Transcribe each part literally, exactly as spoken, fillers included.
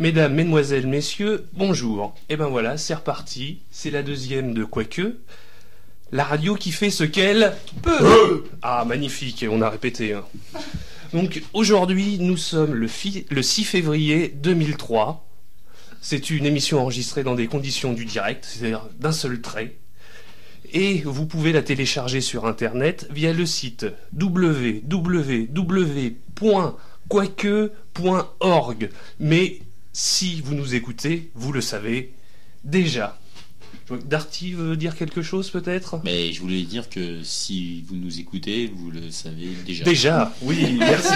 Mesdames, Mesdemoiselles, Messieurs, bonjour. Et ben voilà, c'est reparti. C'est la deuxième de Quoique. La radio qui fait ce qu'elle peut. Ah, magnifique, on a répété. Hein. Donc aujourd'hui, nous sommes le, fi- le six février deux mille trois. C'est une émission enregistrée dans des conditions du direct, c'est-à-dire d'un seul trait. Et vous pouvez la télécharger sur Internet via le site w w w point quoique point org. Mais si vous nous écoutez, vous le savez déjà. Darty veut dire quelque chose peut-être ? Mais je voulais dire que si vous nous écoutez, vous le savez déjà. Déjà, oui, merci.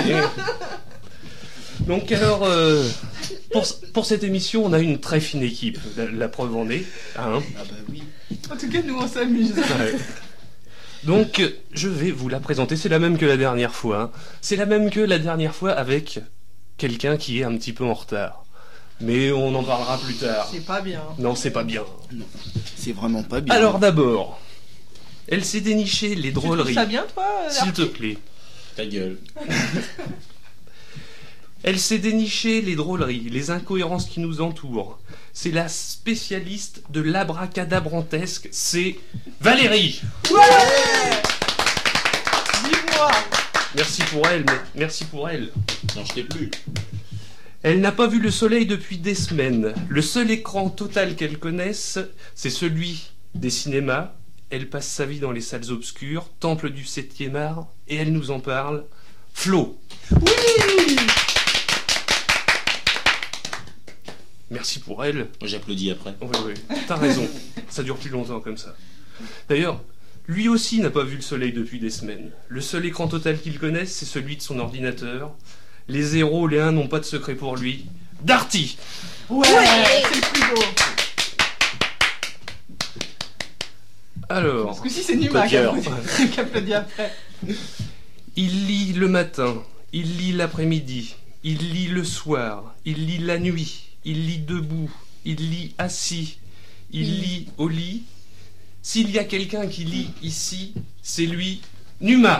Donc alors, euh, pour, pour cette émission, on a une très fine équipe. La, la preuve en est. Hein. Ah bah oui. En tout cas, nous, on s'amuse. Ouais. Donc, je vais vous la présenter. C'est la même que la dernière fois. Hein. C'est la même que la dernière fois avec quelqu'un qui est un petit peu en retard. Mais on en parlera plus tard. C'est pas bien. Non, c'est pas bien. Non, c'est vraiment pas bien. Alors d'abord, elle s'est dénichée les drôleries. Tu trouves ça bien, toi, S'il te plaît. Ta gueule. Elle s'est déniché les drôleries, les incohérences qui nous entourent. C'est la spécialiste de l'abracadabrantesque, c'est Valérie. Ouais. Dis-moi. Merci pour elle, mais merci pour elle. Non, je t'ai plus. Elle n'a pas vu le soleil depuis des semaines. Le seul écran total qu'elle connaisse, c'est celui des cinémas. Elle passe sa vie dans les salles obscures, temple du septième art, et elle nous en parle. Flo. Oui. Merci pour elle. Moi, j'applaudis après. Oui, oui, t'as raison. Ça dure plus longtemps comme ça. D'ailleurs, lui aussi n'a pas vu le soleil depuis des semaines. Le seul écran total qu'il connaisse, c'est celui de son ordinateur. Les zéros, les uns n'ont pas de secret pour lui. Darty. Ouais, Ouais. c'est le plus beau. Alors, Parce que si c'est Numa qui Copieur. applaudit- qui applaudit après. il lit le matin, il lit l'après-midi, il lit le soir, il lit la nuit, il lit debout, il lit assis, il lit au lit. S'il y a quelqu'un qui lit ici, c'est lui, Numa.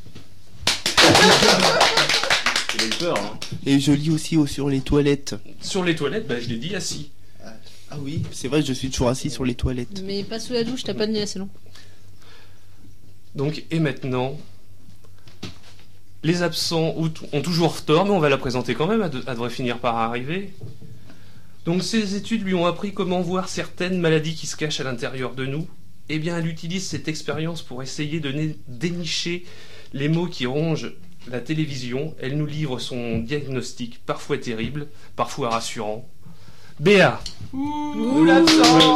J'ai eu peur, hein. Et je lis aussi au- sur les toilettes. Sur les toilettes, bah, je l'ai dit assis. Ah oui, c'est vrai, je suis toujours assis sur les toilettes. Mais pas sous la douche, t'as pas de nez assez long. Donc, et maintenant, les absents ont ont toujours tort, mais on va la présenter quand même, elle de- elle devrait finir par arriver. Donc, ces études lui ont appris comment voir certaines maladies qui se cachent à l'intérieur de nous. Eh bien, elle utilise cette expérience pour essayer de né- dénicher les mots qui rongent la télévision. Elle nous livre son diagnostic, parfois terrible, parfois rassurant. Béa. Ouh, l'accent.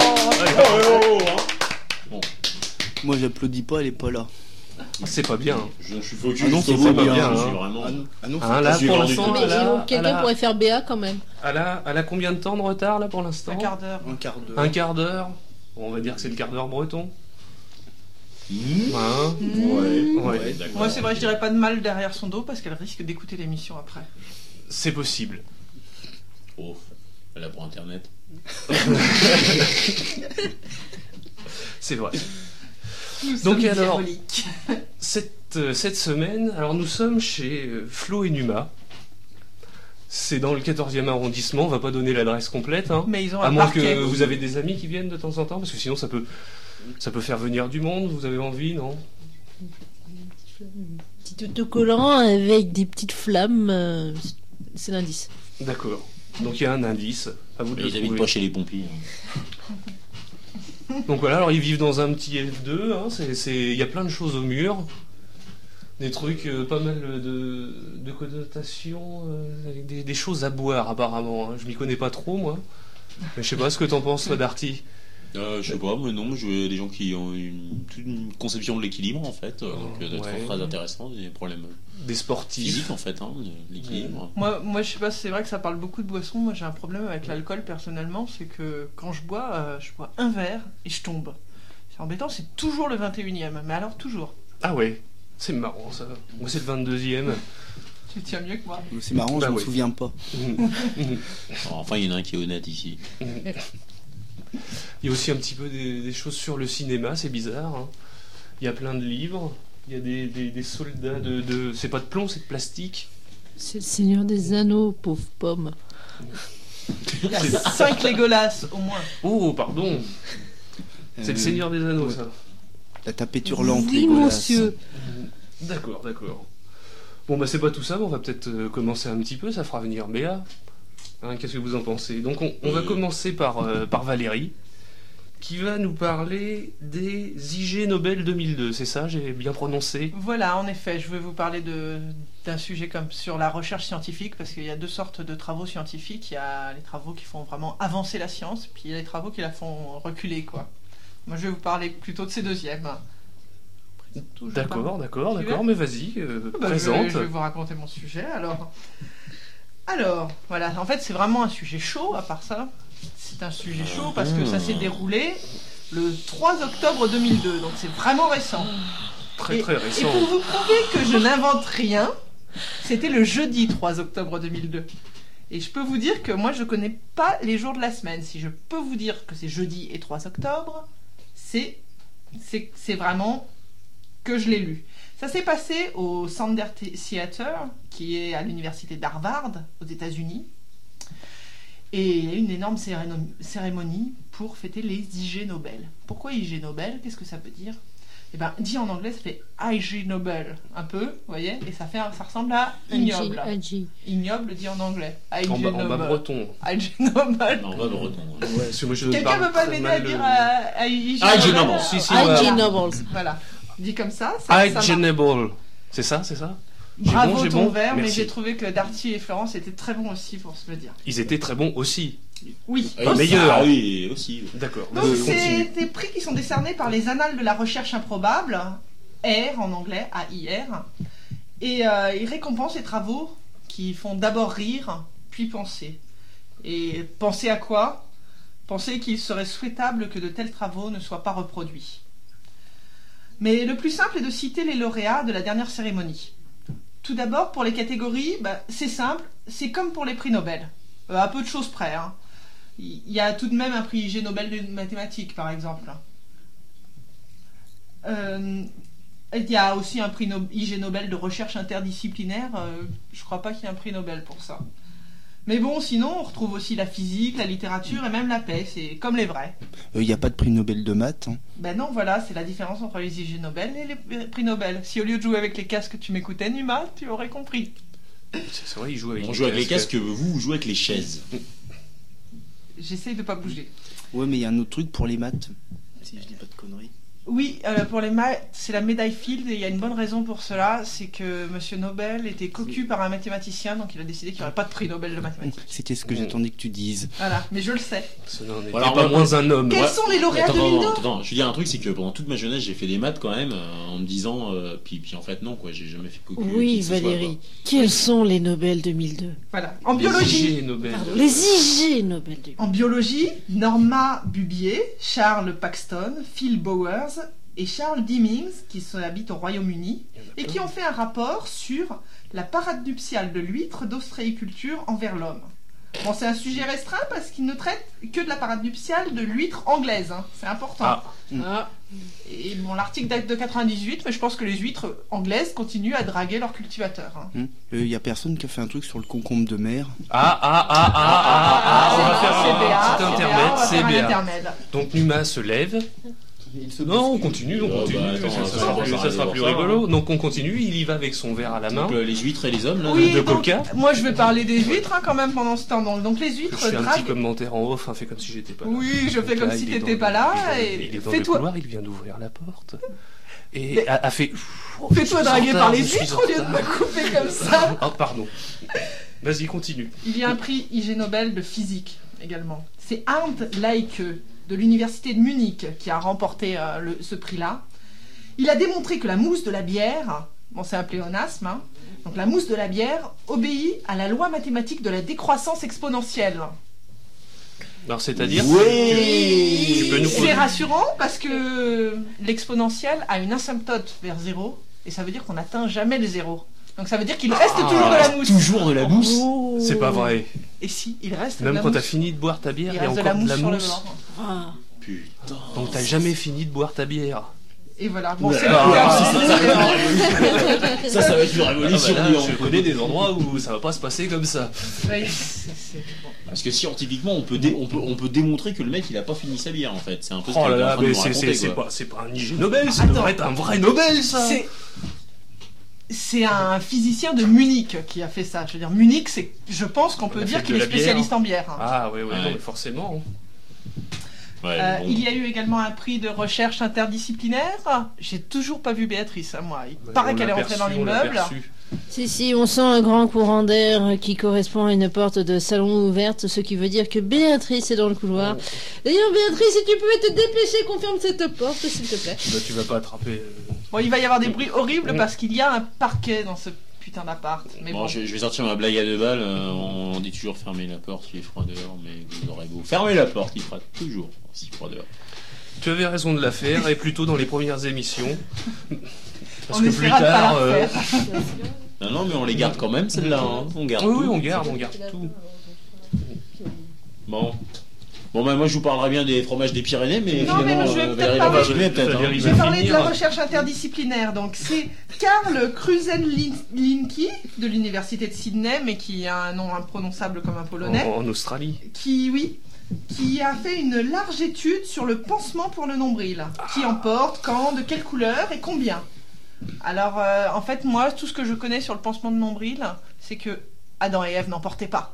Moi j'applaudis pas, elle est pas là. C'est pas bien. Je, je suis focus. Ah non, jusqu'au c'est bout, pas bien, je hein. suis vraiment... Ah non, ah non, Hein, là, Je suis pour vendu l'instant, tout. Mais elle a- euh, quelqu'un elle a- pourrait faire B A quand même. elle a- elle a combien de temps de retard là pour l'instant? Un quart d'heure. un quart d'heure. Un quart d'heure. On va dire que c'est le quart d'heure breton. Mmh. Hein Ouais, Ouais. ouais, d'accord. Moi, c'est vrai, je dirais pas de mal derrière son dos parce qu'elle risque d'écouter l'émission après. C'est possible. Oh, elle a pour Internet. C'est vrai. Nous Donc sommes alors- diaboliques. Cette, euh, cette semaine, alors nous sommes chez euh, Flo et Numa. C'est dans le quatorzième arrondissement, on va pas donner l'adresse complète. Hein. Mais ils ont À un moins parquet. que vous avez des amis qui viennent de temps en temps, parce que sinon ça peut, ça peut faire venir du monde, vous avez envie, non? Petit autocollant avec des petites flammes, euh, c'est l'indice. D'accord. Donc il y a un indice, à vous de le Ils habitent trouver. pas chez les pompiers. Donc voilà, alors ils vivent dans un petit F deux, hein, c'est, c'est... il y a plein de choses au mur, des trucs, euh, pas mal de, de connotations, euh, avec des, des choses à boire apparemment, hein. Je m'y connais pas trop moi, mais je sais pas ce que t'en penses toi Darty. Euh, je sais pas, mais non, je veux des gens qui ont une, toute une conception de l'équilibre en fait, euh, donc euh, Ouais. très, très intéressant, des problèmes Des sportifs. physiques en fait, hein, de l'équilibre. Moi, moi, je sais pas, c'est vrai que ça parle beaucoup de boissons. Moi, j'ai un problème avec l'alcool personnellement, c'est que quand je bois, euh, je bois un verre et je tombe. C'est embêtant, c'est toujours le vingt et unième, mais alors toujours. Ah ouais, c'est marrant ça. Moi c'est le vingt-deuxième. Tu tiens mieux que moi. C'est marrant, Bah je me oui. souviens pas. Enfin, il y en a un qui est honnête ici. Il y a aussi un petit peu des, des choses sur le cinéma, c'est bizarre. Hein. Il y a plein de livres, il y a des, des, des soldats de, de... C'est pas de plomb, c'est de plastique. C'est le Seigneur des Anneaux, pauvre pomme. Il y a cinq Legolas au moins. Oh, pardon. C'est Euh, le Seigneur des Anneaux, ouais. ça. La tapette hurlante, Oui, Legolas. monsieur. D'accord, d'accord. Bon, bah c'est pas tout ça, mais on va peut-être euh, commencer un petit peu, ça fera venir Béa. Hein, qu'est-ce que vous en pensez? Donc on, on va Euh. commencer par, euh, par Valérie, qui va nous parler des I G Nobel deux mille deux, c'est ça? J'ai bien prononcé? Voilà, en effet, je vais vous parler de, d'un sujet comme sur la recherche scientifique, parce qu'il y a deux sortes de travaux scientifiques. Il y a les travaux qui font vraiment avancer la science, puis il y a les travaux qui la font reculer, quoi. Moi, je vais vous parler plutôt de ces deuxièmes. D'accord, d'accord, Tu d'accord, veux mais vas-y, euh, Bah, je, présente. vais, je vais vous raconter mon sujet, alors. Alors, voilà, en fait, c'est vraiment un sujet chaud, à part ça. C'est un sujet chaud parce que ça s'est déroulé le trois octobre deux mille deux, donc c'est vraiment récent. Très Et- très Et récent. pour vous prouver que je n'invente rien, c'était le jeudi trois octobre deux mille deux. Et je peux vous dire que moi, je connais pas les jours de la semaine. Si je peux vous dire que c'est jeudi et trois octobre, c'est c'est c'est vraiment que je l'ai lu. Ça s'est passé au Sander Theater, qui est à l'université d'Harvard, aux États-Unis. Et il y a eu une énorme cérémonie- cérémonie pour fêter les I G Nobel. Pourquoi I G Nobel? Qu'est-ce que ça veut dire? Eh ben, dit en anglais, ça fait I G Nobel, un peu, vous voyez, et ça fait, ça ressemble à ignoble. A G. Ignoble dit en anglais. I G En bas, en bas Nobel. breton. I G Nobel. Non, pas breton. Ouais, parce que moi, je Quelqu'un parle peut pas très m'aider à mal, dire euh, euh, I G I G Nobel? Nobel. Si, si, A G voilà. Nobles. Voilà. Dit comme ça, ça, ça marche. Imaginable. C'est ça, c'est ça? J'ai Bravo bon, j'ai ton bon verre, mais Merci. j'ai trouvé que Darty et Florence étaient très bons aussi pour se le dire. Ils étaient très bons aussi. Oui. Ah, meilleur. Ah oui, aussi. D'accord. Donc Euh, c'est continue. des prix qui sont décernés par les Annales de la recherche improbable, R en anglais, A I R, et euh, ils récompensent les travaux qui font d'abord rire, puis penser. Et penser à quoi? Penser qu'il serait souhaitable que de tels travaux ne soient pas reproduits. Mais le plus simple est de citer les lauréats de la dernière cérémonie. Tout d'abord, pour les catégories, bah, c'est simple, c'est comme pour les prix Nobel, euh, à peu de choses près, hein. Il y a tout de même un prix I G Nobel de mathématiques, par exemple. Euh, il y a aussi un prix no- I G Nobel de recherche interdisciplinaire. Euh, je crois pas qu'il y ait un prix Nobel pour ça. Mais bon, sinon, on retrouve aussi la physique, la littérature et même la paix. C'est comme les vrais. Il n'y a pas de prix Nobel de maths. hein. Ben non, voilà, c'est la différence entre les I G Nobel et les prix Nobel. Si au lieu de jouer avec les casques, tu m'écoutais, Numa, tu aurais compris. C'est vrai, ils jouent avec On les joue avec les casques, vous, vous jouez avec les chaises. J'essaye de pas bouger. Ouais, mais il y a un autre truc pour les maths. Si je dis pas de conneries. Oui, euh, pour les maths, c'est la médaille Field et il y a une bonne raison pour cela, c'est que Monsieur Nobel était cocu par un mathématicien, donc il a décidé qu'il n'y aurait pas de prix Nobel de mathématiques. C'était ce que Mm. j'attendais que tu dises. Voilà, mais je le sais. Ce n'en était Voilà, pas on va- moins un homme. Quels Ouais. sont les lauréats Attends, de attends, Lindo attends, attends, je veux dire un truc, c'est que pendant toute ma jeunesse, j'ai fait des maths quand même, euh, en me disant, euh, puis, puis en fait non, quoi, j'ai jamais fait cocu. qui Oui, que ce soit, Valérie. Quels sont les Nobel deux mille deux? Voilà. En Les biologie, I G Nobel. Pardon, les I G Nobel deux mille deux. en biologie, Norma Bubier, Charles Paxton, Phil Bowers et Charles Dimmings, qui se- habitent au Royaume-Uni, et qui ont fait un rapport sur la parade nuptiale de l'huître d'ostréiculture envers l'homme. Bon, c'est un sujet restreint parce qu'il ne traite que de la parade nuptiale de l'huître anglaise, hein. C'est important. Ah. Ah, Et bon, l'article date de quatre-vingt-dix-huit, mais je pense que les huîtres anglaises continuent à draguer leurs cultivateurs, hein. Il n'y a personne qui a fait un truc sur le concombre de mer. Ah, ah, ah, ah, ah, ah, on va faire c'est un B A, petit c'est B A, on intermède, va c'est faire un bien. intermède. Donc Numa se lève. Non, on continue, on Oh, continue, bah, attends, ça, ça sera va plus, pas ça s'arrêter sera pour plus ça, rigolo. hein. Donc on continue, il y va avec son verre à la main. Donc, euh, les huîtres et les hommes, là. Oui, de donc, coca. moi je vais parler des huîtres hein, quand même pendant ce temps. Donc, donc les Je huîtres fais un petit draguent. commentaire en off, hein, fait comme si j'étais pas là. Oui, je fais Donc comme là, si il est t'étais dans pas le- là. il est dans- Et Il est dans le fais-toi couloir, il vient d'ouvrir la porte. Et Mais- a, a fait. Oh, fais-toi je suis en draguer retard, par les je suis huîtres en au lieu de retard. me couper comme ça. Oh, pardon. Vas-y, continue. Il y a un prix I G Nobel de physique également. C'est Arndt Leike de l'université de Munich qui a remporté euh, le- ce prix-là. Il a démontré que la mousse de la bière, bon c'est un pléonasme, hein, donc la mousse de la bière obéit à la loi mathématique de la décroissance exponentielle. Alors, c'est-à-dire. Oui. Tu peux nous C'est rassurant parce que l'exponentielle a une asymptote vers zéro et ça veut dire qu'on n'atteint jamais le zéro. Donc ça veut dire qu'il reste Ah, toujours de la mousse. Toujours de la mousse. Oh. C'est pas vrai. Et si, il reste Même de la quand mousse. t'as fini de boire ta bière, Il il y a reste encore de la mousse sur le mousse. bord. Ah. Putain. Donc t'as jamais fini de boire ta bière. Et voilà, bon, Oula. c'est le Ah, coup d'un- Ça, ça va être une Ah bah révolution. là, dis donc. je connais des endroits où ça va pas se passer comme ça. Oui, c'est- c'est- bon. Parce que scientifiquement, on peut, dé- on peut, on peut démontrer que le mec, il a pas fini sa bière, en fait. C'est un peu ce Oh qu'il là est en là, train de mais nous c'est, raconter, c'est, c'est quoi. pas, c'est pas un I G Nobel, ça Attends. devrait être un vrai Nobel, ça. C'est c'est un physicien de Munich qui a fait ça. Je veux dire, Munich, c'est, je pense qu'on peut a dire fait qu'il de est la bière. spécialiste en bière. hein. Ah ouais, ouais, Ouais. non, mais forcément. Ouais, Euh, bon. Il y a eu également un prix de recherche interdisciplinaire. J'ai toujours pas vu Béatrice, hein, moi. Il Ouais, paraît on qu'elle est l'a rentrée dans perçu, on l'a l'immeuble. perçu. Si, si, on sent un grand courant d'air qui correspond à une porte de salon ouverte, ce qui veut dire que Béatrice est dans le couloir. D'ailleurs, Béatrice, si tu pouvais te dépêcher qu'on ferme cette porte, s'il te plaît. Bah, tu vas pas attraper. euh, Bon, il va y avoir des bruits horribles Mm. parce qu'il y a un parquet dans ce putain d'appart. Mais Bon, bon. je, je vais sortir ma blague à deux balles. euh, on dit toujours fermer la porte, il est froid dehors, mais vous aurez beau fermer la porte, il fera toujours si froid dehors. Tu avais raison de la faire, et plutôt dans les premières émissions. Parce On que plus essaiera de pas tard. la euh, refaire. Non, non, mais on les garde quand même, celle-là. Hein. On garde Oui, tout. oui, on garde, on garde tout. Bon. Bon, bah, moi, je vous parlerai bien des fromages des Pyrénées, mais Non, mais finalement, je vais euh, peut-être Valérie parler- va continuer, peut-être. hein. Valérie Je va vais parler de la finir. recherche interdisciplinaire. Donc, c'est Karl Krusenlinki de l'université de Sydney, mais qui a un nom imprononçable comme un polonais, En, en Australie. qui, oui, qui a fait une large étude sur le pansement pour le nombril. Qui en porte, quand, de quelle couleur et combien. Alors, euh, en fait, moi, tout ce que je connais sur le pansement de nombril, c'est que Adam et Ève n'en portaient pas.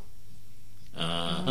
Ah,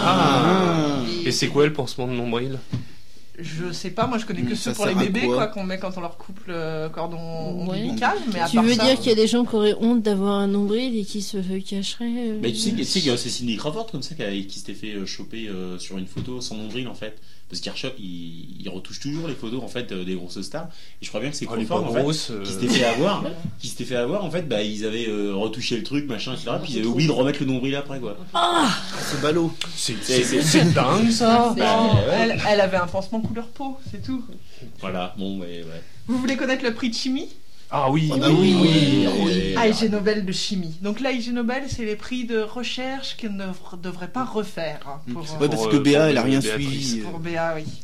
Ah. Et- Et c'est quoi le pansement de nombril? Je sais pas, moi je connais que Hmm, ceux ça pour les sert à bébés quoi quoi qu'on met quand on leur coupe le cordon Ouais. ombilical, mais à Tu part veux ça, dire qu'il y a des gens qui auraient honte d'avoir un nombril et qui se cacheraient euh, Mais tu sais, que- tu sais qu'il y a c'est Cindy Crawford comme ça qui, a- qui s'était fait euh, choper euh, sur une photo sans nombril en fait. Parce qu'Airshop il, il retouche toujours les photos en fait euh, des grosses stars. Et je crois bien que c'est Oh, elle est Crawford pas en fait, grosse. euh, qui s'était fait avoir. qui s'était fait avoir en fait, bah ils avaient euh, retouché le truc machin et cetera. Puis ils avaient oublié de remettre le nombril après quoi. C'est ballot. C'est, C'est- c'est, c'est dingue ça. Non, Bah, ouais. elle, elle avait un pansement couleur peau, c'est tout. Voilà, bon ouais ouais. Vous voulez connaître le prix de chimie? Ah oui, Ah bah oui, oui, oui. oui. Ah, I G Nobel de chimie. Donc là, I G Nobel, c'est les prix de recherche qu'elle ne v- devrait pas refaire. hein, Pour, Ouais, euh, parce Pour, que euh, Béa, pour elle a rien Béatrice. suivi. euh. pour Béa, oui.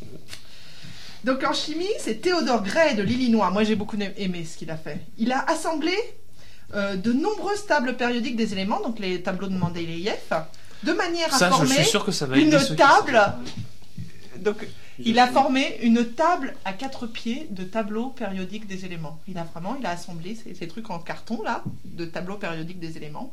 Donc en chimie, c'est Théodore Gray de l'Illinois. Moi, j'ai beaucoup aimé ce qu'il a fait. Il a assemblé euh, de nombreuses tables périodiques des éléments, donc les tableaux de Mendeleïev, de manière à Ça, je former suis sûr que ça va une aider ceux qui- table. Donc, il a formé une table à quatre pieds de tableaux périodiques des éléments. Il a vraiment, il a assemblé ces, ces trucs en carton là, de tableaux périodiques des éléments,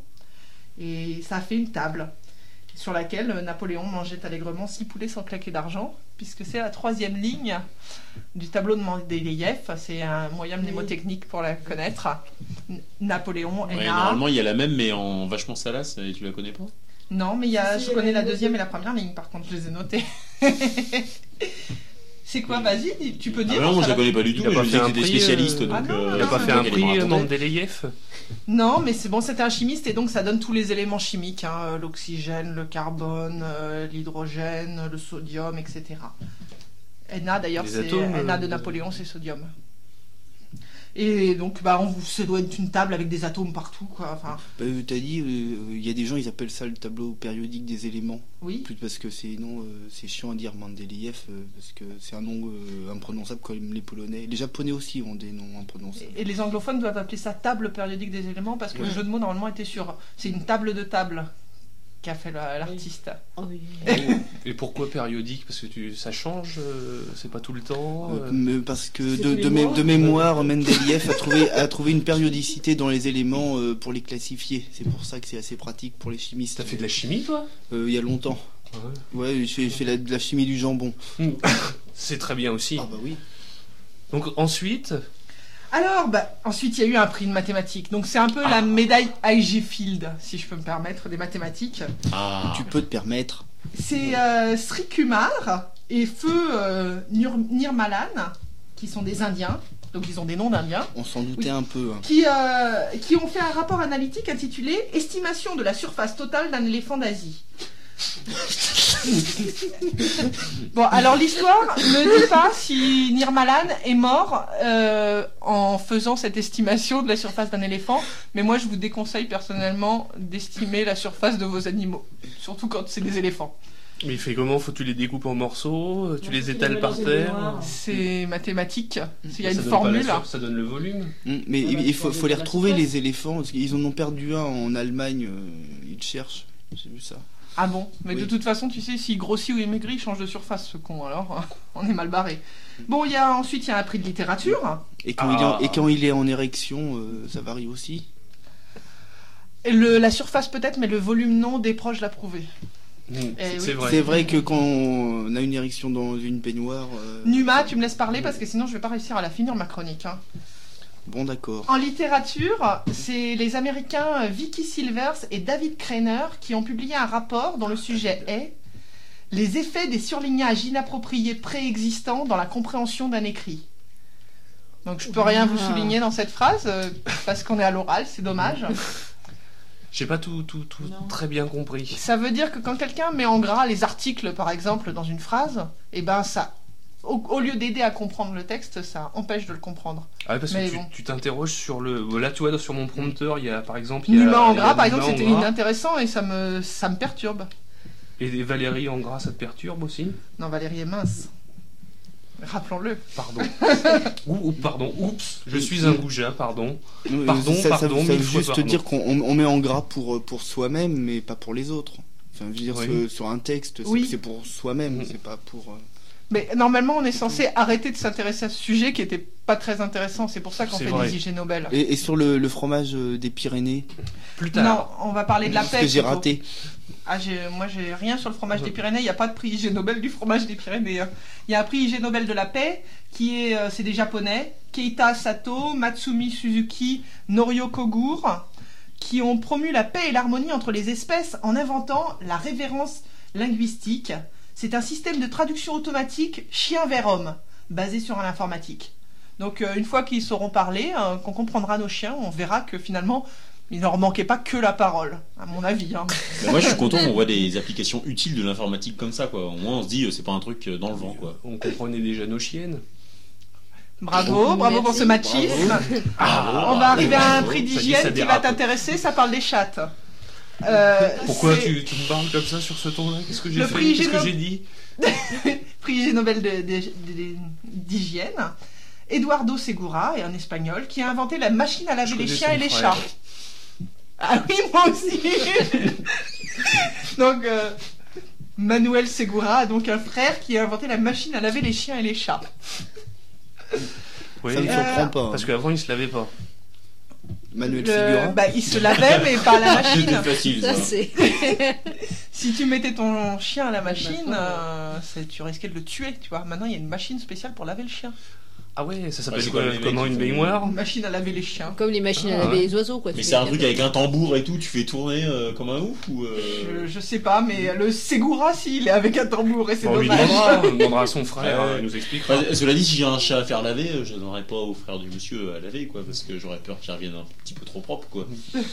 et ça a fait une table sur laquelle Napoléon mangeait allègrement six poulets sans claquer d'argent, puisque c'est la troisième ligne du tableau de Mendeleïev. C'est un moyen mnémotechnique pour la connaître. N- Napoléon, Ouais, N A. normalement il y a la même mais en vachement salace et tu la connais pas? Non, mais il y a, Si, si, je il y connais avait la une deuxième deuxième. et la première ligne, par contre, je les ai notées. C'est quoi, vas-y, tu peux Ah dire. bah non, moi je ça la va- connais pas du tout, Il a mais pas je fait sais que un t'étais prix, spécialiste euh, donc. Ah non, euh, Il a pas non, fait non, un elle prix m'a euh, raconté. Mendeleïev? Non, mais c'est bon, c'était un chimiste et donc ça donne tous les éléments chimiques, hein, l'oxygène, le carbone, euh, l'hydrogène, le sodium, et cetera. Na d'ailleurs, Les c'est atomes, Na de euh, Napoléon, c'est sodium. Et donc, bah, on vous, ça doit être une table avec des atomes partout, quoi. Enfin, Bah, euh, t'as dit, il y a des gens, ils appellent ça le tableau périodique des éléments. oui. Plus parce que c'est non, euh, c'est chiant à dire Mendeleïev, euh, parce que c'est un nom euh, imprononçable comme les Polonais. Les Japonais aussi ont des noms imprononçables. Et les anglophones doivent appeler ça table périodique des éléments parce que le jeu de mots normalement était sur. C'est une table de table qu'a fait la- l'artiste. Oh oui. Et pourquoi périodique? Parce que tu, ça change, euh, c'est pas tout le temps. Euh, euh. mais parce que C'est de, tous les de, mé- mois. de mémoire, Mendeleïev a trouvé, a trouvé une périodicité dans les éléments euh, pour les classifier. C'est pour ça que c'est assez pratique pour les chimistes. T'as fait de la chimie, toi? Euh, Il y a longtemps. Ouais, j'ai fait, fait la- de la chimie du jambon. C'est très bien aussi. Ah bah oui. Donc ensuite, Alors, bah, ensuite il y a eu un prix de mathématiques. Donc c'est un peu la médaille I G Field, si je peux me permettre, des mathématiques. Ah. Tu peux te permettre. C'est euh, Sri Kumar et Feu euh, Nir- Nirmalan, qui sont des Indiens. Donc ils ont des noms d'Indiens. On s'en doutait Oui. un peu. hein. Qui, euh, qui ont fait un rapport analytique intitulé Estimation de la surface totale d'un éléphant d'Asie. Bon, alors l'histoire ne dit pas si Nirmalan est mort euh, en faisant cette estimation de la surface d'un éléphant, mais moi je vous déconseille personnellement d'estimer la surface de vos animaux, surtout quand c'est des éléphants. mais il fait comment? Faut que tu les découpes en morceaux, euh, tu Non, les faut qu'il étales les par mélange dans terre. le noir. C'est mathématique, il y a Ça une donne pas la formule. sur- Ça donne le volume. Hum, Mais Ah il, bah, il tu faut, peux faut les la retrouver surface. les éléphants parce qu'ils en ont perdu un en Allemagne. euh, ils le cherchent. J'ai vu ça. Ah bon? Mais Oui. de toute façon, tu sais, s'il grossit ou il maigrit, il change de surface, ce con, alors on est mal barré. Bon, il y a ensuite, il y a un prix de littérature. Et quand, Ah. il est en, et quand il est en érection, euh, ça varie aussi. Et le, la surface peut-être, mais le volume non, des proches l'approuver. Mmh, Eh c'est oui. c'est vrai. C'est vrai que quand on a une érection dans une baignoire... euh, Numa, tu me laisses parler parce que sinon je vais pas réussir à la finir ma chronique. Hein. Bon, d'accord. En littérature, c'est les Américains Vicky Silvers et David Krainer qui ont publié un rapport dont le sujet est les effets des surlignages inappropriés préexistants dans la compréhension d'un écrit. Donc je peux rien vous souligner dans cette phrase euh, parce qu'on est à l'oral, c'est dommage. J'ai pas tout, tout, tout Non. très bien compris. Ça veut dire que quand quelqu'un met en gras les articles, par exemple, dans une phrase, et ben ça, au, au lieu d'aider à comprendre le texte, ça empêche de le comprendre. Ah ouais, parce Mais que tu bon. tu t'interroges sur le. Là, tu vois, sur mon prompteur, il y a par exemple. il y a- Numa en il y a gras, par Numa exemple, en c'était gras. inintéressant et ça me, ça me perturbe. Et des Valérie en gras, ça te perturbe aussi? Non, Valérie est mince. Rappelons-le. Pardon. ou, ou- pardon, oups, je suis un goujat, pardon. Non, Pardon, ça, ça- pardon, ça mille veut fois juste pardon. dire qu'on on- on met en gras pour, pour soi-même, mais pas pour les autres. Enfin, je veux dire, Oui. sur, sur un texte, c'est Oui. c'est pour soi-même, Mm. c'est pas pour... euh, Mais normalement, on est censé arrêter de s'intéresser à ce sujet qui était pas très intéressant. C'est pour ça qu'on C'est fait vrai. des I G Nobel. Et, et sur le, le fromage euh, des Pyrénées, Plus Non, tard. on va parler de la ce paix. que j'ai plutôt. raté. Ah, j'ai, moi, j'ai rien sur le fromage des Pyrénées. Il n'y a pas de prix I G Nobel du fromage des Pyrénées. hein. Il y a un prix I G Nobel de la paix qui est, euh, c'est des Japonais, Keita Sato, Matsumi Suzuki, Norio Kogure, qui ont promu la paix et l'harmonie entre les espèces en inventant la révérence linguistique. C'est un système de traduction automatique chien vers homme, basé sur l'informatique. Donc, euh, une fois qu'ils sauront parler, euh, qu'on comprendra nos chiens, on verra que finalement, il ne leur manquait pas que la parole, à mon avis. hein. Mais moi, je suis content qu'on voit des applications utiles de l'informatique comme ça, quoi. Au moins, on se dit, euh, c'est pas un truc euh, dans le vent, quoi. On comprenait déjà nos chiennes. Bravo, bravo pour Merci. ce machisme. Ah, On va arriver à un bravo. prix Ça y est, ça d'hygiène qui va dérape. t'intéresser, ça parle des chattes. Euh, Pourquoi c'est tu, tu me parles comme ça sur ce ton-là? Qu'est-ce que j'ai Le fait? prix Qu'est-ce que Géno- j'ai dit? prix I G Nobel de- de- de- d'hygiène. Eduardo Segura, un espagnol, qui a inventé la machine à laver Je les connais chiens son et les frère. chats. Ah oui, moi aussi. Donc, euh, Manuel Segura a donc un frère qui a inventé la machine à laver les chiens et les chats. Oui, Ça me Euh, surprend pas. parce hein. qu'avant, il se lavait pas. Manuel Le- Segura. bah, il se lavait, mais pas à la C'était machine. facile, Ça, ça. c'est. Si tu mettais ton chien à la machine, Bah, euh, c'est- tu risquais de le tuer, tu vois. Maintenant, il y a une machine spéciale pour laver le chien. Ah ouais, ça s'appelle Ah, c'est quoi, quoi, les mecs comment qui une font- baignoire? Une machine à laver les chiens. Comme les machines à Ah, laver ouais. les oiseaux, quoi. Mais tu c'est un les truc captes. avec un tambour et tout, tu fais tourner euh, comme un ouf ou euh... Je, je sais pas, mais le Segura, si, il est avec un tambour et c'est Bon, on lui dommage. demandera, on demandera à son frère, Ouais, ouais. euh, il nous expliquera. Enfin, cela dit, si j'ai un chat à faire laver, euh, je donnerais pas au frère du monsieur à laver, quoi, parce que j'aurais peur qu'il revienne un petit peu trop propre, quoi.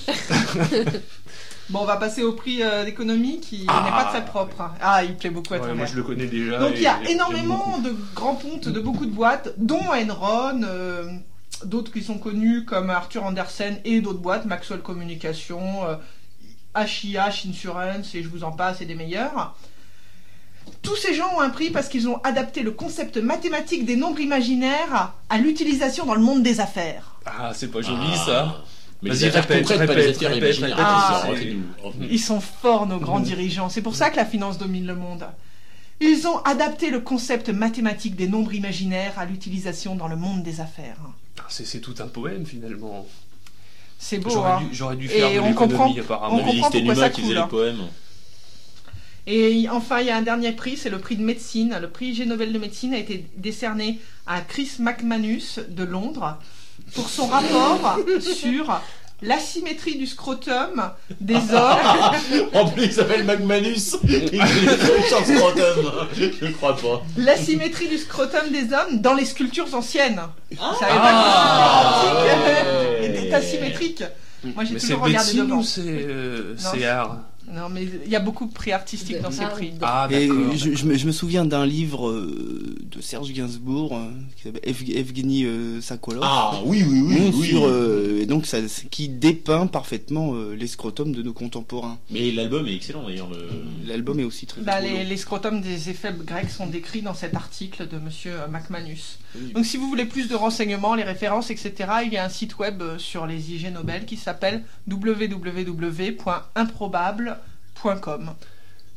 Bon, on va passer au prix euh, d'économie qui Ah. n'est pas très propre. Ah, il plaît beaucoup à ta Ouais, moi mère. je le connais déjà. Donc et- il y a et j'aime énormément beaucoup. de grands pontes de beaucoup de boîtes, dont Enron, euh, d'autres qui sont connus comme Arthur Andersen et d'autres boîtes, Maxwell Communication, euh, H I H Insurance et je vous en passe et des meilleurs. Tous ces gens ont un prix parce qu'ils ont adapté le concept mathématique des nombres imaginaires à l'utilisation dans le monde des affaires. Ah, c'est pas joli Ah. ça. Mais Vas-y, les affaires répète, concrètes, pas les répète, affaires répète, imaginaires. répète, Ah, c'est- retenez-nous, retenez-nous. Ils sont forts, nos grands Mhm. dirigeants. C'est pour ça que la finance domine le monde. Ils ont adapté le concept mathématique des nombres imaginaires à l'utilisation dans le monde des affaires. Ah, C'est c'est tout un poème finalement. C'est beau, J'aurais hein. dû, j'aurais dû Et faire de on comprend- l'économie apparemment. on On avait dit que comprend c'était pourquoi Numa ça qui coule, faisait hein. les poèmes. Et enfin, il y a un dernier prix, c'est le prix de médecine. Le prix Ig Nobel de médecine a été décerné à Chris McManus de Londres pour son rapport sur l'asymétrie du scrotum des hommes. En plus, il s'appelle McManus. Il fait des trucs sur le scrotum. Je crois pas. L'asymétrie du scrotum des hommes dans les sculptures anciennes. Ah. Ça avait Ah. pas Ouais. était asymétrique. Moi, j'ai Mais c'est toujours regardé médecine devant. ou c'est euh, Non, c'est art? Non, mais il y a beaucoup de prix artistiques dans ces Ah, prix. Ah Et d'accord. je, je me, je me souviens d'un livre euh, de Serge Gainsbourg euh, qui s'appelle Ev- Evgeny euh, Sakolov. Ah, oui, oui, oui. Bon, oui. sur, euh, et donc ça, qui dépeint parfaitement euh, les scrotums de nos contemporains. Mais l'album est excellent d'ailleurs. Le... L'album est aussi très Bah, rigolo. les, les scrotums des effets grecs sont décrits dans cet article de monsieur McManus. Oui. Donc si vous voulez plus de renseignements, les références, et cetera, il y a un site web euh, sur les Ig Nobel qui s'appelle w w w point improbable point com.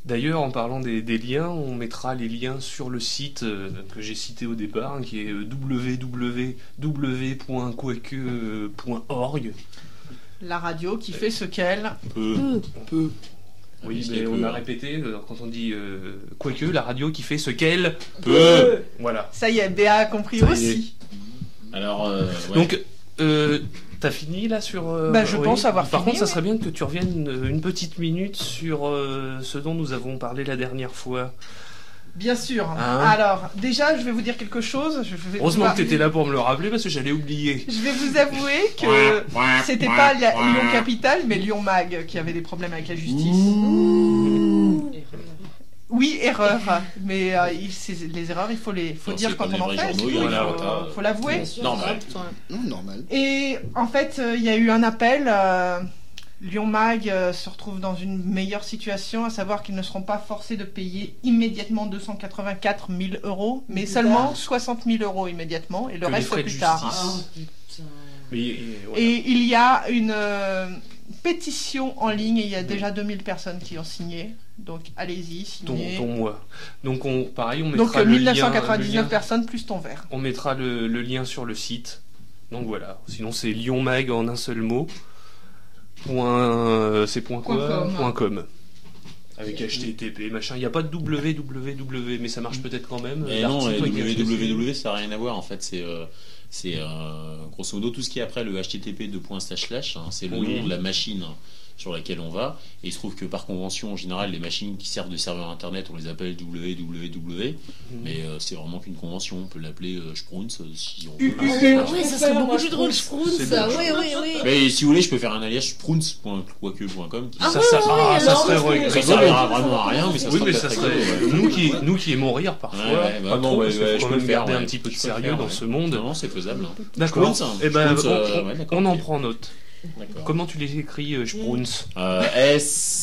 D'ailleurs, en parlant des, des liens, on mettra les liens sur le site euh, que j'ai cité au départ, hein, qui est w w w point quoique point org. La radio qui fait ce qu'elle Peu. Peu. Peu. Oui, Parce mais qu'il y a on peu, a hein. répété, euh, quand on dit euh, quoique, la radio qui fait ce qu'elle... Peu. Voilà. Ça y est, Béa a compris Ça y aussi. Alors, euh, ouais. Donc, euh, t'as fini là sur... euh, Bah, je pense avoir Par fini, contre, ça oui. serait bien que tu reviennes une, une petite minute sur euh, ce dont nous avons parlé la dernière fois. Bien sûr. Hein Alors, déjà, je vais vous dire quelque chose. Je vais Heureusement vous- que t'étais là pour me le rappeler, parce que j'allais oublier. Je vais vous avouer que c'était pas la- Lyon Capital, mais Lyon Mag qui avait des problèmes avec la justice. Oui, erreur. Mais euh, il- c'est- les erreurs, il faut les faut Non, dire c'est quand comme on en les fait. vrais c'est journaux, tout, il y Il en a, faut, euh, faut l'avouer. Bien sûr, Normal. toi. Non, normal. Et en fait, euh, il y a eu un appel. euh, Lyon Mag euh, se retrouve dans une meilleure situation, à savoir qu'ils ne seront pas forcés de payer immédiatement deux cent quatre-vingt-quatre mille euros, mais Putain. seulement soixante mille euros immédiatement, et le Que les reste frais de plus tard. justice. Oh, putain. Mais, et, voilà. Et il y a une euh, pétition en ligne, et il y a déjà deux mille personnes qui ont signé. Donc allez-y, Dont, signez. dont moi. Donc on, pareil, on mettra Donc euh, le mille neuf lien- cent le quatre-vingt-dix-neuf lien- personnes plus ton verre. On mettra le, le lien sur le site. Donc voilà. Sinon c'est Lyon Mag en un seul mot. Point, euh, c'est point quoi Point com. Point com. Avec H T T P machin. Il n'y a pas de www, mais ça marche peut-être quand même. Et non, et L'article qui est H T T P. www, ça n'a rien à voir en fait. C'est euh, c'est euh, grosso modo tout ce qui est après le H T T P deux points slash slash, hein, c'est le Oui. nom de la machine sur laquelle on va. Et il se trouve que par convention, en général, les machines qui servent de serveur internet, on les appelle www. Mais euh, c'est vraiment qu'une convention. On peut l'appeler euh, Sprunz euh, si on veut. U- Ah, ouais, ça serait beaucoup plus drôle, Sprunz, C'est ça. bon. Oui, oui, oui. Mais si vous voulez, je peux faire un alias sprunz point quoique point com. qui- Ah Ça, oui, ça, oui, ah, oui, ça alors, serait parce que- rigolo. Ça servira vraiment à rien, mais ça Oui, sera mais peut-être ça rigolo, serait ouais. nous qui nous qui aimons rire parfois. Ouais, ouais, bah pas non, trop, ouais, parce qu'il ouais, faut je quand peux le même faire, garder ouais. un petit peu de Je peux le sérieux faire, dans ouais. ce monde. Non, non, c'est faisable. hein. D'accord. Sprunz, hein. Eh ben, Sprunz, euh, on, ouais, d'accord, on en ok. prend note. D'accord. Comment tu les écris, euh, Sprunz Euh, S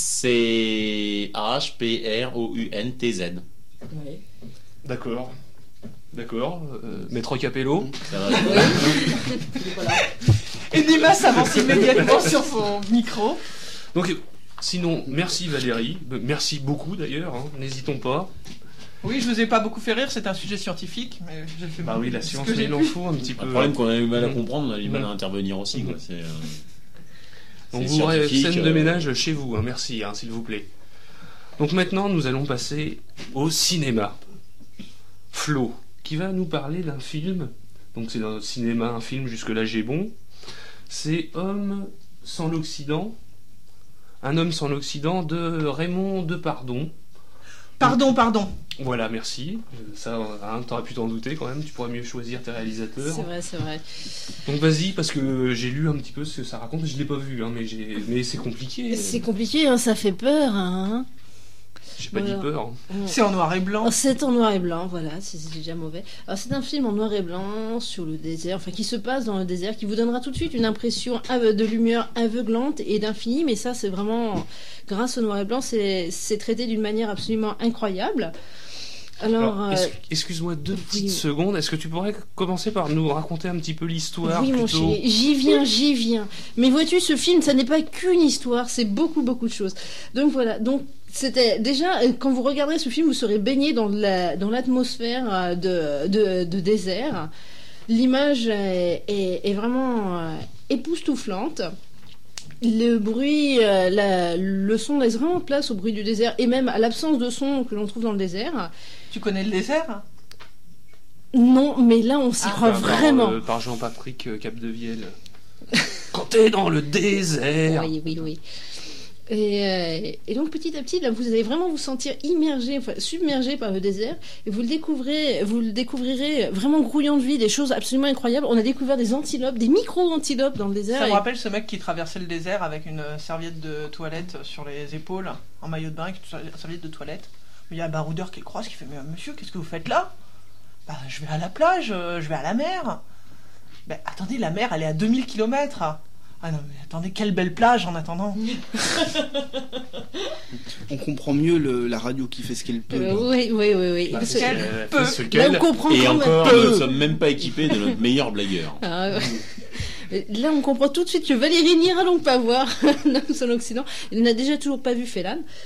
C H P R O U N T Z. Ouais. D'accord. D'accord. Euh, Maître Capello. Ça va. Voilà. Et Nima s'avance immédiatement sur son micro. Donc, euh, sinon, merci Valérie. Euh, Merci beaucoup d'ailleurs. hein. N'hésitons pas. Oui, je vous ai pas beaucoup fait rire, c'est un sujet scientifique, mais j'ai fait Bah oui, la ce science, que j'ai il en pu. faut un petit peu. Le problème qu'on a eu mal à Mm. comprendre, on a eu mal à Mm. intervenir aussi. Quoi. C'est, euh, Donc c'est vous aurez scientifique, scène de euh, ménage chez vous, hein, merci, hein, s'il vous plaît. Donc maintenant, nous allons passer au cinéma. Flo, qui va nous parler d'un film. Donc c'est dans le cinéma, un film, jusque-là j'ai bon. C'est Homme sans l'Occident. Un homme sans l'Occident de Raymond Depardon. Pardon, pardon. Voilà, merci. Euh, Ça, hein, t'aurais pu t'en douter quand même, tu pourrais mieux choisir tes réalisateurs. C'est vrai, c'est vrai. Donc vas-y, parce que j'ai lu un petit peu ce que ça raconte, je l'ai pas vu, hein, mais, j'ai... mais c'est compliqué. C'est compliqué, hein, ça fait peur. Hein. J'ai pas Voilà. dit peur. C'est en noir et blanc. Oh, c'est en noir et blanc, voilà, c'est c'est déjà mauvais. Alors c'est un film en noir et blanc sur le désert, enfin qui se passe dans le désert, qui vous donnera tout de suite une impression ave- de lumière aveuglante et d'infini, mais ça c'est vraiment, grâce au noir et blanc, c'est c'est traité d'une manière absolument incroyable. Alors, Alors, euh, es- excuse-moi deux petites oui. secondes. Est-ce que tu pourrais commencer par nous raconter un petit peu l'histoire oui mon plutôt chéri, j'y viens, j'y viens. Mais vois-tu, ce film, ça n'est pas qu'une histoire, c'est beaucoup, beaucoup de choses. Donc voilà, donc c'était déjà, euh, quand vous regarderez ce film, vous serez baigné dans la, dans l'atmosphère euh, de, de, de désert. L'image est, est, est vraiment euh, époustouflante. Le bruit, euh, la- le son laisse vraiment place au bruit du désert et même à l'absence de son que l'on trouve dans le désert. Tu connais le désert? Non, mais là, on s'y Ah. croit Par- vraiment. Par, euh, par Jean-Patrick euh, Capdevielle. Quand t'es dans le désert. Oui, oui, oui. Et, euh, et donc petit à petit, là, vous allez vraiment vous sentir immergé, enfin, submergé par le désert, et vous le découvrez, vous le découvrirez vraiment grouillant de vie, des choses absolument incroyables. On a découvert des antilopes, des micro-antilopes dans le désert. Ça me et- rappelle ce mec qui traversait le désert avec une serviette de toilette sur les épaules, en maillot de bain avec une serviette de toilette. Il y a un baroudeur qui le croise qui fait mais monsieur, qu'est-ce que vous faites là? Bah je vais à la plage, euh, je vais à la mer. Ben attendez, la mer elle est à deux mille kilomètres. Ah non mais attendez, quelle belle plage en attendant. On comprend mieux le- la radio qui fait ce qu'elle peut. Euh, oui, oui, oui, oui. Bah, Parce c'est- que- Quel euh, peu. ce là, qu'elle- on comprend Et quand même- encore, peu. nous ne sommes même pas équipés de notre meilleur blagueur. Ah, ouais. Là, on comprend tout de suite que Valérie n'ira donc pas voir L'homme sans l'Occident. Elle n'a déjà toujours pas vu Félan.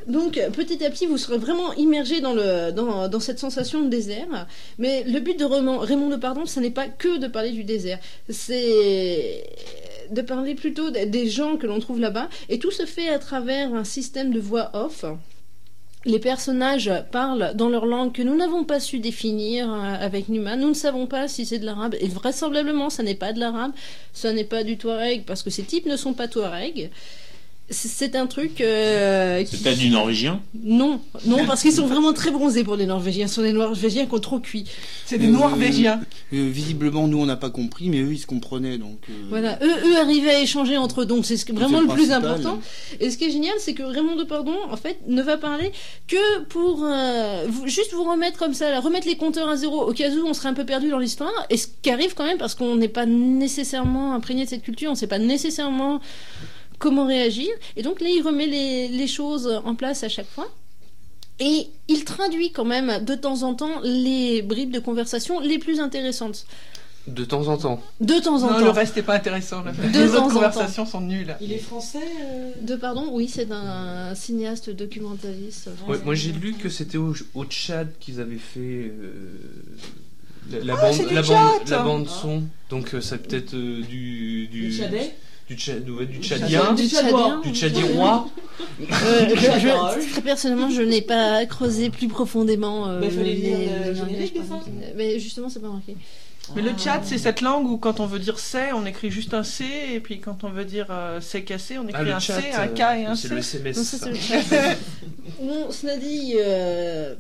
Donc petit à petit, vous serez vraiment immergé dans, le, dans, dans cette sensation de désert. Mais le but de Raymond, Raymond Depardon, ce n'est pas que de parler du désert. C'est de parler plutôt des gens que l'on trouve là-bas. Et tout se fait à travers un système de voix off. Les personnages parlent dans leur langue que nous n'avons pas su définir avec Numa. Nous ne savons pas si c'est de l'arabe. Et vraisemblablement, ça n'est pas de l'arabe. Ça n'est pas du touareg, parce que ces types ne sont pas touareg. C'est un truc... Euh, c'est qui... peut-être du norvégien? Non, non, parce qu'ils sont vraiment très bronzés pour les Norvégiens. Ce sont des Norvégiens qui ont trop cuit. C'est des euh, Norvégiens. Euh, visiblement, nous, on n'a pas compris, mais eux, ils se comprenaient. Donc, euh... Voilà, eux, eux arrivaient à échanger entre eux, donc c'est vraiment le, le plus important. Et ce qui est génial, c'est que Raymond Depardon, en fait, ne va parler que pour euh, vous, juste vous remettre comme ça, là, remettre les compteurs à zéro, au cas où on serait un peu perdu dans l'histoire. Et ce qui arrive quand même, parce qu'on n'est pas nécessairement imprégné de cette culture, on ne sait pas nécessairement... comment réagir, et donc là il remet les, les choses en place à chaque fois, et il traduit quand même de temps en temps les bribes de conversation les plus intéressantes. De temps en temps. De temps en non, temps. Le reste n'est pas intéressant. Là. De les temps autres en conversations temps. sont nulles. Il est français euh... De pardon, oui, c'est un cinéaste documentaliste. Ouais, moi j'ai lu que c'était au, au Tchad qu'ils avaient fait euh, la, la ah, bande, la Tchad, bande, la bande ah. son. Donc euh, c'est peut-être euh, du du. Du Tchadais. Du, tchad, du, du tchadien, du tchadien, du tchadirois. Euh, je, je, très personnellement, je n'ai pas creusé plus profondément. Euh, mais il fallait les, lire les, le générique des fois. Mais justement, c'est pas marqué. Mais le Tchad, c'est cette langue où quand on veut dire c'est, on écrit juste un C, et puis quand on veut dire euh, c'est cassé, on écrit ah, un chat, C, un K et un c'est C. C'est le S M S. Non, ça, c'est le chat. Bon, cela dit. Euh...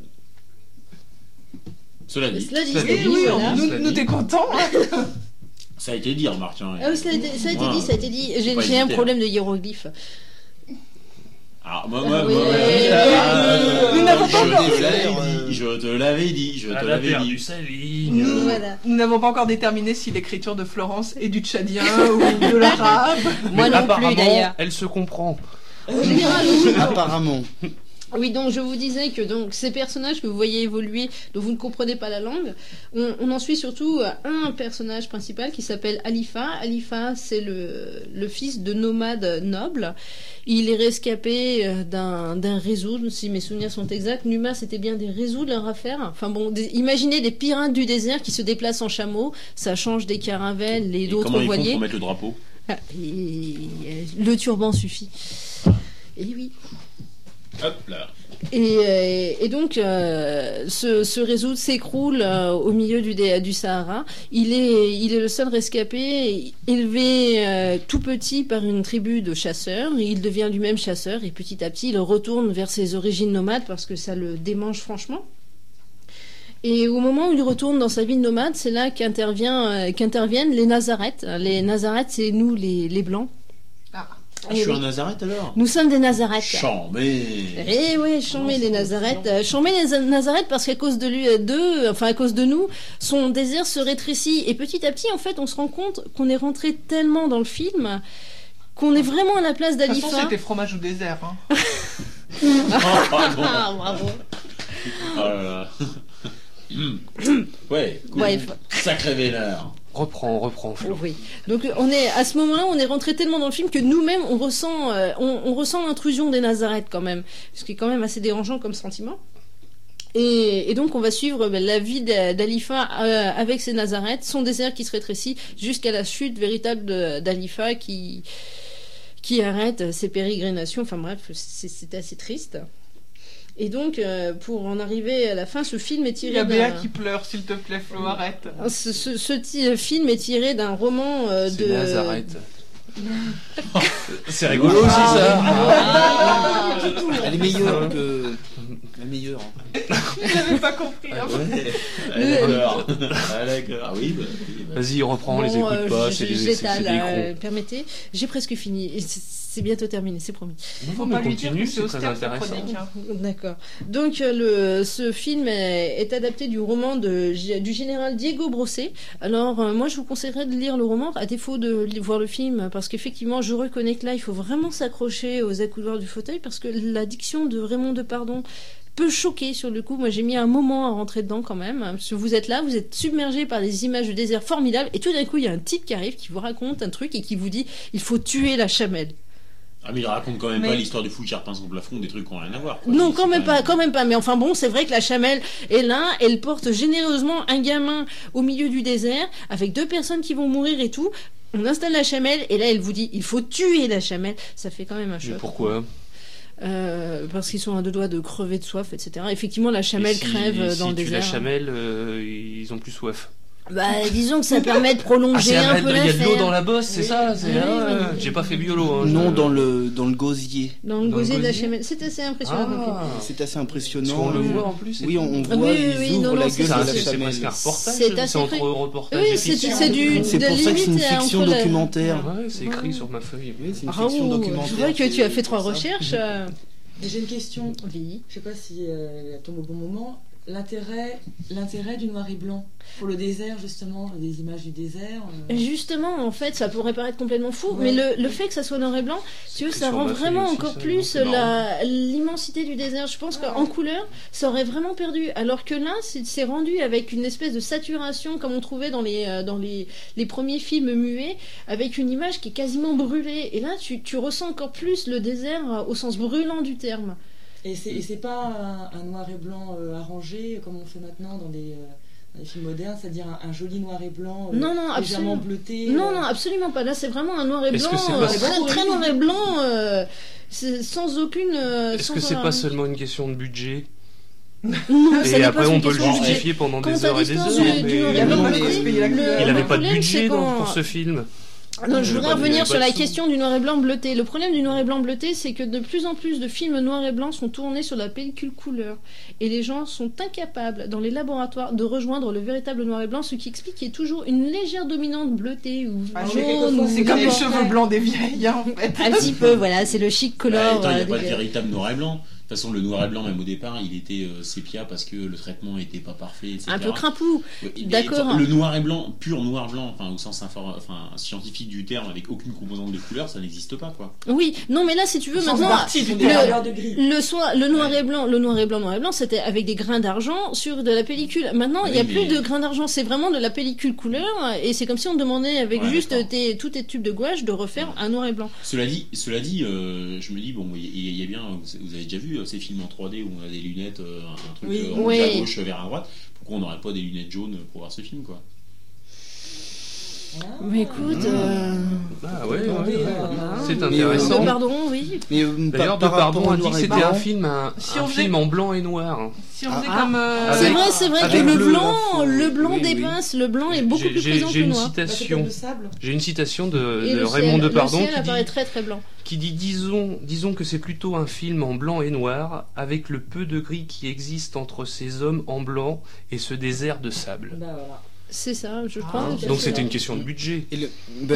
Cela dit. Cela dit, Cela Oui, dit, oui, voilà. nous, Cela nous dit. t'es content. Hein. Ça a été dit, remarque. Hein. Ah oui, ça a été, ça a été Moi, dit, ça a été dit. J'ai pas j'ai un hésiter, problème de hiéroglyphes. Alors, moi, moi, Ah oui. moi, moi, Euh, nous n'avons pas je encore- te l'avais dit, je te l'avais dit, je te Elle a l'avais perdu dit. sa ligne. Nous- Voilà. Nous n'avons pas encore déterminé si l'écriture de Florence est du tchadien ou de l'arabe. Moi Mais non plus, apparemment, d'ailleurs. elle se comprend. En général, oui. Apparemment. Oui, donc je vous disais que donc ces personnages que vous voyez évoluer, dont vous ne comprenez pas la langue, on, on en suit surtout un personnage principal qui s'appelle Alifa. Alifa, c'est le, le fils de nomades nobles. Il est rescapé d'un d'un réseau, si mes souvenirs sont exacts. Numa, c'était bien des réseaux de leur affaire. Enfin bon, des, imaginez des pirates du désert qui se déplacent en chameau. Ça change des caravelles et Et d'autres comment ils font voiliers. pour mettre le drapeau? Ah, et- le turban suffit. Et oui. Hop là. Et, euh, et donc, euh, ce, ce réseau s'écroule euh, au milieu du, dé- du Sahara. Il est, il est le seul rescapé, élevé euh, tout petit par une tribu de chasseurs. Il devient lui-même chasseur et petit à petit, il retourne vers ses origines nomades parce que ça le démange franchement. Et au moment où il retourne dans sa vie de nomade, c'est là qu'intervient, euh, qu'interviennent les Nazarètes. Les Nazarètes, c'est nous, les, les Blancs. Ah. Ah, Eh je suis oui. un Nazareth alors? Nous sommes des Nazarètes. Chambé. Eh oui, chambé les Nazarètes. Euh, chambé les Nazarètes parce qu'à cause de lui, euh, d'eux, enfin à cause de nous, son désert se rétrécit. Et petit à petit, en fait, on se rend compte qu'on est rentré tellement dans le film qu'on est vraiment à la place De toute façon, d'Alifa. c'était fromage ou désert. Hein. Oh, pardon. Ah, bravo. Oh là là. Ouais, cool. Bref. Sacré vénère. Reprends, reprends, Flo. Oui. Donc on est à ce moment-là, on est rentré tellement dans le film que nous-mêmes, on ressent, euh, on, on ressent l'intrusion des Nazarètes quand même, ce qui est quand même assez dérangeant comme sentiment. Et, et donc on va suivre ben, la vie d'A- d'Alifa euh, avec ses Nazarètes, son désert qui se rétrécit jusqu'à la chute véritable de- d'Alifa qui qui arrête ses pérégrinations. Enfin bref, c'est- c'était assez triste. Et donc, euh, pour en arriver à la fin, ce film est Il tiré y a d'un... Béa qui pleure, s'il te plaît, Flo, arrête. Ce, ce- ce ti- film est tiré d'un roman euh, C'est de... Nazareth. C'est rigolo aussi ça. Ah. Elle est meilleure que. La meilleure. Je n'avais pas compris. hein. Ouais. Le- D'accord. Ah, d'accord. Ah oui, bah, oui, bah. Vas-y, reprends, les Bon, écoute euh, pas, je- c'est je- des, c'est- j'étale, c'est des euh, gros. permettez, j'ai presque fini. Et c'est- C'est bientôt terminé, c'est promis. Non, Faut mais pas lui dire continue, que c'est c'est très austère sa intéressant. chronique. hein. D'accord. Donc euh, le, ce film est, est adapté du roman de, du général Diego Brossé. Alors euh, moi je vous conseillerais de lire le roman à défaut de li- voir le film parce qu'effectivement je reconnais que là il faut vraiment s'accrocher aux accoudoirs du fauteuil parce que la diction de Raymond Depardon peut choquer sur le coup. Moi j'ai mis un moment à rentrer dedans quand même. Parce que vous êtes là, vous êtes submergé par des images de désert formidables et tout d'un coup il y a un type qui arrive qui vous raconte un truc et qui vous dit il faut tuer la chamelle. Ah, mais il raconte quand même Mais- pas l'histoire du fou qui repeint son plafond, des trucs qui n'ont rien à voir. quoi. Non, C'est quand même quand pas, quand même pas. Mais enfin bon, c'est vrai que la Chamelle est là, elle porte généreusement un gamin au milieu du désert, avec deux personnes qui vont mourir et tout. On installe la Chamelle, et là elle vous dit, il faut tuer la Chamelle. Ça fait quand même un Mais choc. pourquoi Euh, parce qu'ils sont à deux doigts de crever de soif, et cetera. Effectivement, la Chamelle Et si- crève et dans le si tu désert. la chamelle, euh, ils ont plus soif. Bah, disons que ça permet de Ah, prolonger c'est un à- peu il y a de l'eau l'affaire. dans la bosse, c'est Oui. ça c'est- Oui, ah, oui, oui. J'ai pas fait biolo. Hein, Non, je- dans le, dans le gosier. Dans le Dans le gosier de la gosier. Chamelle. C'est assez impressionnant. comme film. Ah, C'est assez parce impressionnant. qu'on le Euh, voit en plus. et Oui, tout. on, on Ah voit, oui, ils oui, ouvrent non, la non, gueule c'est- de C'est un- la c'est chamelle. presque un reportage. C'est C'est assez entre cru. reportage Oui, et c'est- fiction. c'est du- C'est de pour ça que c'est une limite à fiction entre la- documentaire. Ouais, c'est écrit sur ma feuille. Oui, c'est une Ah, fiction oh, documentaire. je vois que tu as fait trois c'est ça. recherches. euh, Et j'ai une question. Oui. Je sais pas si euh, elle tombe au bon moment. L'intérêt, l'intérêt du noir et blanc pour le désert justement, des images du désert. euh, Justement, en fait, ça pourrait paraître complètement fou, Ouais. mais le, le fait que ça soit noir et blanc, tu veux, écrit ça sur rend ma feuille vraiment aussi, encore ça, plus donc c'est la- l'immensité du désert. Je pense Ah qu'en ouais. couleur, ça aurait vraiment perdu. Alors que là, c'est c'est rendu avec une espèce de saturation, comme on trouvait dans les, euh, dans les, les premiers films muets, avec une image qui est quasiment brûlée. Et là, tu, tu ressens encore plus le désert euh, au sens brûlant du terme. Et c'est, et c'est pas un, un noir et blanc euh, arrangé comme on fait maintenant dans des, euh, dans des films modernes, c'est-à-dire un, un joli noir et blanc euh, Non, non, légèrement absolument. bleuté. Non, euh, non, absolument pas. Là, c'est vraiment un noir et Est-ce blanc, que c'est euh, pas- très, très noir et blanc, euh, c'est sans aucune. euh, Est-ce sans que c'est un- pas seulement une question de budget Non, ça Et n'est après, pas on une peut le question de budget. justifier pendant Quant des à heures et des l'histoire heures. du- du mais- noir et Il y a blanc, pas le- de payer la le- couleur. Il le avait pas de problème, budget c'est dans- quand- pour ce film. Non, je Euh, voudrais bah, revenir il y sur avait la pas de question du noir et blanc bleuté. Le problème du noir et blanc bleuté, c'est que de plus en plus de films noir et blanc sont tournés sur la pellicule couleur. Et les gens sont incapables, dans les laboratoires, de rejoindre le véritable noir et blanc, ce qui explique qu'il y ait toujours une légère dominante bleutée ou Ah, mais c'est- quelquefois, jaune. C'est ou comme les blanc. cheveux blancs des vieilles, hein, en fait. Un petit peu, voilà, c'est le chic Bah, color. attends, il n'y euh, a pas de des- véritable noir et blanc. De toute façon, le noir et blanc, même au départ, il était euh, sépia parce que le traitement n'était pas parfait, et cetera. Un peu crampou. Ouais, mais D'accord. Le noir et blanc, pur noir blanc, enfin au sens infor- enfin, scientifique du terme, avec aucune composante de couleur, ça n'existe pas, quoi. Oui, non, mais là, si tu veux, Ils sont maintenant, partis Ils ont du des le- couleurs de gris. Le, soir, le noir Ouais. et blanc, le noir et blanc, noir et blanc, c'était avec des grains d'argent sur de la pellicule. Maintenant, il n'y a Oui, plus mais- de grains d'argent, c'est vraiment de la pellicule couleur, et c'est comme si on demandait avec Ouais, juste d'accord. tes, tous tes tubes de gouache de refaire un noir et blanc. Cela dit, cela dit euh, je me dis, bon, il y, il y a bien, vous vous avez déjà vu euh, ces films en trois D où on a des lunettes, euh, un truc Oui. euh, rouge Oui. à gauche, vert à droite, pourquoi on n'aurait pas des lunettes jaunes pour voir ce film, quoi? Ah. Mais écoute, euh... Ah ouais, ouais, Oui, ouais. euh, C'est Mais, intéressant. euh, de pardon, oui. Mais euh, D'ailleurs, par, De par rapport Pardon au a dit noir que et c'était blanc, un film, un, Si un on faisait- film en blanc et noir. Si on faisait Ah. comme. euh, C'est Avec- vrai, c'est vrai que avec le le- blanc, l'info, le blanc oui, oui. dépasse, le blanc est beaucoup J'ai- plus j'ai- présent que J'ai le une noir. La tête citation. de sable. J'ai une citation de, Et de le Raymond ciel, Depardon le ciel qui apparaît dit, très très blanc. qui dit disons, disons que c'est plutôt un film en blanc et noir, avec le peu de gris qui existe entre ces hommes en blanc et ce désert de sable. Bah voilà. C'est ça, je Ah, crois. ok. Donc c'était une question de budget. Et le- bah,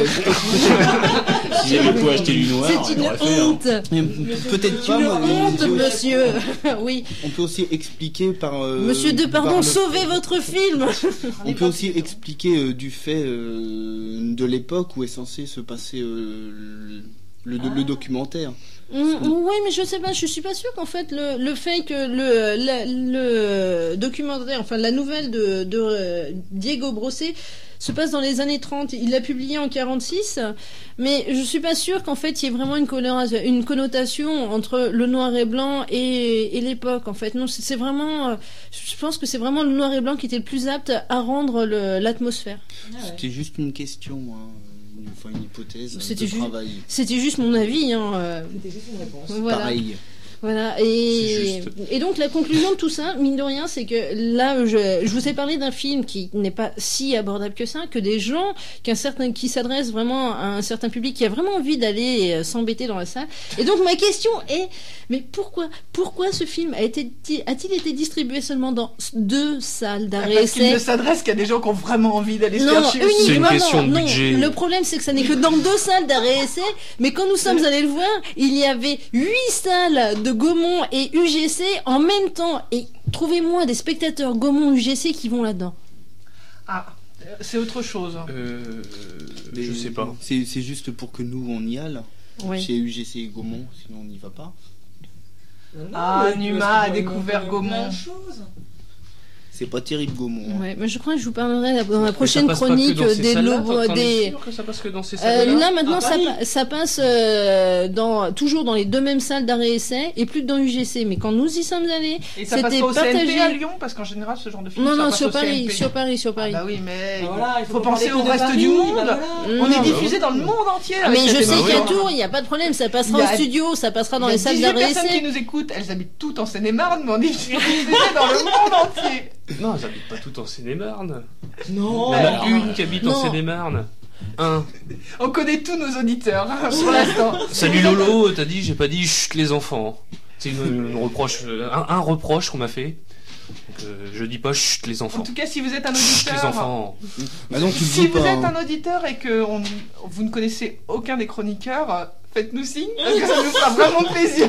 S'il y avait quoi acheter du noir, C'est il une aurait fait, hein. honte. mais peut-être C'est pas. une moi, honte, j'ai aussi- monsieur. Oui. On peut aussi expliquer par. euh, Monsieur Depardon, par le- sauvez votre film. On peut aussi expliquer euh, du fait euh, de l'époque où est censé se passer euh, le, le documentaire. Mm, oui, mais je sais pas, je suis pas sûre qu'en fait le, le fait que le, la- le documentaire, enfin la nouvelle de, de euh, Diego Brossé se passe dans les années trente, il l'a publié en quarante-six, mais je suis pas sûre qu'en fait il y ait vraiment une, coloration- une connotation entre le noir et blanc et, et l'époque en fait. Non, c'est c'est vraiment, euh, je pense que c'est vraiment le noir et blanc qui était le plus apte à rendre le- l'atmosphère. Ah ouais. C'était juste une question, hein, une, enfin une hypothèse C'était de juste- travail. C'était juste mon avis, hein. euh, C'était juste une réponse. voilà. Pareil. Voilà, C'est et, juste. et donc la conclusion de tout ça, mine de rien, c'est que là, je, je vous ai parlé d'un film qui n'est pas si abordable que ça, que des gens qu'un certain, qui s'adressent vraiment à un certain public qui a vraiment envie d'aller euh, s'embêter dans la salle. Et donc ma question est, mais pourquoi, pourquoi ce film a été, a-t-il été distribué seulement dans deux salles d'arrêt Parce qu'il ne essai? s'adresse qu'à des gens qui ont vraiment envie d'aller se Non, faire chier. uniquement, C'est une non, question de non. budget. Le problème, c'est que ça n'est que dans deux salles d'arrêt essai. Mais quand nous sommes allés le voir, il y avait huit salles de Gaumont et U G C en même temps. Et trouvez-moi des spectateurs Gaumont U G C qui vont là-dedans. Ah, c'est autre chose. Euh, Mais je sais pas. C'est c'est juste pour que nous on y aille Ouais. chez U G C et Gaumont, sinon on n'y va pas. Non, non, Ah, mais Numa parce a qu'ils vont découvert faire Gaumont. plein de choses. C'est pas terrible, Gaumont. Hein. Ouais, mais je crois que je vous parlerai dans la Mais prochaine ça passe pas chronique que dans ces des salles-là, lobos, t'en- t'en es des. sûr que ça passe que dans ces Euh, salles-là là maintenant À ça, Paris. pa- ça passe euh, dans toujours dans les deux mêmes salles d'arrêt essai et plus dans U G C. Mais quand nous y sommes allés, Et ça passe c'était pas au C N P partagé. à Lyon parce qu'en général ce genre de film Non ça non passe sur au C N Paris, P. sur Paris, sur Paris. Ah bah oui mais Bah voilà, il faut faut pas penser parler au que de reste Paris, du monde. bah voilà. Mm. On est Non, diffusé dans le monde entier. Ah, avec mais je cette sais émission. qu'à Tours, il n'y a pas de problème, ça passera Il y a- en studio, ça passera dans Il y a les salles dix-huit d'arrêt personnes qui essai. nous écoutent, elles habitent toutes en Seine-et-Marne, mais on est diffusé dans le monde entier. Non, elles habitent pas toutes en Seine-et-Marne. Non. Il y en a alors, une qui habite en non. Seine-et-Marne. Un. On connaît tous nos auditeurs hein, pour l'instant. Salut Lolo, t'as dit, j'ai pas dit chut les enfants. C'est une, une reproche, euh, un, un reproche qu'on m'a fait. Donc, euh, je dis pas chut les En enfants. tout cas, si vous êtes un Chut les auditeur, enfants. Bah non, tu le si dis vous pas. êtes hein. un auditeur et que on- vous ne connaissez aucun des chroniqueurs, euh, faites-nous signe parce que ça nous fera vraiment plaisir.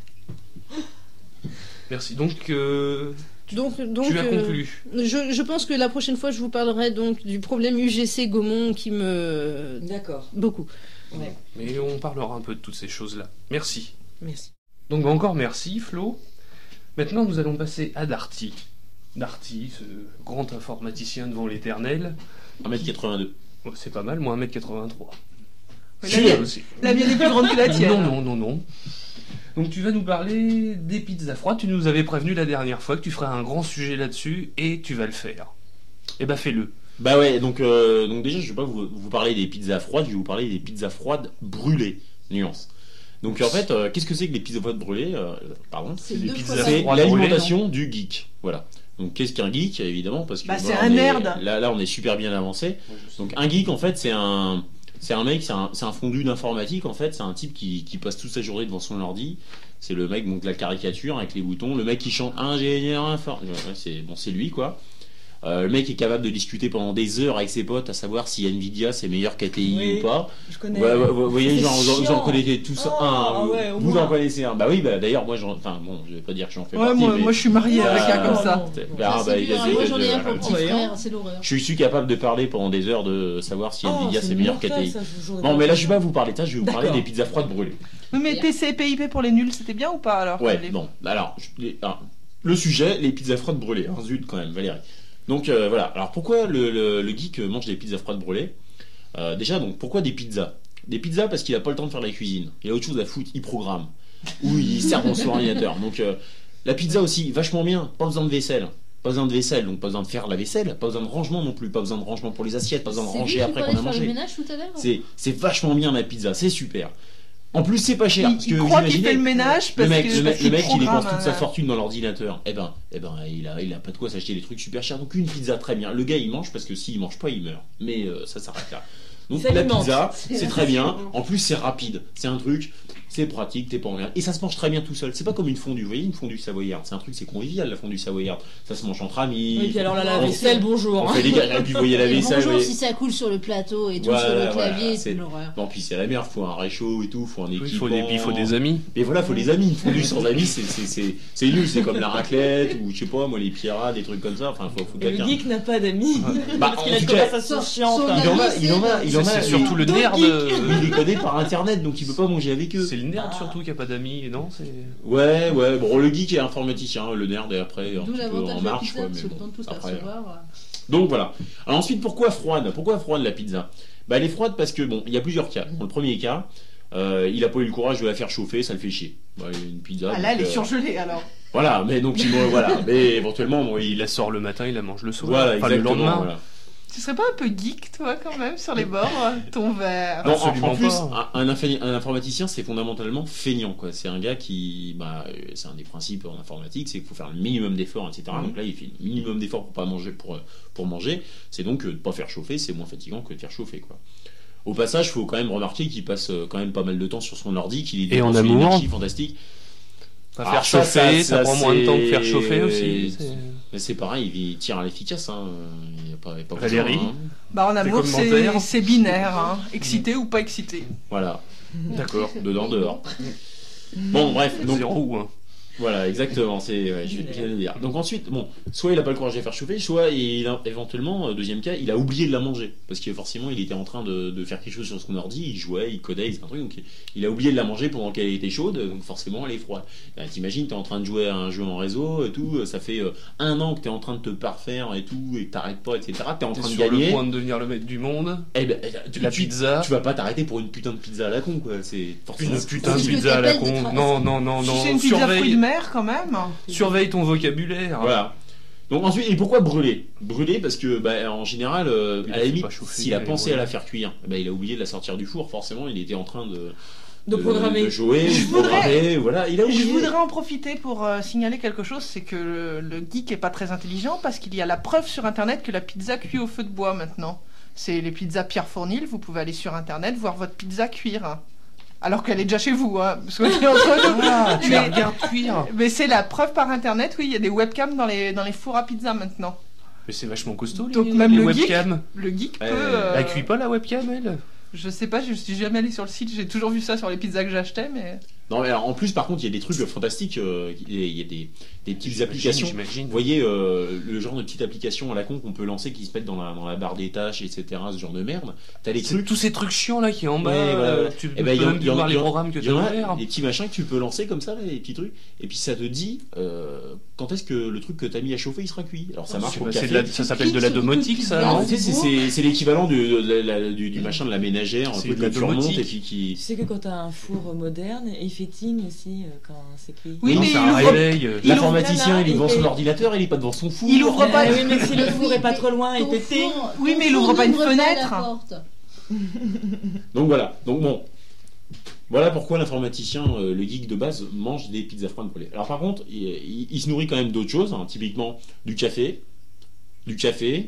Merci. Donc, euh, Donc, donc tu as euh, conclu. je, je pense que la prochaine fois, je vous parlerai donc du problème U G C Gaumont qui me D'accord. beaucoup. Ouais. Mais on parlera un peu de toutes ces choses-là. Merci. Merci. Donc encore merci Flo. Maintenant nous allons passer à Darty. Darty, ce grand informaticien devant l'éternel. un mètre quatre-vingt-deux. Oh, c'est pas mal, moi un mètre quatre-vingt-trois. Oui, Si, la, aussi. la mienne est plus grande que la tienne. Non, non, non, non. Donc tu vas nous parler des pizzas froides. Tu nous avais prévenu la dernière fois que tu ferais un grand sujet là-dessus et tu vas le faire. Eh ben fais-le. Bah ouais, donc, euh, donc déjà, je vais pas vous, vous parler des pizzas froides, je vais vous parler des pizzas froides brûlées. Nuance. Donc en fait, euh, qu'est-ce que c'est que les pizzas froides brûlées euh, Pardon. C'est des deux pizzas fois C'est froides l'alimentation du geek. Voilà. Donc qu'est-ce qu'un geek évidemment parce que Bah, voilà, c'est un on est- nerd. Là, là, on est super bien avancé. Donc un geek en fait, c'est un, c'est un mec, c'est un, c'est un fondu d'informatique en fait. C'est un type qui, qui passe toute sa journée devant son ordi. C'est le mec donc la caricature avec les boutons. Le mec qui chante ingénieur informatique. C'est bon, c'est lui quoi. Euh, le mec est capable de discuter pendant des heures avec ses potes à savoir si Nvidia c'est meilleur qu'A T I Oui. ou pas. Je connais. Ouais, ouais, vous voyez, C'est genre, vous en- vous en chiant. connaissez tous Oh, un. ah vous- ouais, au vous moins. en connaissez un. Bah oui, bah d'ailleurs, moi, j'en, enfin bon, je vais pas dire que j'en fais Ouais, partie. moi, mais... moi je suis marié Non, avec un Ah, comme non, ça. non. Ah, Ça, bah, c'est il y a dur, des- hein. Moi des- j'en ai un pour des- petit ouais, frère, hein. c'est l'horreur. Je suis capable de parler pendant des heures de savoir si Oh, Nvidia c'est c'est meilleur qu'A T mortel, I. ça, je vous jure, Bon, mais là, je vais d'accord. pas vous parler de ça, je vais vous parler D'accord. des pizzas froides brûlées. Oui, mais T C P I P pour les nuls, c'était bien ou pas alors Ouais, les- bon, alors, je- les- alors, le sujet, les pizzas froides brûlées. Hein, zut, quand même, Valérie. Donc, euh, voilà. Alors, pourquoi le, le, le geek mange des pizzas froides brûlées euh, Déjà, donc, pourquoi des pizzas Des pizzas parce qu'il a pas le temps de faire la cuisine. Il a autre chose à foutre, il programme. Ou il sert dans son ordinateur. Donc, euh, la pizza aussi, vachement bien, pas besoin de vaisselle. Pas besoin de vaisselle, donc pas besoin de faire la vaisselle, pas besoin de rangement non plus, pas besoin de rangement pour les assiettes, pas besoin de C'est lui ranger qui après parlait qu'on a de faire le mangé. ménage tout à l'heure. C'est, c'est vachement bien ma pizza, c'est super. En plus, c'est pas cher. Il, parce il que vous croit qu'il imaginez, fait le ménage le parce mec, que le mec, parce le qu'il mec, il dépense programme toute sa un- fortune dans l'ordinateur. Eh ben, eh ben, il a, il a pas de quoi s'acheter des trucs super chers. Donc une pizza très bien. Le gars, il mange parce que s'il mange pas, il meurt. Mais euh, ça s'arrête là. Donc Il la s'alimente. pizza, C'est c'est très bien. rassurant. En plus, c'est rapide. C'est un truc, c'est pratique, t'es pas en galère. Et ça se mange très bien tout seul. C'est pas comme une fondue. Vous voyez, une fondue savoyarde. C'est un truc, c'est convivial la fondue savoyarde. Ça se mange entre amis. Et puis alors là, la On- vaisselle, On bonjour. hein. fait les gars, et puis vous voyez la Et vaisselle. bonjour voyez- si ça coule sur le plateau et tout Voilà, sur le voilà, clavier, c'est- c'est l'horreur. Non, puis c'est la merde. Faut un réchaud et tout. Faut un Il équipement. faut des, il faut des amis. Et voilà, faut les amis. Une fondue sans amis, c'est, c'est, c'est, c'est nul. C'est comme la raclette ou je sais pas, moi, les pierras, des trucs comme ça. Enfin, faut, faut Et le quelqu'un. geek n'a pas d'amis. Bah, Parce qu'il en a tout une cas, conversation son- chiante. son hein. Il en a, ami, il en a, c'est- il en C'est a. c'est surtout le Deux nerd. geeks. euh, Il les connaît par internet, donc il peut pas manger avec eux. C'est le nerd Ah. surtout qui a pas d'amis, non c'est... Ouais, ouais. Bon, le geek est informaticien, le nerd est après un D'où petit peu l'avantage en de la marche, pizza, quoi. parce Mais que le bon, temps de tout se après, recevoir. donc voilà. Alors ensuite, pourquoi froide Pourquoi froide la pizza Bah, elle est froide parce que bon, il y a plusieurs cas. Dans le premier cas, euh, il a pas eu le courage de la faire chauffer, ça le fait chier. Bah, une pizza. Ah là, elle donc, est euh, surgelée alors. Voilà, mais donc bon, voilà, mais éventuellement, bon, Il il la sort le matin, il la mange le soir. voilà, enfin, le exactement. lendemain. Voilà. Tu serais pas un peu geek toi quand même sur les bords ton verre. Non, en, Absolument en plus, pas. un, un infa- un informaticien, c'est fondamentalement feignant, quoi. C'est un gars qui, bah, euh, c'est un des principes en informatique, c'est qu'il faut faire le minimum d'efforts, et cetera. Mhm. Donc là, il fait le minimum d'efforts pour pas manger, pour, euh, pour manger. C'est donc euh, de pas faire chauffer, c'est moins fatigant que de faire chauffer, quoi. Au passage, faut quand même remarquer qu'il passe euh, quand même pas mal de temps sur son ordi, qu'il y Et en dépense une amour. énergie fantastique. Pas Ah, faire ça, chauffer, ça, ça, prend ça, moins de temps que c'est- faire chauffer aussi. c'est- Mais c'est pareil, il tire à l'efficace, hein. Il y a pas, il y a pas Valérie besoin, hein. Bah en amour c'est commentaires c'est binaire, hein. Excité ou pas excité. Voilà. D'accord. Dedans, dehors. Bon, bref. Donc, Zéro ou un. Voilà, exactement, c'est, ouais, je je viens de le dire. Donc ensuite, bon, soit il a pas le courage de la faire chauffer, soit il a, éventuellement, euh, deuxième cas, il a oublié de la manger. Parce que forcément, il était en train de, de faire quelque chose sur son ordi, il jouait, il codait, il faisait un truc, donc il a oublié de la manger pendant qu'elle était chaude, donc forcément elle est froide. Ben, t'imagines, t'es en train de jouer à un jeu en réseau, et tout, ça fait euh, un an que t'es en train de te parfaire et tout, et que t'arrêtes pas, et cetera. T'es en T'es train de sur gagner. le point de devenir le maître du monde. Eh ben, tu, La tu- pizza. Tu vas pas t'arrêter pour une putain de pizza à la con, quoi. C'est forcément. Une putain de ce que pizza à la t'appelles des con. tra- Non, non, non, Si non. c'est une pizza fruits de Surveille, mer quand même. surveille ton vocabulaire. Voilà. Donc ensuite, et pourquoi brûler? Brûler parce que, bah, en général, euh, Il à a la fait limite, pas chauffer, s'il a il a pensé brûlé. à la faire cuire, bah, il a oublié de la sortir du four. Forcément, il était en train de De programmer. de jouer, Je de voudrais- programmer. Voilà, il a oublié. Je voudrais en profiter pour euh, signaler quelque chose, c'est que le, le geek est pas très intelligent parce qu'il y a la preuve sur internet que la pizza cuit au feu de bois maintenant. C'est les pizzas Pierre Fournil, vous pouvez aller sur internet voir votre pizza cuire. Alors qu'elle est déjà chez vous, hein. Soyez entre nous. Ah, tu la Mais- regardes cuire. Mais c'est la preuve par internet, oui, il y a des webcams dans les, dans les fours à pizza maintenant. Mais c'est vachement costaud, les, Donc les même le webcams. Le geek Ouais, peut... euh, Elle cuit pas la webcam, elle? Je sais pas, je suis jamais allé sur le site, j'ai toujours vu ça sur les pizzas que j'achetais, mais... Non, mais alors, en plus, par contre, il y a des trucs fantastiques. euh, Il y a- il y a des, des petites J'imagine, applications. J'imagine. Vous voyez euh, le genre de petites applications à la con qu'on peut lancer qui se mettent dans la, dans la barre des tâches, et cetera. Ce genre de merde. T'as les C'est trucs. tous ces trucs chiants là qui est en bas. Ouais, voilà, voilà. Tu Eh peux ben, il y en- même il y en- voir il y les en- programmes que Il tu y as en a ouverts. des petits machins que tu peux lancer comme ça, des petits trucs. Et puis ça te dit euh, quand est-ce que le truc que t'as mis à chauffer il sera cuit. Alors ça marche pour le C'est café. de la- ça s'appelle de la domotique, ça, Alors, non tu sais, c'est- c'est c'est l'équivalent du, de la- du, du machin de la ménagère, un C'est peu de la que tu remontes domotique. et puis Tu qui. sais que quand t'as un four moderne, il fait ting aussi euh, quand c'est cuit. Oui, Non, mais c'est il un ouvre- réveil. euh, il L'informaticien, il est devant ouvre- son ordinateur, il est pas devant son four. Il ouvre pas- Eh oui, mais si le four est pas trop loin, il Ton peut ting. four- Oui, ton mais il four ouvre pas une n'ouvre fenêtre. la porte. Donc voilà. Donc bon. Voilà pourquoi l'informaticien, euh, le geek de base, mange des pizzas froides brûlées. Alors par contre, il, il- il se nourrit quand même d'autres choses, hein, typiquement du café, du café,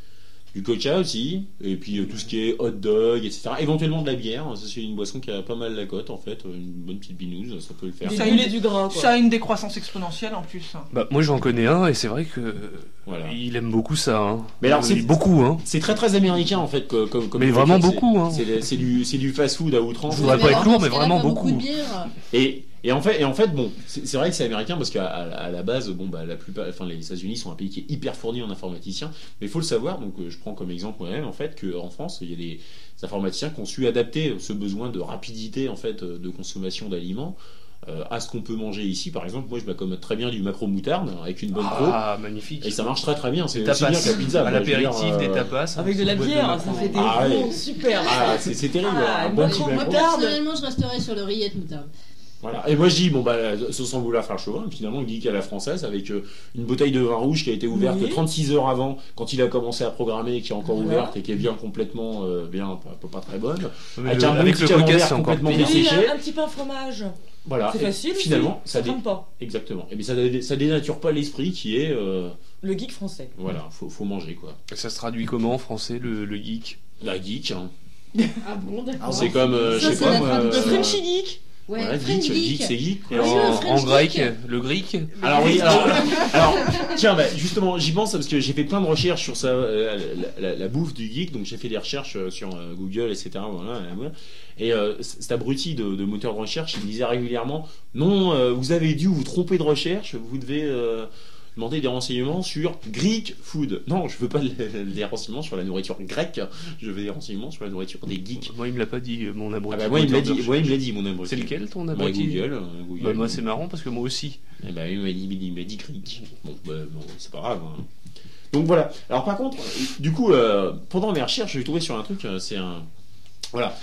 du coca aussi, et puis euh, tout ce qui est hot dog, et cetera. Éventuellement de la bière, ça c'est une boisson qui a pas mal la cote en fait, une bonne petite binouse, ça peut le faire. Des Ça, bulles il- et du gras, quoi. Ça a une décroissance exponentielle en plus. Bah, moi j'en connais un et c'est vrai que Voilà. il aime beaucoup ça. Hein. Mais alors, Euh, c'est- beaucoup, hein. C'est très très américain en fait, co- comme, comme Mais comme vraiment c'est- beaucoup, hein. C'est c'est du, c'est du fast-food à outrance. Je voudrais Mais pas alors, être lourd, dans mais ce cas-là, vraiment pas beaucoup. de bière. Et, et en fait, et en fait, bon, c'est c'est vrai que c'est américain parce qu'à à, à la base, bon, bah, la plupart, enfin, les États-Unis sont un pays qui est hyper fourni en informaticiens. Mais il faut le savoir. Donc, euh, je prends comme exemple moi-même en fait qu'en France, il y a des informaticiens qui ont su adapter ce besoin de rapidité en fait de consommation d'aliments euh, à ce qu'on peut manger ici. Par exemple, moi, je m'accommode très bien du macro moutarde avec une bonne croûte. Ah, magnifique. Et ça marche très très bien. C'est Des aussi bien tapas. que la pizza. À quoi, je veux dire, l'apéritif, euh, des tapas. Avec de la une boîte bière, macro. ça fait des Ah ouais. bons super. Ah, c'est c'est terrible. Ah, un une bon bonne petit croûte macro. moutarde. Personnellement, je resterai sur le rillette moutarde. Voilà. Et moi je dis, bon bah, ce sans vouloir faire le chauvin, finalement, le geek à la française, avec euh, une bouteille de vin rouge qui a été ouverte Oui. trente-six heures avant, quand il a commencé à programmer, et qui est encore Voilà. ouverte, et qui est bien complètement, euh, bien, pas, pas très bonne. Mais Avec le- un bon avec petit le camembert coca, c'est encore complètement pire. Oui, desséché. un, un petit pain fromage. Voilà. C'est Et facile. Finalement, aussi, ça, ça dé- trempe pas. exactement. Et bien ça, dé- ça dénature pas l'esprit qui est, euh, Le geek français. voilà, faut, faut manger quoi. Et ça se traduit comment en français, le, le geek? La geek, hein. Ah bon, d'accord. c'est comme, euh, je Ça, sais c'est pas la moi. trame de Le euh, Frenchy geek. Ouais, voilà, French geek, geek. geek, c'est geek. Et quoi. Oui, en, le French en grec, geek. le grec? Alors oui, alors, alors tiens, bah, justement, j'y pense parce que j'ai fait plein de recherches sur ça, euh, la, la- la bouffe du geek, donc j'ai fait des recherches euh, sur euh, Google, et cetera. Voilà, voilà. Et euh, cet abruti de, de moteur de recherche, il me disait régulièrement, non, euh, vous avez dû vous tromper de recherche, vous devez euh, demander des renseignements sur Greek food. Non, je veux pas les, les renseignements sur la nourriture grecque, je veux des renseignements sur la nourriture des geeks. Moi, il me l'a pas dit, mon abruti. Ah bah moi, il me l'a moteur de dit, moi, il me l'a recherche. dit, mon abruti. C'est lequel ton Bah, abruti? Google, euh, Google. Bah, moi, c'est marrant parce que moi aussi. Eh ben, il m'a dit, il m'a dit Greek. Bon, bah, bon, c'est pas grave. hein. Donc voilà. Alors par contre, du coup, euh, pendant mes recherches, j'ai trouvé sur un truc, euh, c'est un... Voilà.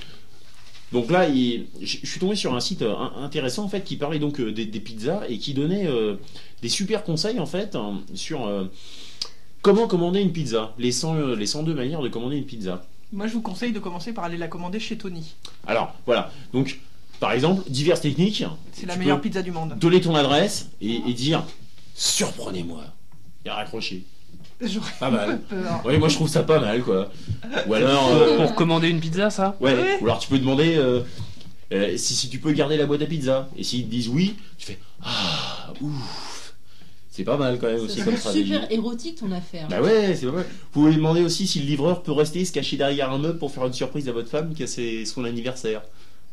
Donc là, il- je je suis tombé sur un site euh, in- intéressant en fait qui parlait donc euh, des, des pizzas et qui donnait euh, des super conseils en fait hein, sur euh, comment commander une pizza, les cent, euh, les cent deux manières de commander une pizza. Moi, je vous conseille de commencer par aller la commander chez Tony. Alors voilà. Donc par exemple, diverses techniques. C'est la Tu meilleure peux pizza du monde. Donner ton adresse et, et dire surprenez-moi et raccrocher. J'aurais Pas mal. peur. Ouais, moi je trouve ça pas mal quoi. Ou alors, euh, Pour commander une pizza, ça? ouais. Ouais. Ou alors tu peux demander euh, euh, si, si tu peux garder la boîte à pizza. Et s'ils te disent oui, tu fais ah ouf. C'est pas mal quand même aussi Ça comme serait stratégie. super érotique ton affaire. Bah ouais, c'est pas mal. Vous pouvez demander aussi si le livreur peut rester se cacher derrière un meuble pour faire une surprise à votre femme que c'est son anniversaire.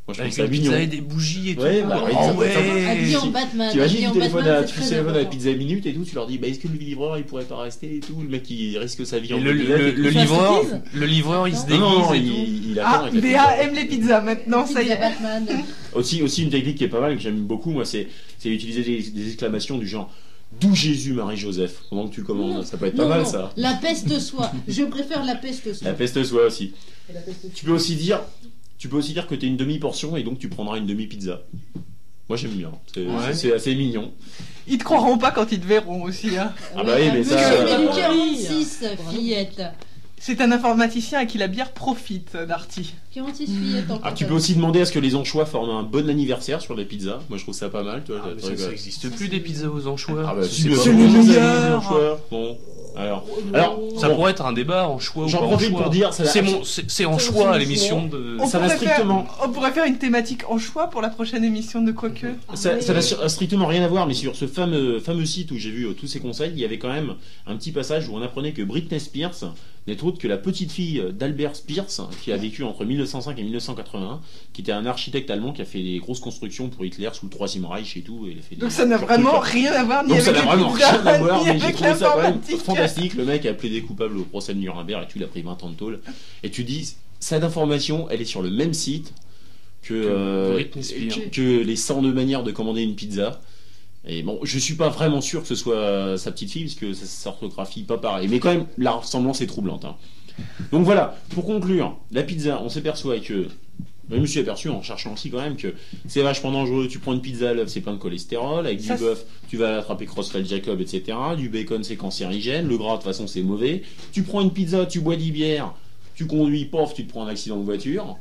Moi, je Avec trouve ça une mignon. pizza et des bougies et tout. Ouais, bah, Oh, ouais, ça- ouais. Habillé en Batman. T'imagines, Habillé en tu téléphones Batman, à, c'est tu très téléphones à la important. pizza minute et tout, tu leur dis, bah, est-ce que le livreur il pourrait pas rester et tout, le mec il risque sa vie Et en le, mobilette le, et tout. le Fast livreur, food. le livreur, il se Non, déguise non, non, et il, tout. il attend Ah, avec la B pizza. A aime les pizzas maintenant, ça y Pizza est. Batman. Aussi, aussi une technique qui est pas mal et que j'aime beaucoup, moi, c'est, c'est utiliser des, des exclamations du genre d'où Jésus, Marie-Joseph pendant que tu commandes. Non. Ça peut être Non, pas mal non, ça. La peste soit. Je préfère la peste soit. La peste soit aussi. Et la peste Tu peux aussi dire, tu peux aussi dire que t'es une demi-portion et donc tu prendras une demi-pizza. Moi j'aime bien, c'est, Ouais. c'est assez mignon. Ils te croiront pas quand ils te verront aussi. Hein. Ah bah oui, mais Monsieur ça, fait du euh, quarante-six, fillette. C'est un informaticien à qui la bière profite, Darty. quarante-six fillettes en Ah, tu peux aussi demander à ce que les anchois forment un bon anniversaire sur les pizzas. Moi je trouve ça pas mal, tu vois. Ah, ça- mais ça ça, rigole. ça existe plus des pizzas aux anchois. Ah bah Ça, si, c'est mais pas c'est bon. les meilleurs. anchois. Bon, alors, alors, Ça bon, pourrait être un débat en choix ou J'en pas en profite choix. pour dire, ça va- c'est mon, c'est, c'est en Ça, choix c'est à l'émission de. On Ça va pourrait, strictement- faire, on pourrait faire une thématique en choix pour la prochaine émission de Quoique. Ça, ça n'a sur- strictement rien à voir, mais sur ce fameux, fameux site où j'ai vu euh, tous ces conseils, il y avait quand même un petit passage où on apprenait que Britney Spears n'est autre que la petite fille d'Albert Spears, qui a vécu entre mille neuf cent cinq et mille neuf cent quatre-vingt-un, qui était un architecte allemand qui a fait des grosses constructions pour Hitler sous le Troisième Reich et tout. Et il a fait des- Donc ça n'a plusieurs vraiment trucs. rien à voir ni Donc ça avec n'a les vraiment pizzas, rien à voir, ni mais j'ai avec trouvé ça quand même l'informatique. fantastique. Le mec a plaidé coupable au procès de Nuremberg et tout, il a pris vingt ans de tôle. Et tu dis, cette information, elle est sur le même site que, euh, Britney Spears. que, que les cent deux manières de commander une pizza. Et bon, je suis pas vraiment sûr que ce soit sa petite fille, parce que ça s'orthographie pas pareil. Mais quand même, la ressemblance est troublante. hein. Donc voilà, pour conclure, la pizza, on s'aperçoit que. Je me suis aperçu en cherchant aussi quand même que c'est vachement dangereux. Tu prends une pizza à l'œuf, c'est plein de cholestérol. Avec Ça, du bœuf, tu vas attraper Creutzfeldt Jacob, et cetera. Du bacon, c'est cancérigène. Le gras, de toute façon, c'est mauvais. Tu prends une pizza, tu bois dix bières, tu conduis, pof, tu te prends un accident de voiture.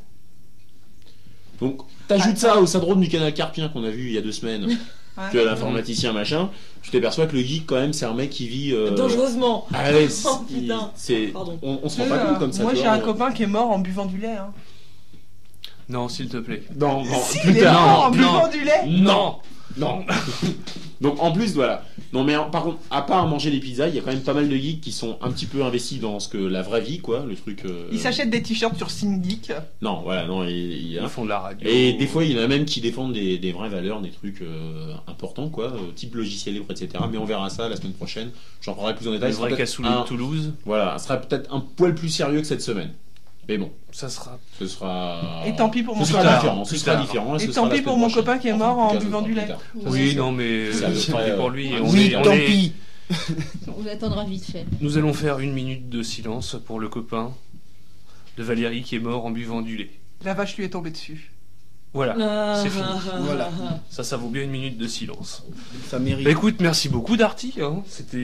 Donc, t'ajoutes ça au syndrome du canal carpien qu'on a vu il y a deux semaines, Ouais. que l'informaticien machin. Tu t'aperçois que le geek, quand même, c'est un mec qui vit. euh, Dangereusement. Ah ouais, c'est- Oh, putain. c'est, Pardon. on, on se Tu rend sais, pas compte euh, comme ça. Moi tu j'ai vois, un on- copain qui est mort en buvant du lait. Hein. Non, s'il te plaît. Non, non, Si, plus il est tard. mort en non, buvant du lait. Non, non. Donc en plus, voilà. Non, mais en- par contre, à part manger des pizzas, il y a quand même pas mal de geeks qui sont un petit peu investis dans ce que la vraie vie, quoi, le truc. euh, Il s'achète des t-shirts sur Syndic. Non, voilà, non, il, il y a- Ils font de la radio. Et des fois, il y en a même qui défendent des, des vraies valeurs, des trucs euh, importants, quoi, euh, type logiciel libre, et cetera. Mais on verra ça la semaine prochaine. J'en parlerai plus en détail. Les Ce sera vrais peut-être cassoulets un- de Toulouse, Voilà, ce sera peut-être un poil plus sérieux que cette semaine. Mais bon, ça sera. ce sera. Et tant pis pour ce mon sera tard, différent. Ce plus sera tard. différent. Et ce tant sera la pis semaine pour mon prochaine. copain qui est mort Enfin, en tout cas, buvant tout du cas, lait. plus tard. Oui, non, mais C'est à peu euh, près, pour euh, lui. On Oui, est, on tant est- pis. On l'attendra vite fait. Nous allons faire une minute de silence pour le copain de Valérie qui est mort en buvant du lait. La vache lui est tombée dessus. Voilà, Ah, c'est fini. ah, ah, Voilà. ah, ah. Ça, ça vaut bien une minute de silence. Ça mérite. Bah écoute, merci beaucoup Darty. Hein. C'était,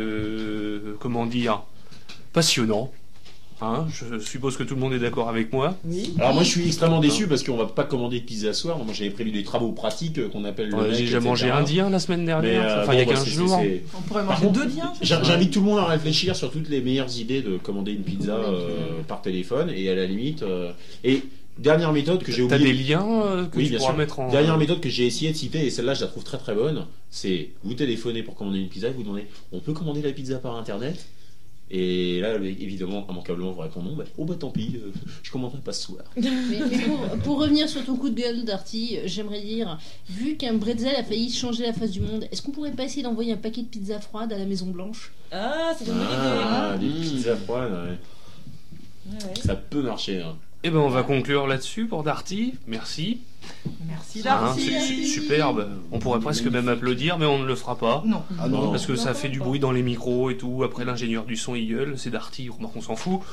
euh, comment dire, passionnant. Hein. Je suppose que tout le monde est d'accord avec moi. Oui. Alors moi je suis extrêmement déçu parce qu'on va pas commander de pizza ce soir. Moi j'avais prévu des travaux pratiques euh, qu'on appelle le Ouais, mec, J'ai déjà et cetera. mangé indien la semaine Mais, dernière, euh, enfin il y a bon, bah, quinze c'est- jours. c'est- On pourrait Par manger contre, deux diens. J'in- J'invite tout le monde à réfléchir sur toutes les meilleures idées de commander une pizza euh, par téléphone et à la limite. euh, et dernière méthode que j'ai T'as oublié. des liens euh, que Oui, tu bien pourras sûr. mettre en. Dernière méthode que j'ai essayé de citer et celle-là je la trouve très très bonne. C'est vous téléphonez pour commander une pizza et vous demandez on peut commander la pizza par internet. Et là, évidemment, immanquablement, vous répondez non, bah, oh bah tant pis, euh, je commanderai pas ce soir. Mais, mais pour, pour revenir sur ton coup de gueule, Darty, j'aimerais dire, vu qu'un bretzel a failli changer la face du monde, est-ce qu'on pourrait pas essayer d'envoyer un paquet de pizza froide à la Maison Blanche? Ah, c'est une bonne Ah, des Mmh. pizzas froides, ouais. idée. Ouais, ouais. Ça peut marcher. Hein. Eh ben on va conclure là-dessus pour Darty. Merci. Merci Hein, Darty. c'est superbe. On pourrait presque même applaudir, mais on ne le fera pas. Non. Ah non. Parce que Non, ça non, fait du pas. bruit dans les micros et tout. Après, l'ingénieur du son, il gueule. C'est Darty, remarque, on s'en fout.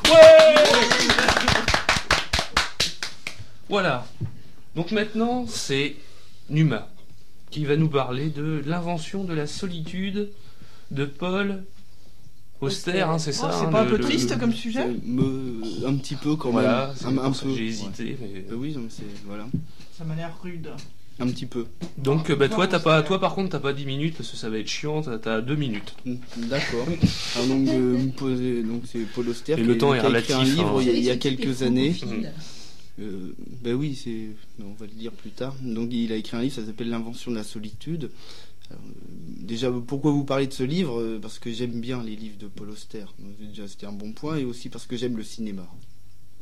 Voilà. Donc maintenant, c'est Numa qui va nous parler de l'invention de la solitude de Paul Auster, hein, c'est Oh, ça. c'est hein, pas un le- peu le- triste le- comme Ça sujet me... Un petit peu quand Voilà, même. c'est Un, un pour ça que peu. j'ai ouais. hésité. Mais... Euh, oui, non, mais c'est. Voilà. Ça m'a l'air rude. Un petit peu. Donc, bah, toi, t'as pas, toi, par contre, t'as pas dix minutes parce que ça va être chiant. T'as, t'as deux minutes. Mm, D'accord. Alors, donc, euh, me poser- donc c'est Paul Auster Et qui, le a- temps qui est a écrit un relatif, livre hein. il y a, il y a Ce type est quelques années. francophile. Euh, ben oui, c'est. On va le dire plus tard. Donc il a écrit un livre, ça s'appelle L'invention de la solitude. Alors, euh, déjà, pourquoi vous parlez de ce livre? Euh, Parce que j'aime bien les livres de Paul Auster. Donc, déjà, c'était un bon point, et aussi parce que j'aime le cinéma.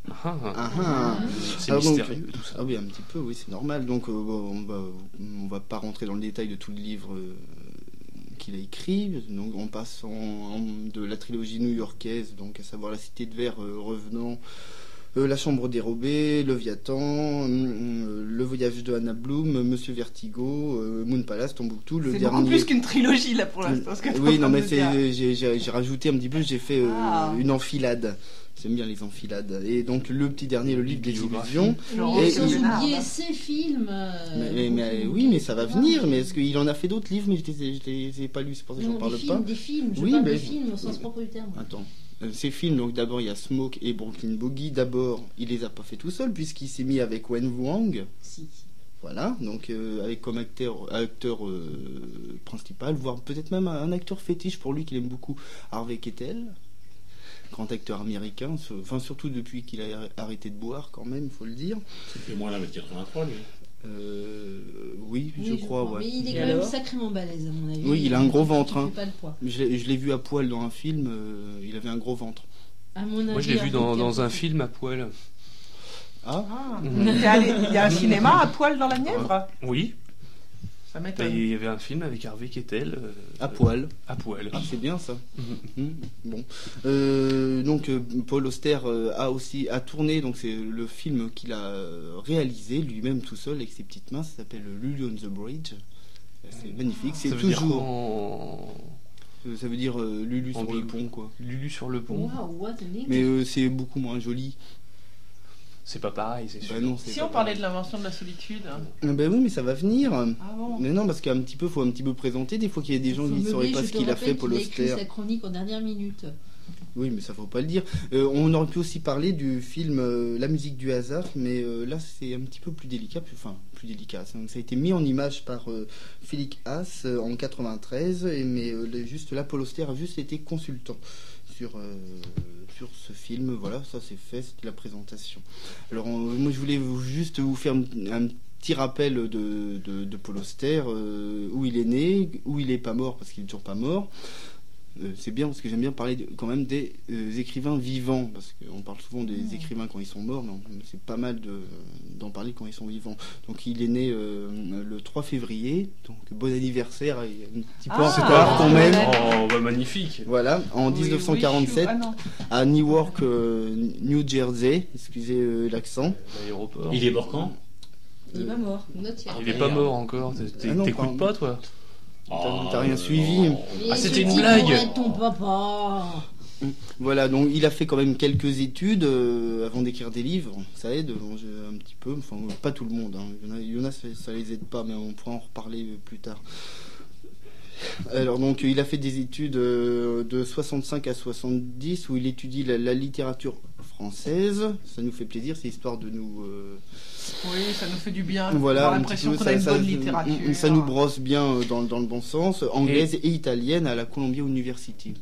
Ah, Ah, ah. c'est Ah, donc- mystérieux tout ça. Ah oui, un petit peu, oui, c'est normal. Donc, euh, bon, on va, on va pas rentrer dans le détail de tout le livre euh, qu'il a écrit. Donc, on passe en, en- de la trilogie new-yorkaise, donc à savoir La Cité de Verre, euh, Revenant, euh, La Chambre dérobée, Leviathan, euh, Le Voyage de Anna Bloom, Monsieur Vertigo, euh, Moon Palace, Tombouctou, le C'est dernier. beaucoup plus qu'une trilogie là pour l'instant. ce que t'es en Oui, train non, mais de c'est, dire. j'ai, j'ai, j'ai rajouté un petit peu, j'ai fait euh, Ah. une enfilade. J'aime bien les enfilades. Et donc, le petit dernier, le livre des Biographie. illusions. Genre, Et Et- sans Léonard, oublier hein. ses films. euh, Mais, mais- beaucoup, oui, mais ça va beaucoup. venir. Mais est-ce qu'il en a fait d'autres livres, mais je les ai, je les ai pas lus, c'est pour ça que j'en Non, parle des pas. films, des films. Je Oui, parle mais- des films au sens propre du terme. Attends. Euh, Ces films, donc d'abord il y a Smoke et Brooklyn Boogie. D'abord, il les a pas fait tout seul puisqu'il s'est mis avec Wen Wang. Si. Voilà, donc euh, avec comme acteur, acteur euh, principal, voire peut-être même un acteur fétiche pour lui qu'il aime beaucoup, Harvey Keitel, grand acteur américain, sur- enfin surtout depuis qu'il a arrêté de boire quand même, il faut le dire. C'était moins là, mais quatre-vingt-trois, lui. Euh, oui, Oui, je crois, ouais. Mais il est Et quand même alors sacrément balèze, à mon avis. Oui, il a un gros ventre, Il hein. fait pas le poids. Je l'ai je l'ai vu à poil dans un film, euh, il avait un gros ventre. À mon avis, Moi, je l'ai vu dans, avec dans un peu- film à poil. Ah, Ah. Mhm. T'es allé- Il y a un cinéma à poil dans la Nièvre. Oui, Ça bah, m'étonne. il y avait un film avec Harvey Keitel. euh, à poil. À poil. Ah, c'est bien ça. Mhm. Hmm, bon. Euh, donc euh, Paul Auster euh, a aussi a tourné, donc c'est le film qu'il a euh, réalisé lui-même tout seul avec ses petites mains. Ça s'appelle Lulu on the Bridge. C'est magnifique. C'est Ça veut dire quoi toujours. en... euh, Ça veut dire euh, Lulu En sur le bi- pont, quoi. Lulu sur le pont. Waouh, what an English. Mais euh, c'est beaucoup moins joli. C'est pas pareil, c'est sûr. Bah non, c'est Si pas on parlait de l'invention de la solitude. Ah bah oui, mais ça va venir. Ah bon. Mais non, parce qu'un petit peu, faut un petit peu présenter. Des fois qu'il y a des gens Faut qui ne meubler, sauraient pas je ce te qu'il a rappelle fait, Paul qu'il a écrit Auster. sa chronique en dernière minute. Oui, mais ça faut pas le dire. Euh, on aurait pu aussi parler du film euh, La musique du hasard, mais euh, là c'est un petit peu plus délicat, plus- enfin plus délicat. Ça, ça a été mis en image par euh, Philippe Haas euh, en quatre-vingt-treize, et, mais euh, le- juste là, Paul Auster a juste été consultant sur euh, sur ce film. Voilà, ça c'est fait, c'était la présentation. Alors on- moi je voulais vous- juste vous faire un, un petit rappel de, de, de Paul Auster, euh, où il est né, où il est pas mort parce qu'il est toujours pas mort. Euh, c'est bien parce que j'aime bien parler de- quand même des euh, écrivains vivants, parce qu'on parle souvent des écrivains quand ils sont morts, mais on- c'est pas mal de, d'en parler quand ils sont vivants. Donc il est né euh, le trois février, donc bon anniversaire, et un petit peu en Ah, retard quand même. Oh, bah magnifique. Voilà, en Oui, dix-neuf cent quarante-sept, oui, chou- ah non. à Newark, euh, New Jersey, excusez euh, l'accent. L'aéroport. Il est mort quand? Il est pas mort. Note Il est pas mort encore. T'es- t'es- Ah non, T'écoutes pas- pas, toi T'as- t'as rien suivi. Ah, c'était une blague. Ton papa. Voilà, donc il a fait quand même quelques études euh, avant d'écrire des livres, ça aide bon, je- un petit peu, enfin pas tout le monde, hein. il y en a, il y en a, ça, ça les aide pas, mais on pourra en reparler euh, plus tard. Alors donc il a fait des études euh, de soixante-cinq à soixante-dix où il étudie la, la littérature française, ça nous fait plaisir, c'est histoire de nous... euh, Oui, ça nous fait du bien. voilà, Avoir un l'impression petit peu, qu'on a ça, une ça- bonne littérature. ça nous brosse bien euh, dans, dans le bon sens, anglaise et, italienne à la Columbia University.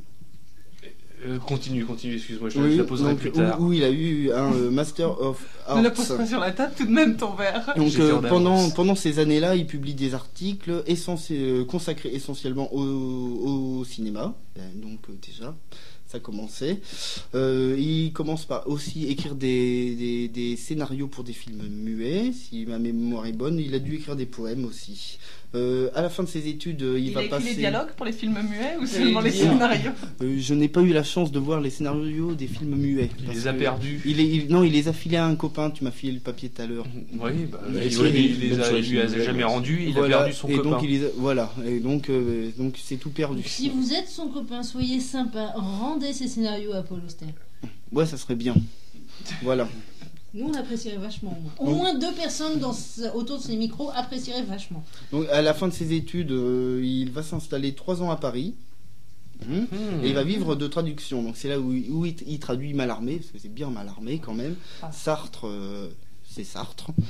Euh, Continue, continue, excuse-moi, je, Oui, je la poserai donc, plus tard. où, où il a eu un euh, Master of Arts. Ne la pose pas sur la table tout de même ton verre. Donc J'ai peur euh, d'avance. pendant, pendant ces années-là, il publie des articles essenci- euh, consacrés essentiellement au, au cinéma. Ben, donc euh, déjà, ça commençait. Euh, il commence par aussi écrire des, des, des scénarios pour des films muets. Si ma mémoire est bonne, il a dû écrire des poèmes aussi. Euh, à la fin de ses études, euh, il, Il va a écrit passer... les dialogues pour les films muets ou seulement les dire. scénarios? Euh, je n'ai pas eu la chance de voir les scénarios des films muets. Il parce les a que perdus. Il est, il- non, il les a filés à un copain. Tu m'as filé le papier tout à l'heure. Oui, bah, Mais il, sur les- il les même a, sur les il lui a films, jamais ouais. rendus, il Voilà, a perdu son et copain. donc il les a- voilà, et donc euh, donc c'est tout perdu. Si vous êtes son copain, soyez sympa. Rendez ses scénarios à Paul Auster. Ouais, ça serait bien. Voilà. Nous, on apprécierait vachement. Au moins, au moins deux personnes dans ce- autour de ces micros apprécieraient vachement. Donc à la fin de ses études, euh, il va s'installer trois ans à Paris. Hum, Hmm. Et il va vivre de traduction. Donc c'est là où, il- où il, il traduit Mallarmé, parce que c'est bien Mallarmé quand même. Ah. Sartre, euh, c'est Sartre.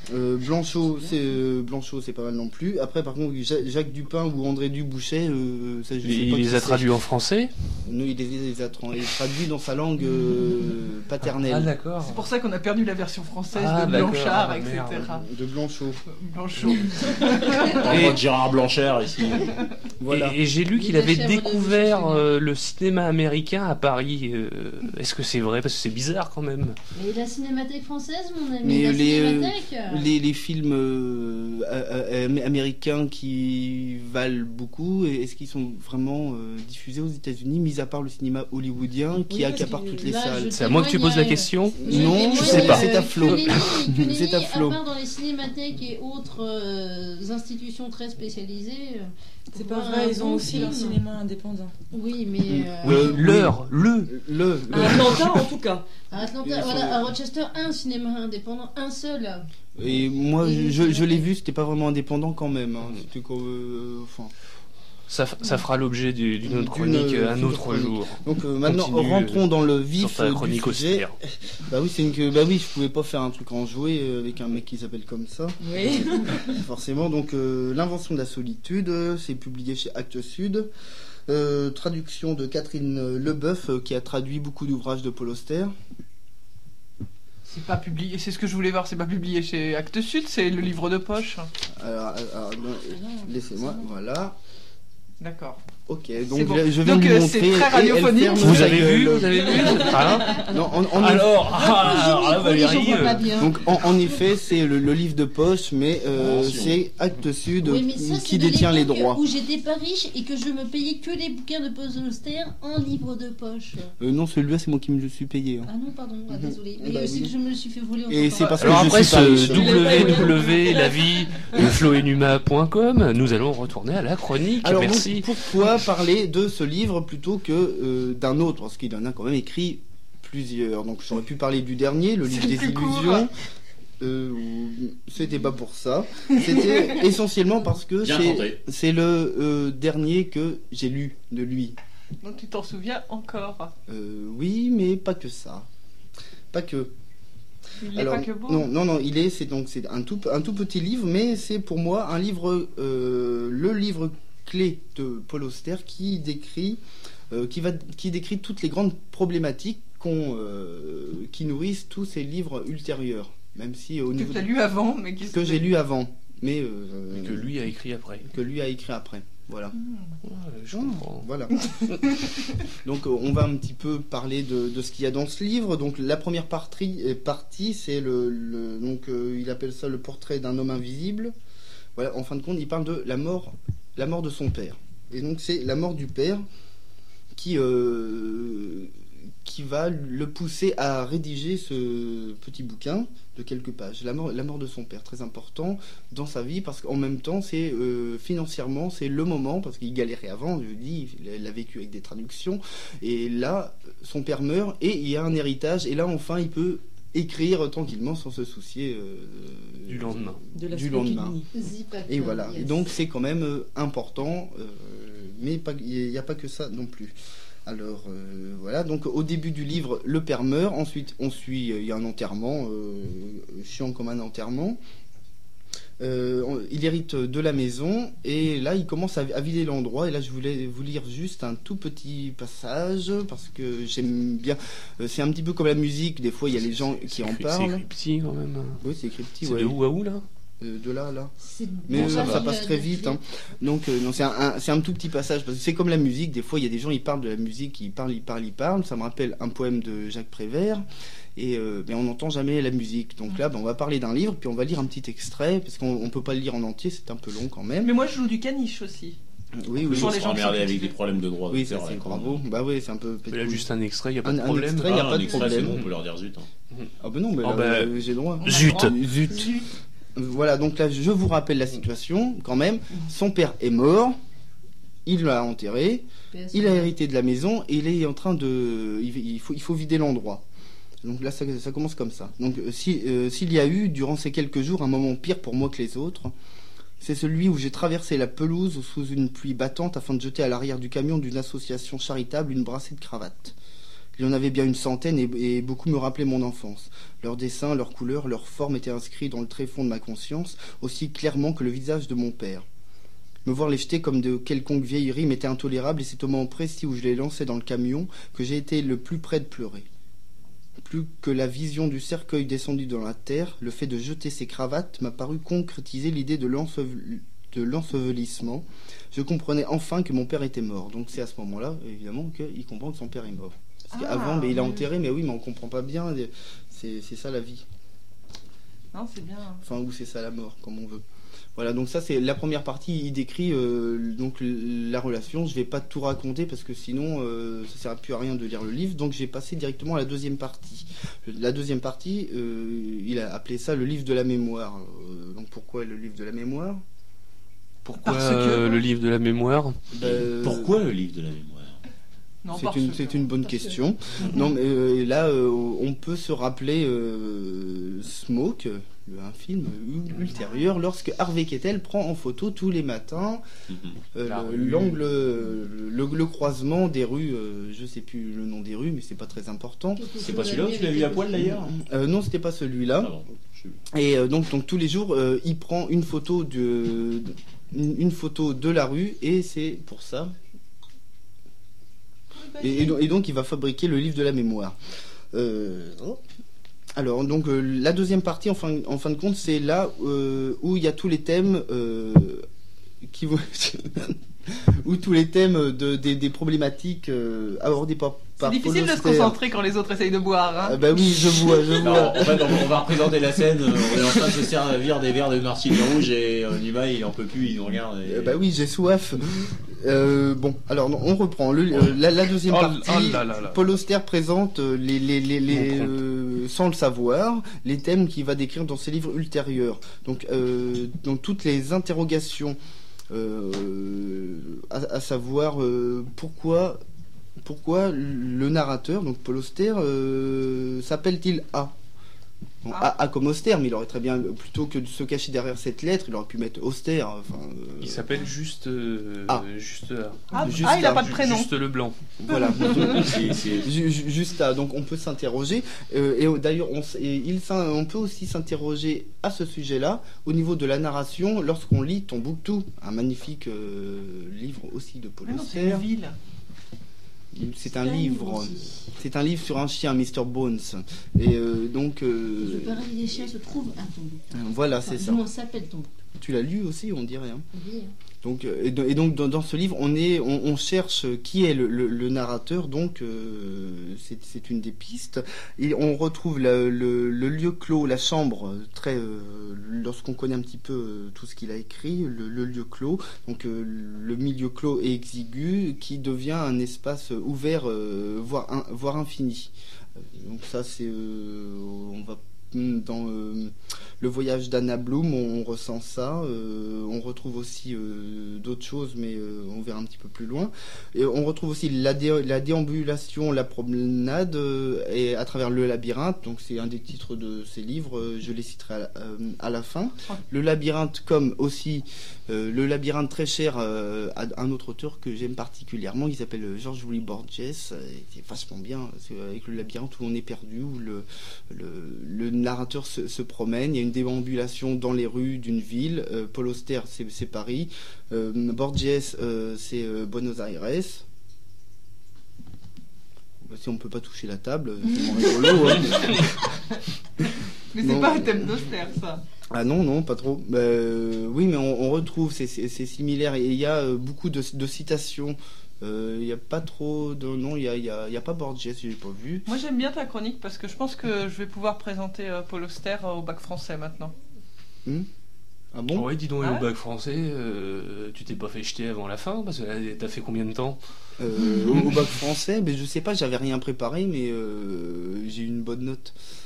Euh, Blanchot, c'est euh, Blanchot, c'est pas mal non plus. Après, par contre, Ja- Jacques Dupin ou André Dubouchet, euh, ça, je sais Il pas les qui a c'est. traduits en français. Non, il les, les a tra- il les traduit dans sa langue euh, paternelle. Ah d'accord. C'est pour ça qu'on a perdu la version française Ah, de d'accord. Blanchard, Ah, et cetera. merde. De Blanchot. Blanchot. On voit Gérard Blanchard ici. Voilà. Et, et j'ai lu qu'il La avait chèvre de découvert Michel. euh, le cinéma américain à Paris. Euh, Est-ce que c'est vrai? Parce que c'est bizarre quand même. Mais la Cinémathèque française, mon ami, Mais la les, euh, Cinémathèque. les, les films euh, euh, euh, américains qui valent beaucoup, est-ce qu'ils sont vraiment euh, diffusés aux États-Unis, mis à part le cinéma hollywoodien qui Oui, parce accapare que toutes les là, salles? je- C'est à moi que tu poses la question. Non, je sais pas. C'est à Flo. C'est à Flo. À part dans les cinémathèques et autres euh, institutions très spécialisées. euh, C'est voir pas vrai, un ils ont bon aussi leur film. cinéma indépendant. Oui, mais. euh, Oui, Euh, l'heure, le. Le, À le- Atlanta, en tout cas. À Atlanta, Ils sont- voilà, à Rochester, un cinéma indépendant, un seul. Et moi, je, je, je l'ai vu, c'était pas vraiment indépendant quand même. Hein. C'était quoi, euh, enfin. Ça, f- ça fera l'objet du- d'une autre D'une, chronique euh, un future autre chronique. jour. Donc euh, maintenant, Continue, rentrons dans le vif Sur ta euh, du chronique sujet. austère. Bah oui, c'est une que, bah oui, je pouvais pas faire un truc en jouet euh, avec un mec qui s'appelle comme ça. Oui. Forcément, donc euh, l'invention de la solitude, euh, c'est publié chez Actes Sud. Euh, traduction de Catherine Leboeuf, euh, qui a traduit beaucoup d'ouvrages de Paul Auster. C'est pas publié, c'est ce que je voulais voir, c'est pas publié chez Actes Sud, c'est le livre de poche. Alors, alors, non, laissez-moi, voilà. D'accord. Ok, C'est donc bon. là, je vais Donc, vous euh, montrer. c'est très et elle radiophonique. ferme Vous sa avez vu, gueule. vous avez vu Hein Non, en, en Alors, Rapproche ah, du alors là, micro, les gens Valérie, voient pas euh, bien. Donc en, en effet, c'est le, le livre de poche, mais euh, Attention. c'est Actes Sud Oui, mais ça, c'est qui de détient les l'époque droits. où j'étais pas riche et que je me payais que les bouquins de Paul Auster en livre de poche. Euh, non, celui-là, c'est moi qui me le suis payé. hein. Ah non, pardon, ah, Mhm. désolé. Eh Mais bah euh, c'est oui. que je me le suis fait voler. Et entre-temps. c'est parce que Alors je après suis pas ce riche. w w la vie de floenuma point com, nous allons retourner à la chronique. Alors donc, Merci. pourquoi parler de ce livre plutôt que euh, d'un autre, parce qu'il en a quand même écrit plusieurs. Donc j'aurais pu parler du dernier, le livre C'est des plus court. illusions. Euh, ou- c'était pas pour ça. C'était essentiellement parce que Bien c'est, tenté. c'est le euh, dernier que j'ai lu de lui. Donc tu t'en souviens encore. Euh, oui, mais pas que ça. Pas que. Il n'est Alors, pas que beau. non, non, non, il est, c'est donc c'est un tout, un tout petit livre, mais c'est pour moi un livre, euh, le livre clé de Paul Auster qui décrit, euh, qui va, qui décrit toutes les grandes problématiques qu'on, euh, qui nourrissent tous ces livres ultérieurs, même si au Que niveau tu as de- lu avant, mais qui que j'ai lu avant, mais euh, Mais que lui a écrit après. que lui a écrit après. Voilà. Ouais, je Mmh. comprends. Voilà. Donc euh, on va un petit peu parler de, de ce qu'il y a dans ce livre. Donc la première partie, euh, partie c'est le, le- donc euh, il appelle ça le portrait d'un homme invisible. Voilà. En fin de compte, il parle de la mort, la mort de son père. Et donc c'est la mort du père qui euh, qui va le pousser à rédiger ce petit bouquin de quelques pages. La mort, la mort de son père, très important dans sa vie, parce qu'en même temps, c'est euh, financièrement, c'est le moment, parce qu'il galérait avant, je dis, il a vécu avec des traductions, et là, son père meurt, et il y a un héritage, et là, enfin, il peut écrire tranquillement sans se soucier euh, Du lendemain. De la Du lendemain. Zip Et voilà. yes. Et donc c'est quand même euh, important, euh, mais pas- il n'y a pas que ça non plus. Alors euh, voilà. Donc au début du livre, le père meurt. Ensuite, on suit. euh, Il y a un enterrement, euh, chiant comme un enterrement. Euh, on- il hérite de la maison et là il commence à, à vider l'endroit. Et là je voulais vous lire juste un tout petit passage parce que j'aime bien. Euh, c'est un petit peu comme la musique. Des fois il y a les gens qui C'est en écrit- C'est parlent. écrit petit quand même. Oui, c'est écrit petit. C'est Ouais. de où à où là Euh, de là à là. C'est Mais bon, euh, ça ça, va. passe très vite. Hein. Donc, euh, non, c'est un, un- c'est un tout petit passage. Parce que c'est comme la musique. Des fois, il y a des gens, ils parlent de la musique, ils parlent, ils parlent, ils parlent. Ça me rappelle un poème de Jacques Prévert. Et euh, mais on n'entend jamais la musique. Donc là, ben, on va parler d'un livre, puis on va lire un petit extrait. Parce qu'on ne peut pas le lire en entier, c'est un peu long quand même. Mais moi je joue du caniche aussi. Oui, oui. Pour Toujours les se gens qui emmerder sont avec des cultivés. problèmes de droit Oui, d'auteur, ça c'est là, quand bravo. même. Bah oui, c'est un peu. Mais là, juste un extrait, il n'y a pas Un- de un problème. extrait, y a Ah, pas un de extrait, problème. c'est bon, on peut leur dire zut. hein. Ah ben non, mais Ah là, ben, euh, j'ai le droit. On a Zut. le droit. Zut. Zut. Voilà, donc là, je vous rappelle la situation quand même. Son père est mort. Il l'a enterré. Il a hérité de la maison et il est en train de. Il, il faut, il faut vider l'endroit. Donc là, ça, ça commence comme ça. Donc, euh, si, euh, s'il y a eu, durant ces quelques jours, un moment pire pour moi que les autres, c'est celui où j'ai traversé la pelouse sous une pluie battante afin de jeter à l'arrière du camion d'une association charitable une brassée de cravates. Il y en avait bien une centaine et, et beaucoup me rappelaient mon enfance. Leurs dessins, leurs couleurs, leurs formes étaient inscrits dans le tréfonds de ma conscience aussi clairement que le visage de mon père. Me voir les jeter comme de quelconque vieillerie m'était intolérable et c'est au moment précis où je les lançais dans le camion que j'ai été le plus près de pleurer. Plus que la vision du cercueil descendu dans la terre, le fait de jeter ses cravates m'a paru concrétiser l'idée de l'ensevel- de l'ensevelissement. Je comprenais enfin que mon père était mort. Donc c'est à ce moment-là, évidemment, qu'il comprend que son père est mort. Parce Ah, qu'avant, mais il a oui. enterré, mais oui, mais on comprend pas bien. C'est, c'est ça la vie. Non, c'est bien. Enfin, ou c'est ça la mort, comme on veut. Voilà, donc ça c'est la première partie. Il décrit euh, donc la relation. Je vais pas tout raconter parce que sinon euh, ça sert plus à rien de lire le livre. Donc j'ai passé directement à la deuxième partie. La deuxième partie, euh, il a appelé ça le livre de la mémoire. Euh, donc pourquoi le livre de la mémoire? Pourquoi Parce que- euh, le livre de la mémoire? Euh, Pourquoi le livre de la mémoire? Non, C'est parce une, que- c'est une bonne parce que- question. Non, mais euh, là, euh, on peut se rappeler euh, Smoke, le- un film u- ultérieur, lorsque Harvey Keitel prend en photo tous les matins Mhm. euh, La le- rue. l'angle, le, le croisement des rues. Euh, je sais plus le nom des rues, mais c'est pas très important. C'est pas celui-là où tu l'as vu à poil d'ailleurs? Euh, non, c'était pas celui-là. Ah bon, je- Et euh, donc, donc tous les jours, euh, il prend une photo de, une, une photo de la rue, et c'est pour ça. Et, et donc, et donc, il va fabriquer le livre de la mémoire. Euh, oh. Alors, donc, euh, la deuxième partie, en fin, en fin de compte, c'est là euh, où il y a tous les thèmes euh, qui vont. où tous les thèmes de, des, des problématiques euh, abordées par, C'est par difficile Paul de se Auster. concentrer quand les autres essayent de boire. Hein. Ah bah oui, je vois, je Non, vois. en fait, on, on va représenter la scène. euh, On est en train de se servir des verres de Martine Rouge et euh, Numa, il en peut plus, il nous regarde. Et... Euh, bah oui, j'ai soif. Euh, bon, alors non, on reprend. Le, euh, la, la deuxième Oh, partie, oh là là là. Paul Auster présente euh, les, les, les, les, Mon trompe. euh, sans le savoir, les thèmes qu'il va décrire dans ses livres ultérieurs. Donc, euh, donc toutes les interrogations, euh, à, à savoir euh, pourquoi, pourquoi le narrateur, donc Paul Auster, euh, s'appelle-t-il A? Bon, Ah. A, A comme Auster, mais il aurait très bien, plutôt que de se cacher derrière cette lettre, il aurait pu mettre Auster. Enfin, euh, Il s'appelle juste. euh, Ah. Juste. euh, Ah, Juste ah, il a un- pas de prénom. Juste le blanc. voilà. C'est- c'est- Ju- ju- Juste à, donc on peut s'interroger euh, et euh, d'ailleurs on, s- et il s'in- on peut aussi s'interroger à ce sujet-là au niveau de la narration lorsqu'on lit Tombouctou, un magnifique euh, livre aussi de Paul Mais non, c'est Auster. une ville. C'est un livre, c'est un livre sur un chien, mister Bones. Et euh, donc Le euh, paradis des chiens se trouve à Tombouctou. voilà, Enfin, c'est du ça. moins, ça s'appelle Tombouctou. Tu l'as lu aussi, on dirait. Hein. Oui. Donc, euh, et, do- et donc dans, dans ce livre, on est, on, on cherche qui est le, le- le narrateur. Donc euh, c'est c'est une des pistes. Et on retrouve le, le- le lieu clos, la chambre. Très, euh, lorsqu'on connaît un petit peu euh, tout ce qu'il a écrit, le, le lieu clos. Donc euh, le milieu clos et exigu qui devient un espace ouvert, euh, voire, un- voire infini. Euh, Donc ça, c'est, euh, on va dans euh, le voyage d'Anna Bloom, on ressent ça. Euh, on retrouve aussi euh, d'autres choses, mais euh, on verra un petit peu plus loin. Et on retrouve aussi la, dé- la déambulation, la promenade, euh, et à travers le labyrinthe. Donc c'est un des titres de ces livres. euh, je les citerai à la, euh, à la fin. Le labyrinthe, comme aussi euh, le labyrinthe très cher euh, à un autre auteur que j'aime particulièrement. Il s'appelle George Louis Borges. euh, C'est vachement bien. C'est avec le labyrinthe où on est perdu, où le, le, le narrateur se, se promène. Il y a une déambulation dans les rues d'une ville. Euh, Paul Auster, c'est c'est Paris. Euh, Borges, euh, c'est euh, Buenos Aires. Bah, si on peut pas toucher la table, c'est moins rigolo. Hein. Mais c'est Non. pas un thème d'Auster, ça. Ah non, non, pas trop. Bah, euh, oui, mais on, on retrouve, c'est c'est- c'est similaire. Et il y a euh, beaucoup de, de citations. Euh, Il n'y a pas trop de... Non, il n'y a, il y a, il y a pas Borges, je l'ai pas vu. Moi, j'aime bien ta chronique parce que je pense que je vais pouvoir présenter euh, Paul Auster euh, au bac français maintenant. Ah bon? Ouais, dis donc, et Ah au ouais bac français, euh, tu t'es pas fait jeter avant la fin? Parce que là, t'as fait combien de temps? Euh, au, au bac français, mais je sais pas, j'avais rien préparé, mais euh, j'ai eu une bonne note.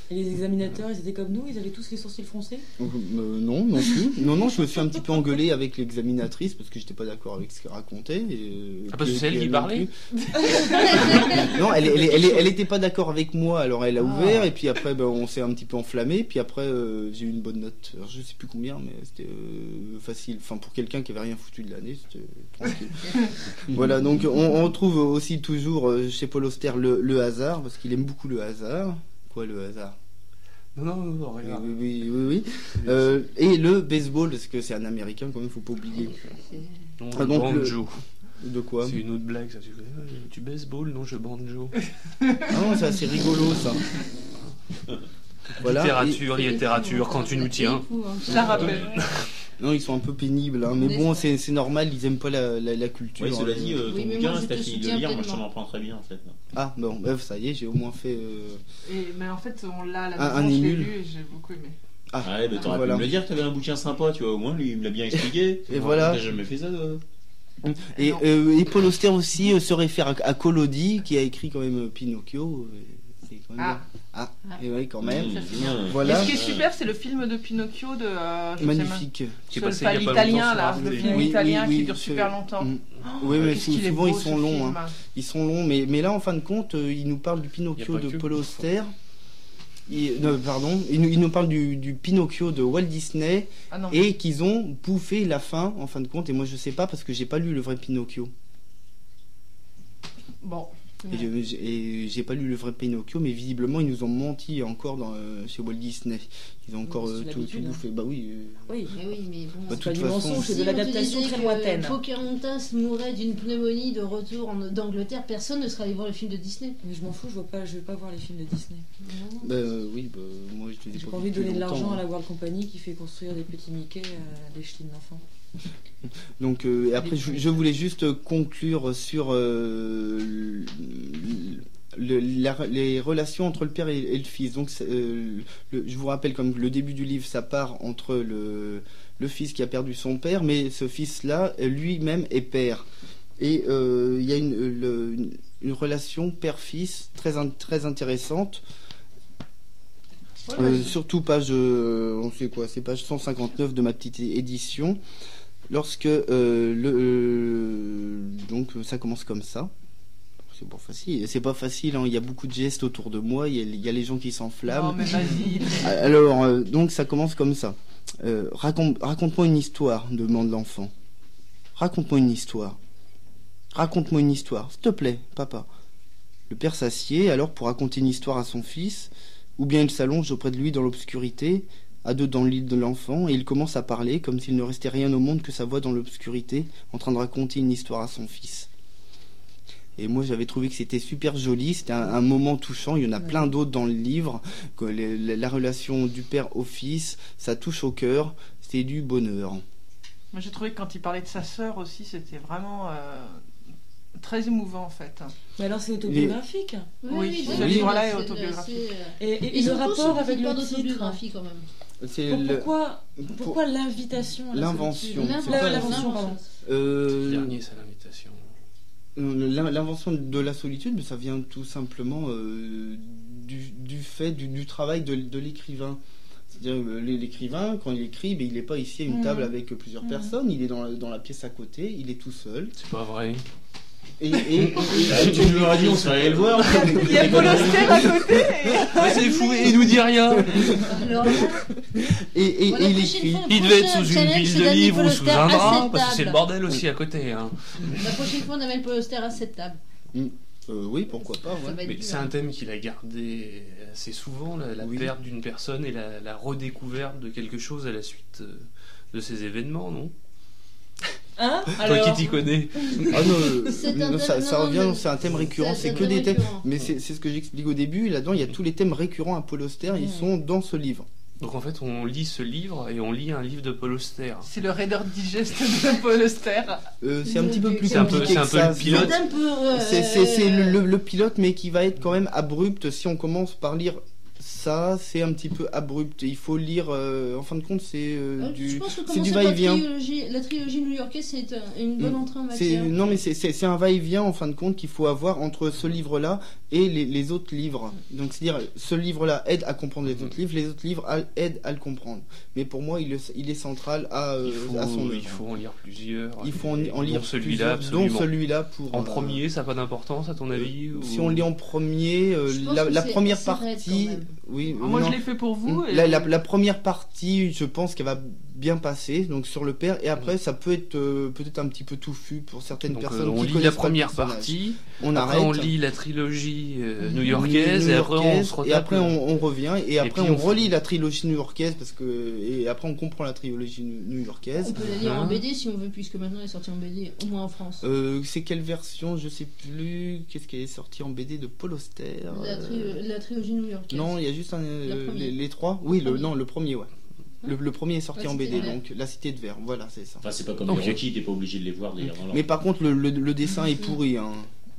Et les examinateurs, ils étaient comme nous, ils avaient tous les sourcils froncés. Euh, non, non plus. Non, non, je me suis un petit peu engueulé avec l'examinatrice parce que j'étais pas d'accord avec ce qu'elle racontait. Et, euh, Ah, parce que c'est elle et qui non parlait plus. Non, elle, elle, elle, elle était pas d'accord avec moi, alors elle a ouvert, et puis après, ben, on s'est un petit peu enflammé, puis après, euh, j'ai eu une bonne note. Alors, je sais plus combien, mais c'était euh, facile. Enfin, pour quelqu'un qui avait rien foutu de l'année, c'était tranquille. Voilà, donc on, on retrouve aussi toujours euh, chez Paul Auster le, le hasard, parce qu'il aime beaucoup le hasard. Quoi, le hasard? Non, non, non, Oui, regarde. oui, oui, oui, oui. Euh, et le baseball, parce que c'est un américain, quand même, faut pas oublier. Non, Ah, le donc, le- banjo. De quoi? C'est une autre blague, ça. Tu, fais, euh, tu baseball? Non, je banjo. Ah non, c'est assez rigolo, ça. Voilà. Littérature, C'est littérature, quand tu nous tiens. Je la rappelle. Et- non, ils sont un peu pénibles, hein, mais bon, c'est c'est normal, ils aiment pas la, la, la culture. Ouais, cela hein. dit, euh, Oui, ton mais bouquin, moi, je si t'as te fini de soutiens le lire, moi je pleinement. t'en apprends très bien en fait. Ah, bon, bref, ça y est, j'ai au moins fait. euh, Et, mais en fait, on l'a à la Un- maison, un je l'ai nul. lu et j'ai beaucoup aimé. Ah, Ouais, bah t'aurais voilà. pu me le dire que t'avais un bouquin sympa, tu vois, au moins lui il me l'a bien expliqué. Et voilà. T'as jamais fait ça, toi. Et, Non. euh, et Paul Auster aussi euh, se réfère à, à Collodi, qui a écrit quand même euh, Pinocchio. euh, C'est quand même Ah. bien. Ah, Ah. et oui, quand même. Mmh, Ça, c'est bien. Voilà. Et ce qui est super, c'est le film de Pinocchio de. euh, je sais Magnifique. Qui est pas, passé pas il y a pas l'italien longtemps sur là, Arte. le Oui, film oui, italien oui, qui dure c'est- super longtemps. Mm. Oh, Oui, mais qu'est-ce sou- qu'il est souvent beau, ils ce sont longs. film. hein. Ils sont longs, mais, mais là en fin de compte, euh, il nous parle du Y Pinocchio a pas de que. Paul Auster. Il, non, pardon, il nous, il nous parle du, du Pinocchio de Walt Disney Ah non. et qu'ils ont bouffé la fin en fin de compte. Et moi je sais pas parce que j'ai pas lu le vrai Pinocchio. Bon. Et je- j'ai- et j'ai pas lu le vrai Pinocchio, mais visiblement ils nous ont menti encore dans, euh, chez Walt Disney. Ils ont encore C'est euh, tout, tout l'habitude, hein. bouffé. Bah oui. euh, Oui. Mais oui, mais bon. Bah, C'est pas toute du façon, mensonge, c'est Si de on te l'adaptation disait très que lointaine. Pocahontas mourrait d'une pneumonie de retour en- d'Angleterre, personne ne serait allé voir le film de Disney. Mais je m'en fous, je vois pas, je vais pas voir les films de Disney. Bah euh, oui, bah, moi je les ai J'ai pas pas vus envie de donner de depuis l'argent longtemps, à la hein. World Company qui fait construire des petits Mickey à des ch'tines d'enfants. Donc euh, et après je, je voulais juste conclure sur euh, le- la- les relations entre le père et, et le fils. Donc c'est, euh, le- je vous rappelle comme le début du livre, ça part entre le, le fils qui a perdu son père, mais ce fils-là lui-même est père. Et euh, il y a une, le- une, une relation père-fils très, in- très intéressante. Euh, surtout page, euh, on sait quoi, c'est page cent cinquante-neuf de ma petite é- édition. Lorsque euh, le euh, donc ça commence comme ça. C'est pas facile, c'est pas facile. Hein. Il y a beaucoup de gestes autour de moi. Il y a, il y a les gens qui Non, s'enflamment. mais vas-y. Alors euh, donc ça commence comme ça. Euh, raconte, raconte-moi une histoire, demande l'enfant. Raconte-moi une histoire. Raconte-moi une histoire, s'il te plaît, papa. Le père s'assied alors pour raconter une histoire à son fils, ou bien il s'allonge auprès de lui dans l'obscurité, à deux dans le lit de l'enfant, et il commence à parler comme s'il ne restait rien au monde que sa voix dans l'obscurité, en train de raconter une histoire à son fils. Et moi j'avais trouvé que c'était super joli, c'était un, un moment touchant, il y en a plein d'autres dans le livre, que les- les- la relation du père au fils, ça touche au cœur, c'est du bonheur. Moi, j'ai trouvé que quand il parlait de sa sœur aussi, c'était vraiment euh, très émouvant en fait. Mais alors c'est autobiographique. Oui, bien ce sûr, livre-là est c'est- autobiographique. c'est, euh, Et, et- et Ils le ont tous rapport une avec petite part le titre. d'autobiographie quand même. C'est Pour- le- Pourquoi, pour- pourquoi l'invitation à la L'invention. solitude c'est La- pas- L'invention, pardon. euh, Le dernier, c'est l'invitation. l'in- L'invention de la solitude, mais ça vient tout simplement euh, du, du fait du, du travail de, de l'écrivain. C'est-à-dire euh, l'écrivain, quand il écrit, ben, il n'est pas ici à une Mhm. table avec plusieurs Mhm. personnes, il est dans la, dans la pièce à côté, il est tout seul. C'est pas vrai. Et, et, et- et- Tu nous l'aurais dit, on serait allé le voir. Il y a Paul Auster à côté. Mais c'est fou, il nous dit rien. Alors là, et- et- voilà, et il prochaine écrit. fois, Il devait être prochain sous une challenge, pile c'est de d'amener livres Paul ou sous Auster un à drap, cette parce que c'est le table. bordel aussi à côté. Hein. La prochaine fois, on amène Paul Auster à cette table. Euh, oui, pourquoi pas. Ça ouais. va être Mais dur. c'est un thème qu'il a gardé assez souvent, la, la Oui. perte d'une personne et la, la redécouverte de quelque chose à la suite euh, de ces événements, non? Hein Toi Alors, qui t'y connais. Ah non, euh, C'est un non, ça, thème- ça non, revient, mais c'est un thème récurrent, c'est c'est un que thème des thèmes. récurrent. Mais c'est c'est ce que j'explique au début, et là-dedans, il y a tous les thèmes récurrents à Paul Auster, ils Mm. sont dans ce livre. Donc en fait, on lit ce livre et on lit un livre de Paul Auster. C'est le Raider Digest de Paul Auster. Euh, c'est un petit peu plus C'est un peu- compliqué c'est un que peu ça. le pilote. C'est un peu. euh, C'est c'est- c'est le, le- le pilote, mais qui va être quand même abrupt si on commence par lire ça, c'est un petit peu abrupt. Il faut lire, euh, en fin de compte, c'est euh, Euh, du, je pense que c'est du commencer par la va-et-vient. trilogie, la trilogie new-yorkaise, c'est un- une bonne Mm. entrée en C'est, matière. non, mais c'est, c'est, c'est un va-et-vient, en fin de compte, qu'il faut avoir entre ce livre-là et les, les autres livres. Donc, c'est-à-dire, ce livre-là aide à comprendre les autres livres, les autres livres a- aident à le comprendre. Mais pour moi, il, est- il est central à, euh, Il faut, à son œuvre. il faut en lire plusieurs. Il faut en, et en lire dont celui-là, plusieurs, dont absolument. celui-là pour. En euh, premier, ça n'a pas d'importance à ton avis ou- Si on le lit en premier, euh, Je pense la, que la c'est première assez raide, partie, quand même. oui, Ah, moi, non. je l'ai fait pour vous. et- La, la, la première partie, je pense qu'elle va bien passer, donc sur le père, et après ça peut être euh, peut-être un petit peu touffu pour certaines Donc, personnes euh, on qui lit connaissent la pas le première personnage. partie, On après arrête. on lit la trilogie euh, Oui, new-yorkaise, et après on new-yorkaise, se et retape. après on, on revient, et après puis on, on fait- relit la trilogie new-yorkaise parce que et après on comprend la trilogie new- new-yorkaise. On peut la lire en Hein. B D si on veut, puisque maintenant elle est sortie en B D, au moins en France. Euh, c'est quelle version? Je sais plus. Qu'est-ce qui est sorti en B D de Paul Auster? La, tri- euh, la trilogie new-yorkaise. Non, il y a juste un, euh, La première. les, les trois. Oui, le Premier. non, le premier, ouais. Le, le premier est sorti La en B Cité D, de Verre. donc La Cité de Verre. Voilà, c'est ça. Enfin, c'est pas comme Ok. les Rocky, t'es pas obligé de les voir d'ailleurs. dans leur- Mais par contre, le, le, le dessin est Mhm. pourri. Hein.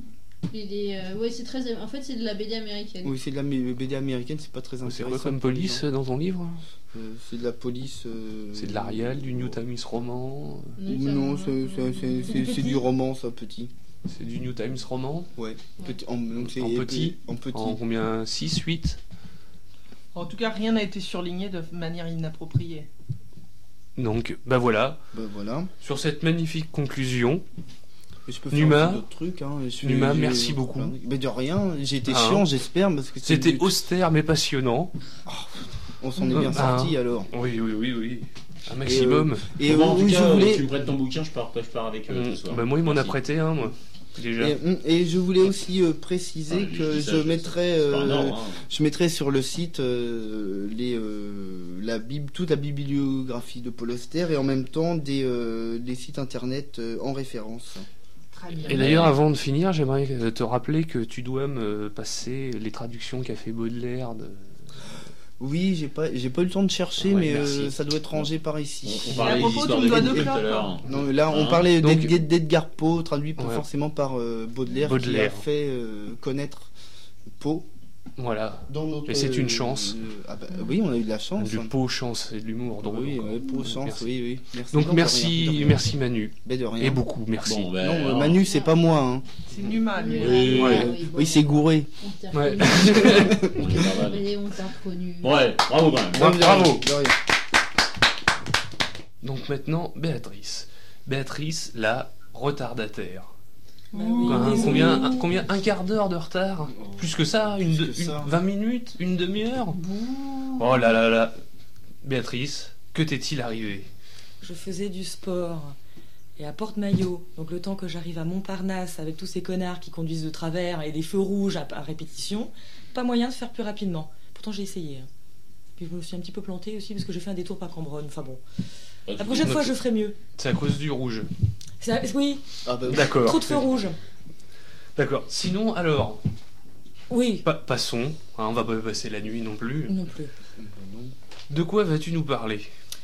Il est, euh, ouais, c'est très. En fait, c'est de la B D américaine. Oui, c'est de la mé- B D américaine, c'est pas très C'est intéressant. quoi comme police dans ton livre? Euh, C'est de la police. euh, C'est de l'Arial, du New Times roman? Ou Non, c'est- c'est- c'est c'est- c'est du roman, ça, petit. C'est du New Times roman? Ouais. Petit, en, donc c'est En petit En petit. En combien? six, huit? En tout cas, rien n'a été surligné de manière inappropriée. Donc, bah voilà, Ben voilà. sur cette magnifique conclusion, Mais je peux Numa. faire aussi d'autres trucs. Hein. Je- Numa, j'ai- merci beaucoup. Mais de rien, j'ai été Ah. chiant, j'espère, parce que c'était du- austère mais passionnant. on s'en est bien Ah. sorti alors. Oui, oui, oui, oui. Un maximum. Et Bon, en euh, tout oui, cas, je voulais. tu me prêtes ton bouquin, je pars, je pars avec euh, Mm. ce soir. Bah, moi, il m'en a Merci. prêté un, moi. Déjà. Et, et je voulais aussi euh, préciser Ah, que dis ça, je je- mettrai, c'est pas euh, énorme, hein. je mettrai sur le site euh, les, euh, la bib- toute la bibliographie de Paul Auster et en même temps des, euh, des sites internet euh, en référence. Très bien. Et d'ailleurs, avant de finir, j'aimerais euh, te rappeler que tu dois me passer les traductions qu'a fait Baudelaire. De... Oui, j'ai pas, j'ai pas eu le temps de chercher, Ouais, mais merci. euh, ça doit être rangé par On, ici. on parlait à des propos, histoires tu de me dois Goethe deux tout à clopes, l'heure. hein. Non, mais là, on Hein parlait Donc- d'Ed- d'Edgar Poe, traduit pas Ouais. forcément par euh, Baudelaire, Baudelaire. qui a fait euh, connaître Poe Voilà. dans notre. Et c'est une chance. euh, ah bah, oui, on a eu de la chance. Du pot, chance et de l'humour drôle. Oui, quoi. ouais, Poe, chance, Merci. oui, oui. Merci. Donc Non, de merci, rien, de rien. merci Manu. Mais de rien. Et beaucoup, merci. Bon, ben, Non, euh, alors, Manu, c'est pas moi. Hein. C'est Numa, lui. Oui, Ouais. bon, Oui, c'est gouré. On t'a Ouais. reconnu. on est pas mal. Mais on t'a reconnu. Ouais, bravo quand même. Bravo. De rien, de rien. Donc maintenant, Béatrice. Béatrice, la retardataire. Bah oui, Hein, désolé. combien, un, combien Un quart d'heure de retard? Plus que ça une, Plus de- que une- ça. vingt minutes? Une demi-heure? Oh là là là. Béatrice, que t'est-il arrivé? Je faisais du sport. Et à Porte-Maillot, donc le temps que j'arrive à Montparnasse avec tous ces connards qui conduisent de travers et des feux rouges à, à répétition, pas moyen de faire plus rapidement. Pourtant j'ai essayé. hein. Puis je me suis un petit peu plantée aussi parce que j'ai fait un détour par Cambronne. Enfin bon. La prochaine fois je ferai mieux. C'est à cause du rouge. C'est- Oui, Ah bah, D'accord. trop de feux rouges. D'accord. Sinon, alors, Oui, pa- passons. Hein, on va pas passer la nuit non plus. non plus. De quoi vas-tu nous parler?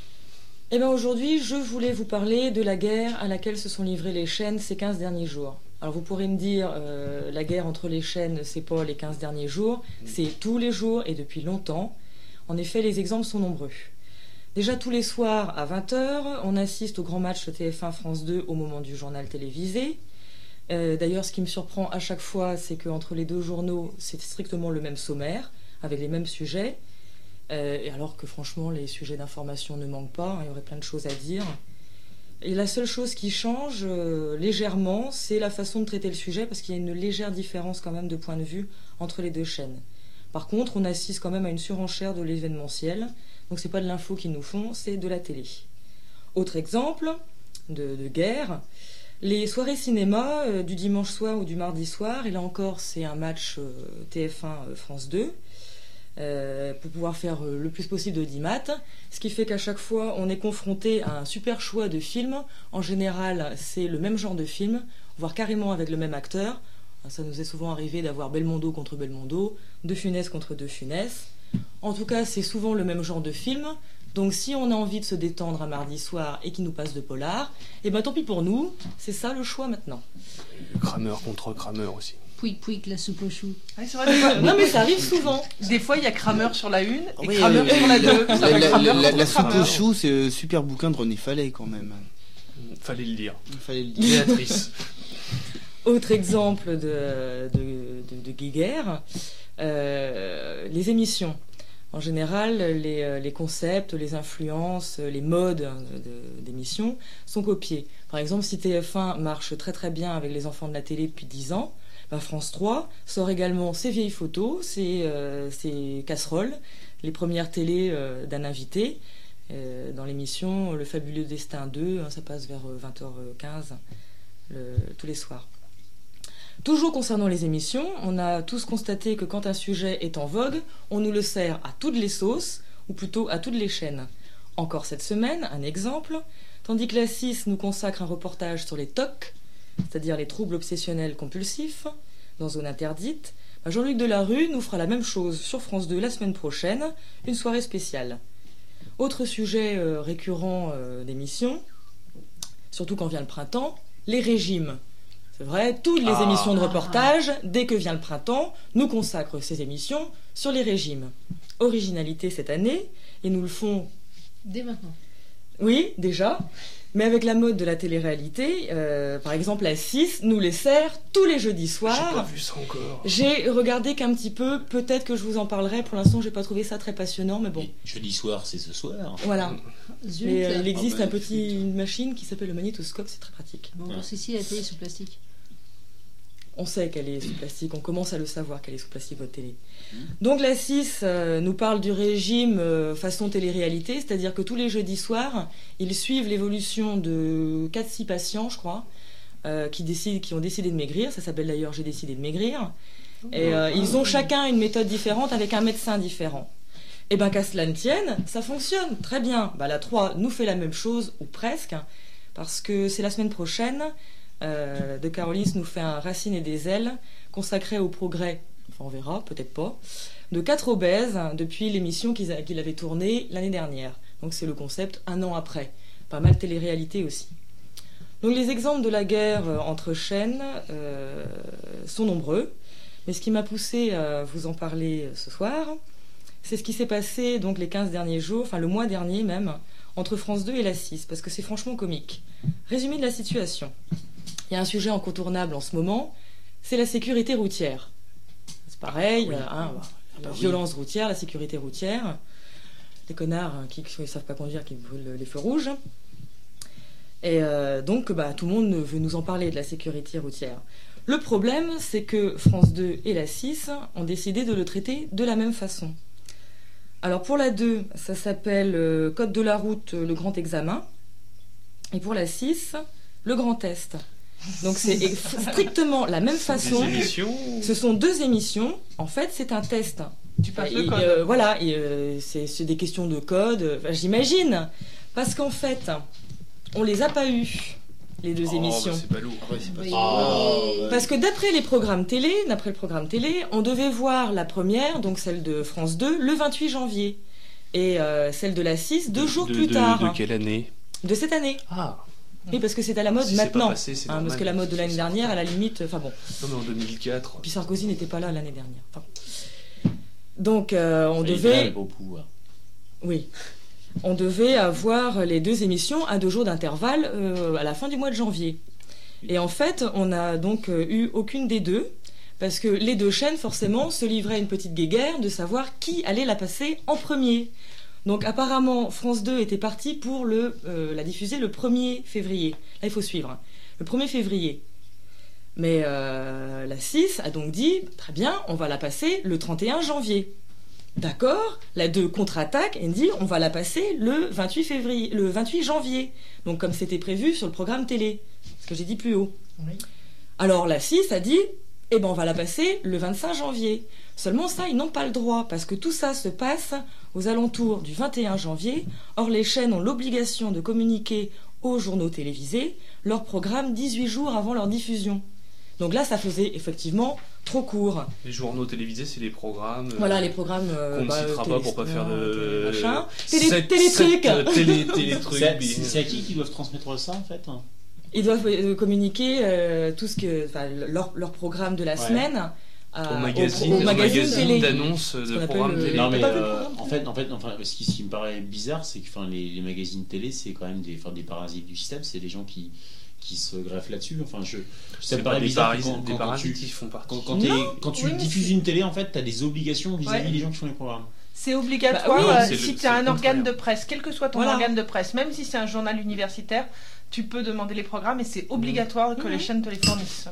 Eh bien aujourd'hui, je voulais vous parler de la guerre à laquelle se sont livrées les chaînes ces quinze derniers jours. Alors vous pourrez me dire, euh, la guerre entre les chaînes, c'est pas les quinze derniers jours, c'est tous les jours et depuis longtemps. En effet, les exemples sont nombreux. Déjà tous les soirs à vingt heures, on assiste au grand match T F un France deux au moment du journal télévisé. Euh, D'ailleurs, ce qui me surprend à chaque fois, c'est qu'entre les deux journaux, c'est strictement le même sommaire, avec les mêmes sujets. Euh, et alors que franchement, les sujets d'information ne manquent pas, hein, il y aurait plein de choses à dire. Et la seule chose qui change euh, légèrement, c'est la façon de traiter le sujet, parce qu'il y a une légère différence quand même de point de vue entre les deux chaînes. Par contre, on assiste quand même à une surenchère de l'événementiel, donc c'est pas de l'info qu'ils nous font, c'est de la télé. Autre exemple de, de guerre, les soirées cinéma euh, du dimanche soir ou du mardi soir, et là encore c'est un match euh, T F un euh, France deux, euh, pour pouvoir faire euh, le plus possible de d'I-Mat, ce qui fait qu'à chaque fois on est confronté à un super choix de films. En général c'est le même genre de film, voire carrément avec le même acteur. Ça nous est souvent arrivé d'avoir Belmondo contre Belmondo, De Funès contre De Funès. En tout cas c'est souvent le même genre de film. Donc si on a envie de se détendre un mardi soir et qu'il nous passe de polar, et ben tant pis pour nous, c'est ça le choix maintenant. Kramer contre Kramer aussi. Pouic pouic, la soupe aux choux. Ah, c'est vrai, des fois- Non, mais ça arrive souvent. Des fois, il y a Kramer sur la une et Oui, Kramer euh, sur la deux. Ça La, fait la- Kramer la- la- contre la soupe Kramer. aux choux, c'est un super bouquin de René Fallet quand même. Fallait le dire. Il fallait le dire. Béatrice. Autre exemple de, de, de, de guéguerre, euh, les émissions. En général, les, les concepts, les influences, les modes de- d'émissions sont copiés. Par exemple, si T F un marche très très bien avec les enfants de la télé depuis dix ans, bah France trois sort également ses vieilles photos, ses, euh, ses casseroles, les premières télés euh, d'un invité. Euh, dans l'émission Le Fabuleux Destin deux, hein, ça passe vers euh, vingt heures quinze le- tous les soirs. Toujours concernant les émissions, on a tous constaté que quand un sujet est en vogue, on nous le sert à toutes les sauces, ou plutôt à toutes les chaînes. Encore cette semaine, un exemple, tandis que la six nous consacre un reportage sur les T O C, c'est-à-dire les troubles obsessionnels compulsifs, dans zone interdite, bah Jean-Luc Delarue nous fera la même chose sur France deux la semaine prochaine, une soirée spéciale. Autre sujet euh, récurrent euh, d'émissions, surtout quand vient le printemps, les régimes. C'est vrai, toutes les Ah. émissions de reportage, dès que vient le printemps, nous consacrent ces émissions sur les régimes. Originalité cette année, et nous le font, Dès maintenant. oui, déjà, mais avec la mode de la télé-réalité, euh, par exemple la six nous les sert tous les jeudis J'ai pas soirs. vu ça encore. J'ai regardé qu'un petit peu, peut-être que je vous en parlerai, pour l'instant j'ai pas trouvé ça très passionnant, mais bon, Et jeudi soir, c'est ce soir. voilà. Zut. Mais euh, il existe Ah bah, un petit, une machine qui s'appelle le magnétoscope, c'est très pratique. Bon, c'est si la télé sous plastique. On sait qu'elle est sous plastique, on commence à le savoir qu'elle est sous plastique, votre télé. Donc la six euh, nous parle du régime euh, façon télé-réalité, c'est-à-dire que tous les jeudis soirs, ils suivent l'évolution de quatre six patients, je crois, euh, qui, décident, qui ont décidé de maigrir. Ça s'appelle d'ailleurs J'ai décidé de maigrir. Et euh, ils ont chacun une méthode différente avec un médecin différent. Et bien qu'à cela ne tienne, ça fonctionne très bien. Bah, la trois nous fait la même chose, ou presque, parce que c'est la semaine prochaine. Euh, de Carolis nous fait un Racine et des ailes consacré au progrès, enfin on verra, peut-être pas, de quatre obèses depuis l'émission qu'ils a- qu'il avait tournée l'année dernière. Donc c'est le concept un an après. Pas mal télé-réalité aussi. Donc les exemples de la guerre euh, entre chaînes euh, sont nombreux, mais ce qui m'a poussé à vous en parler euh, ce soir, c'est ce qui s'est passé donc les quinze derniers jours, enfin le mois dernier même, entre France deux et la six, parce que c'est franchement comique. Résumé de la situation. Il y a un sujet incontournable en ce moment, c'est la sécurité routière. C'est pareil, Oui. euh, hein, Ah la bah oui. violence routière, la sécurité routière, les connards hein, qui ne savent pas conduire, qui brûlent les feux rouges. Et euh, donc, bah, tout le monde veut nous en parler de la sécurité routière. Le problème, c'est que France deux et la six ont décidé de le traiter de la même façon. Alors pour la deux, ça s'appelle euh, Code de la route, euh, le grand examen. Et pour la six, le grand test. Donc c'est ex- strictement la même façon. Des émissions. Ce sont deux émissions. En fait, c'est un test. Tu passes le Et, code. euh, voilà, et, euh, c'est c'est des questions de code, enfin, j'imagine. Parce qu'en fait, on les a pas eues, les deux Oh, émissions. bah, c'est ballot. Ah ouais, c'est pas Oui. ça. Ah, ouais. Parce que d'après les programmes télé, d'après le programme télé, on devait voir la première, donc celle de France deux, le vingt-huit janvier. Et euh, celle de la six, deux jours de, plus de- tard. De quelle année? De cette année. Ah. Oui, parce que c'est à la mode Si c'est maintenant. pas passé, c'est Hein, normal. parce que la mode de l'année C'est dernière, à certain. la limite, enfin bon. Non, mais en deux mille quatre. Puis Sarkozy n'était pas là l'année dernière. Enfin, donc euh, on Ça y est, là, devait, elle va au pouvoir. oui, on devait avoir les deux émissions à deux jours d'intervalle euh, à la fin du mois de janvier. Et en fait, on n'a donc euh, eu aucune des deux, parce que les deux chaînes, forcément, se livraient à une petite guéguerre de savoir qui allait la passer en premier. Donc apparemment, France deux était partie pour le, euh, la diffuser le premier février. Là, il faut suivre. hein. Le premier février. Mais euh, la six a donc dit, très bien, on va la passer le trente et un janvier. D'accord, la deux contre-attaque et dit, on va la passer le vingt-huit février, le vingt-huit janvier. Donc comme c'était prévu sur le programme télé, ce que j'ai dit plus haut. Oui. Alors la six a dit, eh ben on va la passer le vingt-cinq janvier. Seulement ça, ils n'ont pas le droit, parce que tout ça se passe aux alentours du vingt et un janvier. Or les chaînes ont l'obligation de communiquer aux journaux télévisés leur programme dix-huit jours avant leur diffusion. Donc là, ça faisait effectivement trop court. Les journaux télévisés, c'est les programmes. euh, Voilà les programmes. euh, Qu'on ne bah, citera télé- pas pour pas faire euh, de. télé- machin. sept- Télé- Télétrucs. sept, euh, Télé, télétrucs. C'est mais- c'est à qui qui doivent transmettre ça en fait? Ils doivent euh, communiquer euh, tout ce que, enfin, leur, leur programme de la Ouais. semaine à- Au magazine, au, au au magazine magazine télé. d'annonces qu'on de appelle programmes le- télé. Non mais T'as pas vu le euh, programme en fait, en fait, enfin, ce qui, ce qui me paraît bizarre, c'est que enfin, les, les magazines télé, c'est quand même des, enfin, des parasites du système, c'est des gens qui, qui se greffent là-dessus. Enfin, je, ça C'est me pas paraît des bizarre parasites, quand, des quand- quand parasites, tu, ils font partie. quand, quand, t'es- Non, quand tu oui, mais diffuses c'est- une télé, en fait, t'as des obligations vis-à-vis Ouais. des gens qui font les programmes. C'est obligatoire Bah oui, euh, c'est le- si tu c'est as le un organe contraire. de presse, quel que soit ton Voilà. organe de presse, même si c'est un journal universitaire, tu peux demander les programmes et c'est obligatoire que Mhm. les chaînes te les fournissent.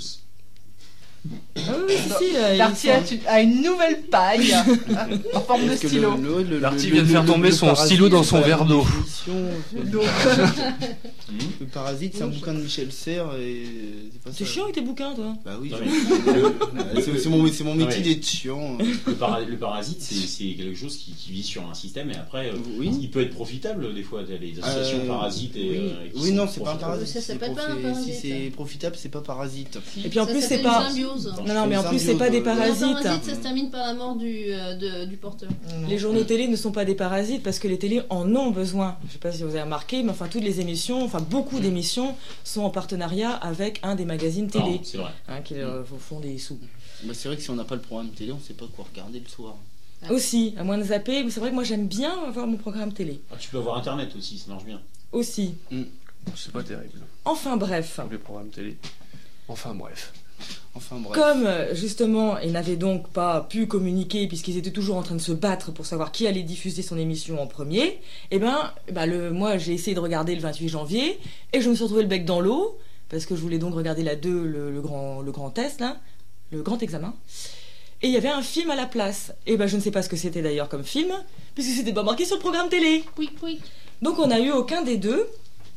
Ah oui, oui, si, si, euh, ils Darty sont- a, tu- a une nouvelle paille en forme de Parce que stylo. le- le- le- Darty le- vient de le- faire le- tomber le son Parasite, stylo dans c'est son pas verre la d'eau. définition, c'est- Donc, Hmm. Le Parasite, c'est un bouquin de Michel Serres et c'est pas ça. T'es chiant avec tes bouquins, toi. Bah oui, Non, je- mais le- Ouais, c'est c'est mon, c'est mon Non, métier mais- d'être chiant. Le, para- le parasite, c'est c'est quelque chose qui, qui vit sur un système et après, euh, Oui. il peut être profitable des fois. T'as les associations Euh, parasites et. oui, euh, qui oui, sont non, c'est pas un profitables. parasite. Ça c'est s'appelle profi- pas un parasite. Si c'est profitable, c'est pas parasite. Et puis en Ça plus, c'est s'appelle pas. une symbiose. Non, non, mais en plus, c'est pas des Symbiose, Un parasites. parasite, ça se termine par la mort du, euh, de- du porteur. Les journaux télé ne sont pas des parasites parce que les télés en ont besoin. Je sais pas si vous avez remarqué, mais enfin toutes les émissions, enfin beaucoup d'émissions sont en partenariat avec un des magazines télé, Non, c'est vrai. hein, qui euh, font des sous. Bah, c'est vrai que si on n'a pas le programme télé, on sait pas quoi regarder le soir. Ah. Aussi, à moins de zapper, mais c'est vrai que moi j'aime bien voir mon programme télé. Ah, tu peux avoir internet aussi, ça marche bien. Aussi. C'est pas terrible, Enfin bref, les programmes télé. Enfin bref. Enfin bref. comme euh, justement ils n'avaient donc pas pu communiquer puisqu'ils étaient toujours en train de se battre pour savoir qui allait diffuser son émission en premier, et ben, bah, le, moi j'ai essayé de regarder le vingt-huit janvier et je me suis retrouvé le bec dans l'eau parce que je voulais donc regarder la deux, le, le grand, le grand test, là, le grand examen. Et il y avait un film à la place. Et ben je ne sais pas ce que c'était d'ailleurs comme film, puisque c'était pas marqué sur le programme télé. Pouic, pouic. Donc on n'a eu aucun des deux.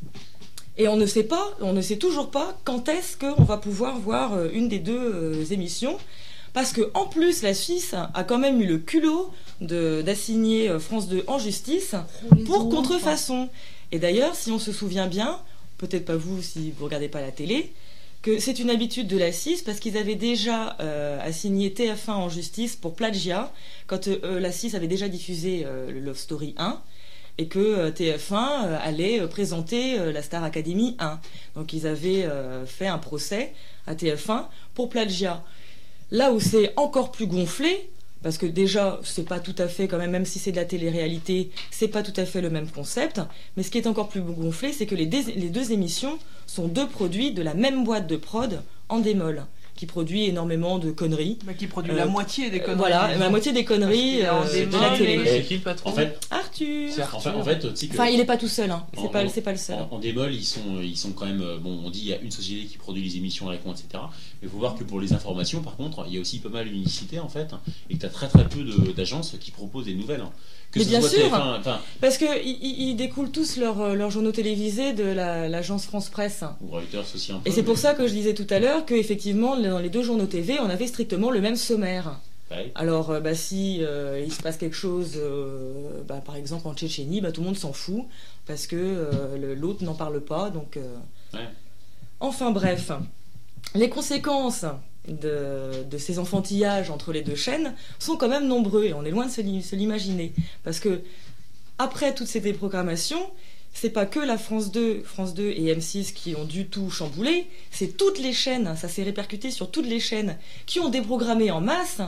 Et on ne sait pas, on ne sait toujours pas quand est-ce qu'on va pouvoir voir euh, une des deux euh, émissions. Parce que en plus, la Suisse a quand même eu le culot de- d'assigner euh, France deux en justice pour contrefaçon. Et d'ailleurs, si on se souvient bien, peut-être pas vous si vous regardez pas la télé, que c'est une habitude de la C I S parce qu'ils avaient déjà euh, assigné T F un en justice pour plagiat quand euh, la C I S avait déjà diffusé euh, le Love Story un et que euh, T F un euh, allait euh, présenter euh, la Star Academy un. Donc ils avaient euh, fait un procès à T F un pour plagiat. Là où c'est encore plus gonflé, parce que déjà, c'est pas tout à fait, quand même, même si c'est de la télé-réalité, c'est pas tout à fait le même concept. Mais ce qui est encore plus gonflé, c'est que les, dés- les deux émissions sont deux produits de la même boîte de prod, Endemol, qui produit énormément de conneries. Bah, qui produit Euh, la moitié des Euh, conneries. voilà, la moitié des conneries Parce qu'il est en euh, de démol la télé. et- C'est qui le patron En fait, Arthur C'est en fait, en fait, tu sais que. Enfin, il est pas tout seul, hein. c'est En- pas, en- c'est pas le seul. En, en démol, ils sont, ils sont quand même. euh, Bon, on dit il y a une société qui produit les émissions à la con, et cetera. Mais il faut voir que pour les informations, par contre, il y a aussi pas mal d'unicité en fait, et que tu as très très peu de- d'agences qui proposent des nouvelles. hein. Que Mais ce bien soit sûr. T F un, enfin, Parce qu'ils ils, ils découlent tous leurs euh, leurs journaux télévisés de la- l'agence France Presse. ou Reuters aussi un peu. Et c'est pour mais- ça que je disais tout à l'heure qu'effectivement, dans les deux journaux T V, on avait strictement le même sommaire. Ouais. Alors, euh, bah, si euh, il se passe quelque chose, euh, bah, par exemple en Tchétchénie, bah, tout le monde s'en fout parce que euh, le- l'autre n'en parle pas. Donc, euh, Ouais. enfin bref, les conséquences de, de ces enfantillages entre les deux chaînes sont quand même nombreux et on est loin de se l'i- se l'imaginer. Parce que après toutes ces déprogrammations, c'est pas que la France deux, France deux et M six qui ont dû tout chambouler, c'est toutes les chaînes, ça s'est répercuté sur toutes les chaînes qui ont déprogrammé en masse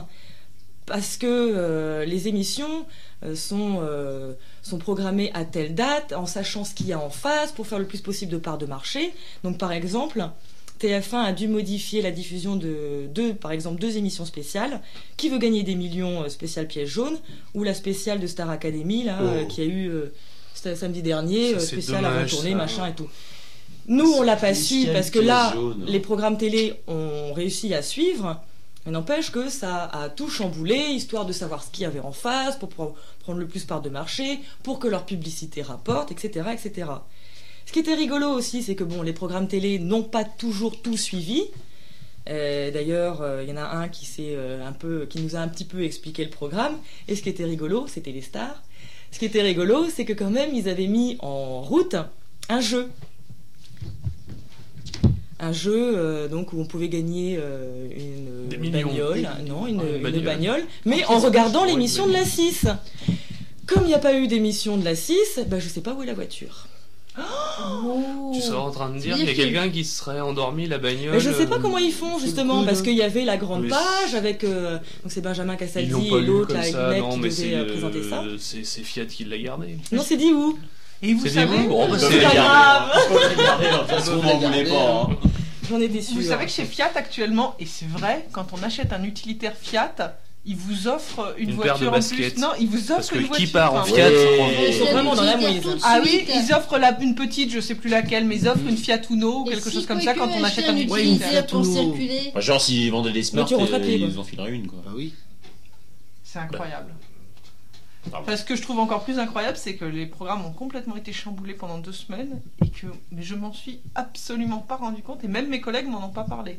parce que euh, les émissions euh, sont, euh, sont programmées à telle date en sachant ce qu'il y a en face pour faire le plus possible de parts de marché. Donc par exemple, T F un a dû modifier la diffusion de deux, par exemple, deux émissions spéciales. Qui veut gagner des millions, euh, spéciale piège jaune, ou la spéciale de Star Academy là, Oh. euh, qui a eu euh, c'était samedi dernier, Ça, euh, c'est spéciale dommage, avant-tournée, ça. machin et tout. Nous, on l'a pas su Spéciale parce que piège là, jaune. les programmes télé ont réussi à suivre. Mais n'empêche que ça a tout chamboulé, histoire de savoir ce qu'il y avait en face, pour pre- prendre le plus part de marché, pour que leur publicité rapporte, et cetera, et cetera. Ce qui était rigolo aussi, c'est que bon, les programmes télé n'ont pas toujours tout suivi. Euh, D'ailleurs, euh, il y en a un qui, s'est, euh, un peu, qui nous a un petit peu expliqué le programme. Et ce qui était rigolo, c'était les stars. Ce qui était rigolo, c'est que quand même, ils avaient mis en route un jeu. Un jeu euh, donc où on pouvait gagner euh, une Des millions. bagnole, non, une, Ah, une une bagnole. bagnole, mais Ah, en c'est regardant vachement l'émission une de la six. Comme il n'y a pas eu d'émission de la six, bah, je sais pas où est la voiture. Oh. Tu serais en train de dire C'est-à-dire qu'il y a qu'il- quelqu'un qui se serait endormi la bagnole. Mais je sais pas euh, comment ils font sous le justement coude. parce qu'il y avait la grande Mais page avec euh, donc c'est Benjamin Ils Castaldi l'ont pas et lu l'autre comme là ça, Guillemette non, qui mais devait c'est euh, euh, présenter ça. c'est c'est Fiat qui l'a gardé. Non, c'est dit où? Et vous C'est savez, des bons, bon, bah, Ils c'est- peuvent les pas garder, grave. hein. Ils peuvent les garder, hein. De toute façon, Ils on peuvent n'en les voulait garder, pas. hein. J'en ai déçu. vous savez hein. que chez Fiat actuellement, et c'est vrai, quand on achète un utilitaire Fiat, ils vous offrent une, Une paire de voiture en baskets. plus. Non, ils vous Parce offrent que une qui voiture. part en Enfin, Fiat Ouais. Ils sont vraiment dans la Utilitaire mouise. tout de Ah oui, suite. ils offrent la, une petite, je sais plus laquelle, mais ils offrent une Fiat Uno ou Et quelque si chose comme ça Quaker quand on achète achetait un un Ouais, utilitaire. utilitaire pour Fiat Uno. circuler. Bah, genre, s'ils vendaient des Smart, Voiture en trépied, euh, quoi. ils en fileraient une, quoi. Bah oui. C'est incroyable. Pardon. Parce que ce que je trouve encore plus incroyable, c'est que les programmes ont complètement été chamboulés pendant deux semaines et que mais je m'en suis absolument pas rendu compte et même mes collègues m'en ont pas parlé.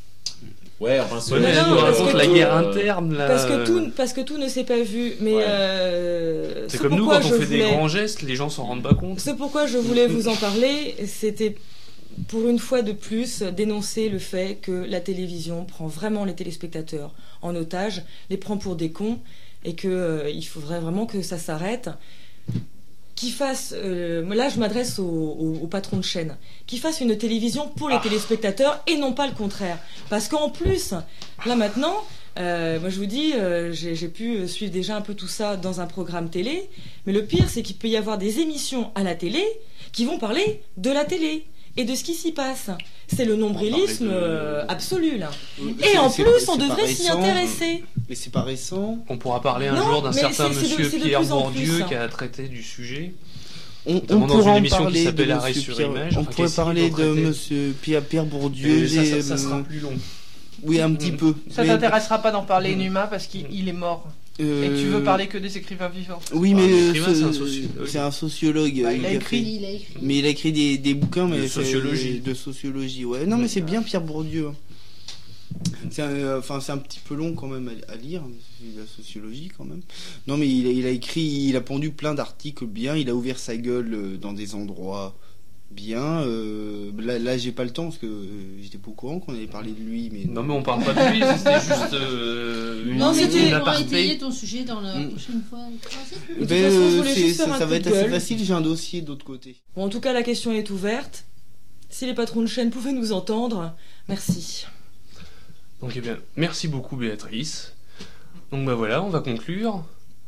Ouais, enfin, c'est Ouais, mais non, tu nous parce racontes que la tout, guerre euh, interne là. Parce que tout, parce que tout ne s'est pas vu, mais Ouais. euh, C'est ce comme nous pourquoi quand on je fait des voulais- grands gestes, les gens s'en rendent pas compte. Ce pourquoi je voulais vous en parler, c'était pour une fois de plus dénoncer le fait que la télévision prend vraiment les téléspectateurs en otage, les prend pour des cons, et que euh, il faudrait vraiment que ça s'arrête. Qu'ils fassent, euh, là je m'adresse aux, aux, aux patrons de chaîne, qu'ils fassent une télévision pour les Ah. téléspectateurs et non pas le contraire. Parce qu'en plus, là maintenant, euh, moi je vous dis, euh, j'ai j'ai pu suivre déjà un peu tout ça dans un programme télé, mais le pire c'est qu'il peut y avoir des émissions à la télé qui vont parler de la télé et de ce qui s'y passe. C'est le nombrilisme On parlait de- euh, absolu là. Euh, Et c'est- en c'est- plus, c'est on pas devrait s'y récent. intéresser. Mais c'est pas récent. On pourra parler un Non, jour d'un mais certain c'est- c'est de- monsieur c'est de Pierre plus en plus, Bourdieu hein. qui a traité du sujet. On, Notamment on dans pourra une en émission qui parler s'appelle de Arrêt Monsieur sur Pierre- Image, On enfin, qui pourrait essaye parler d'en de traiter. Monsieur Pierre, Pierre Bourdieu. Mais ça, ça, et, ça euh, sera plus long. Oui, un petit Mm. peu. Ça Mais, t'intéressera pas d'en parler Mm. Numa parce qu'il il est mort euh, et que tu veux parler que des écrivains vivants. Oui, Ah, mais un euh, écrivain, ce- c'est un sociologue. c'est un sociologue. Bah, euh, il a qui écrit. fait- Il a écrit. Mais il a écrit des, des bouquins, mais De c'est- sociologie. De sociologie, ouais. Non, mais c'est bien Pierre Bourdieu. hein. C'est un, euh, enfin, c'est un petit peu long quand même à, à lire, c'est de la sociologie quand même. Non, mais il a, il a écrit, il a pondu plein d'articles bien, il a ouvert sa gueule euh, dans des endroits bien. euh, là, là j'ai pas le temps parce que euh, j'étais pas au courant qu'on avait parlé de lui. Mais Non mais on parle pas de lui, c'était juste euh, une, Non, mais c'était- une on va aparté. étayer ton sujet dans la Mm. prochaine fois. De toute Ben, façon, je euh, voulais c'est- juste ça, faire un ça va coup être de assez gueule. facile, j'ai un dossier de l'autre côté. Bon, en tout cas, la question est ouverte. Si les patrons de chaîne pouvaient nous entendre, merci. Donc eh bien, merci beaucoup Béatrice. Donc bah voilà, on va conclure.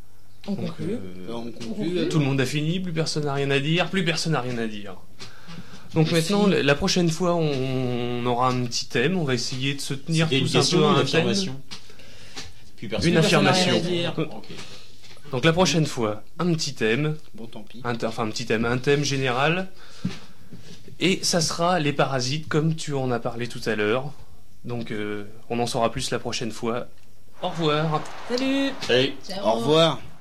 On Donc, conclut. euh, Alors, on conclut, conclut. là. tout le monde a fini, plus personne n'a rien à dire, plus personne n'a rien à dire. Donc maintenant, Si. la la prochaine fois, on, on aura un petit thème, on va essayer de se tenir C'était une tous un question peu ou à une un thème. affirmation Puis personne Une n'a personne n'a affirmation. rien à dire. Ok. Donc la prochaine fois, un petit thème, Bon, tant pis. un thème- enfin un petit thème, un thème général. Et ça sera les parasites, comme tu en as parlé tout à l'heure. Donc euh, on en saura plus la prochaine fois. Au revoir. Salut! Allez. Ciao. Au revoir.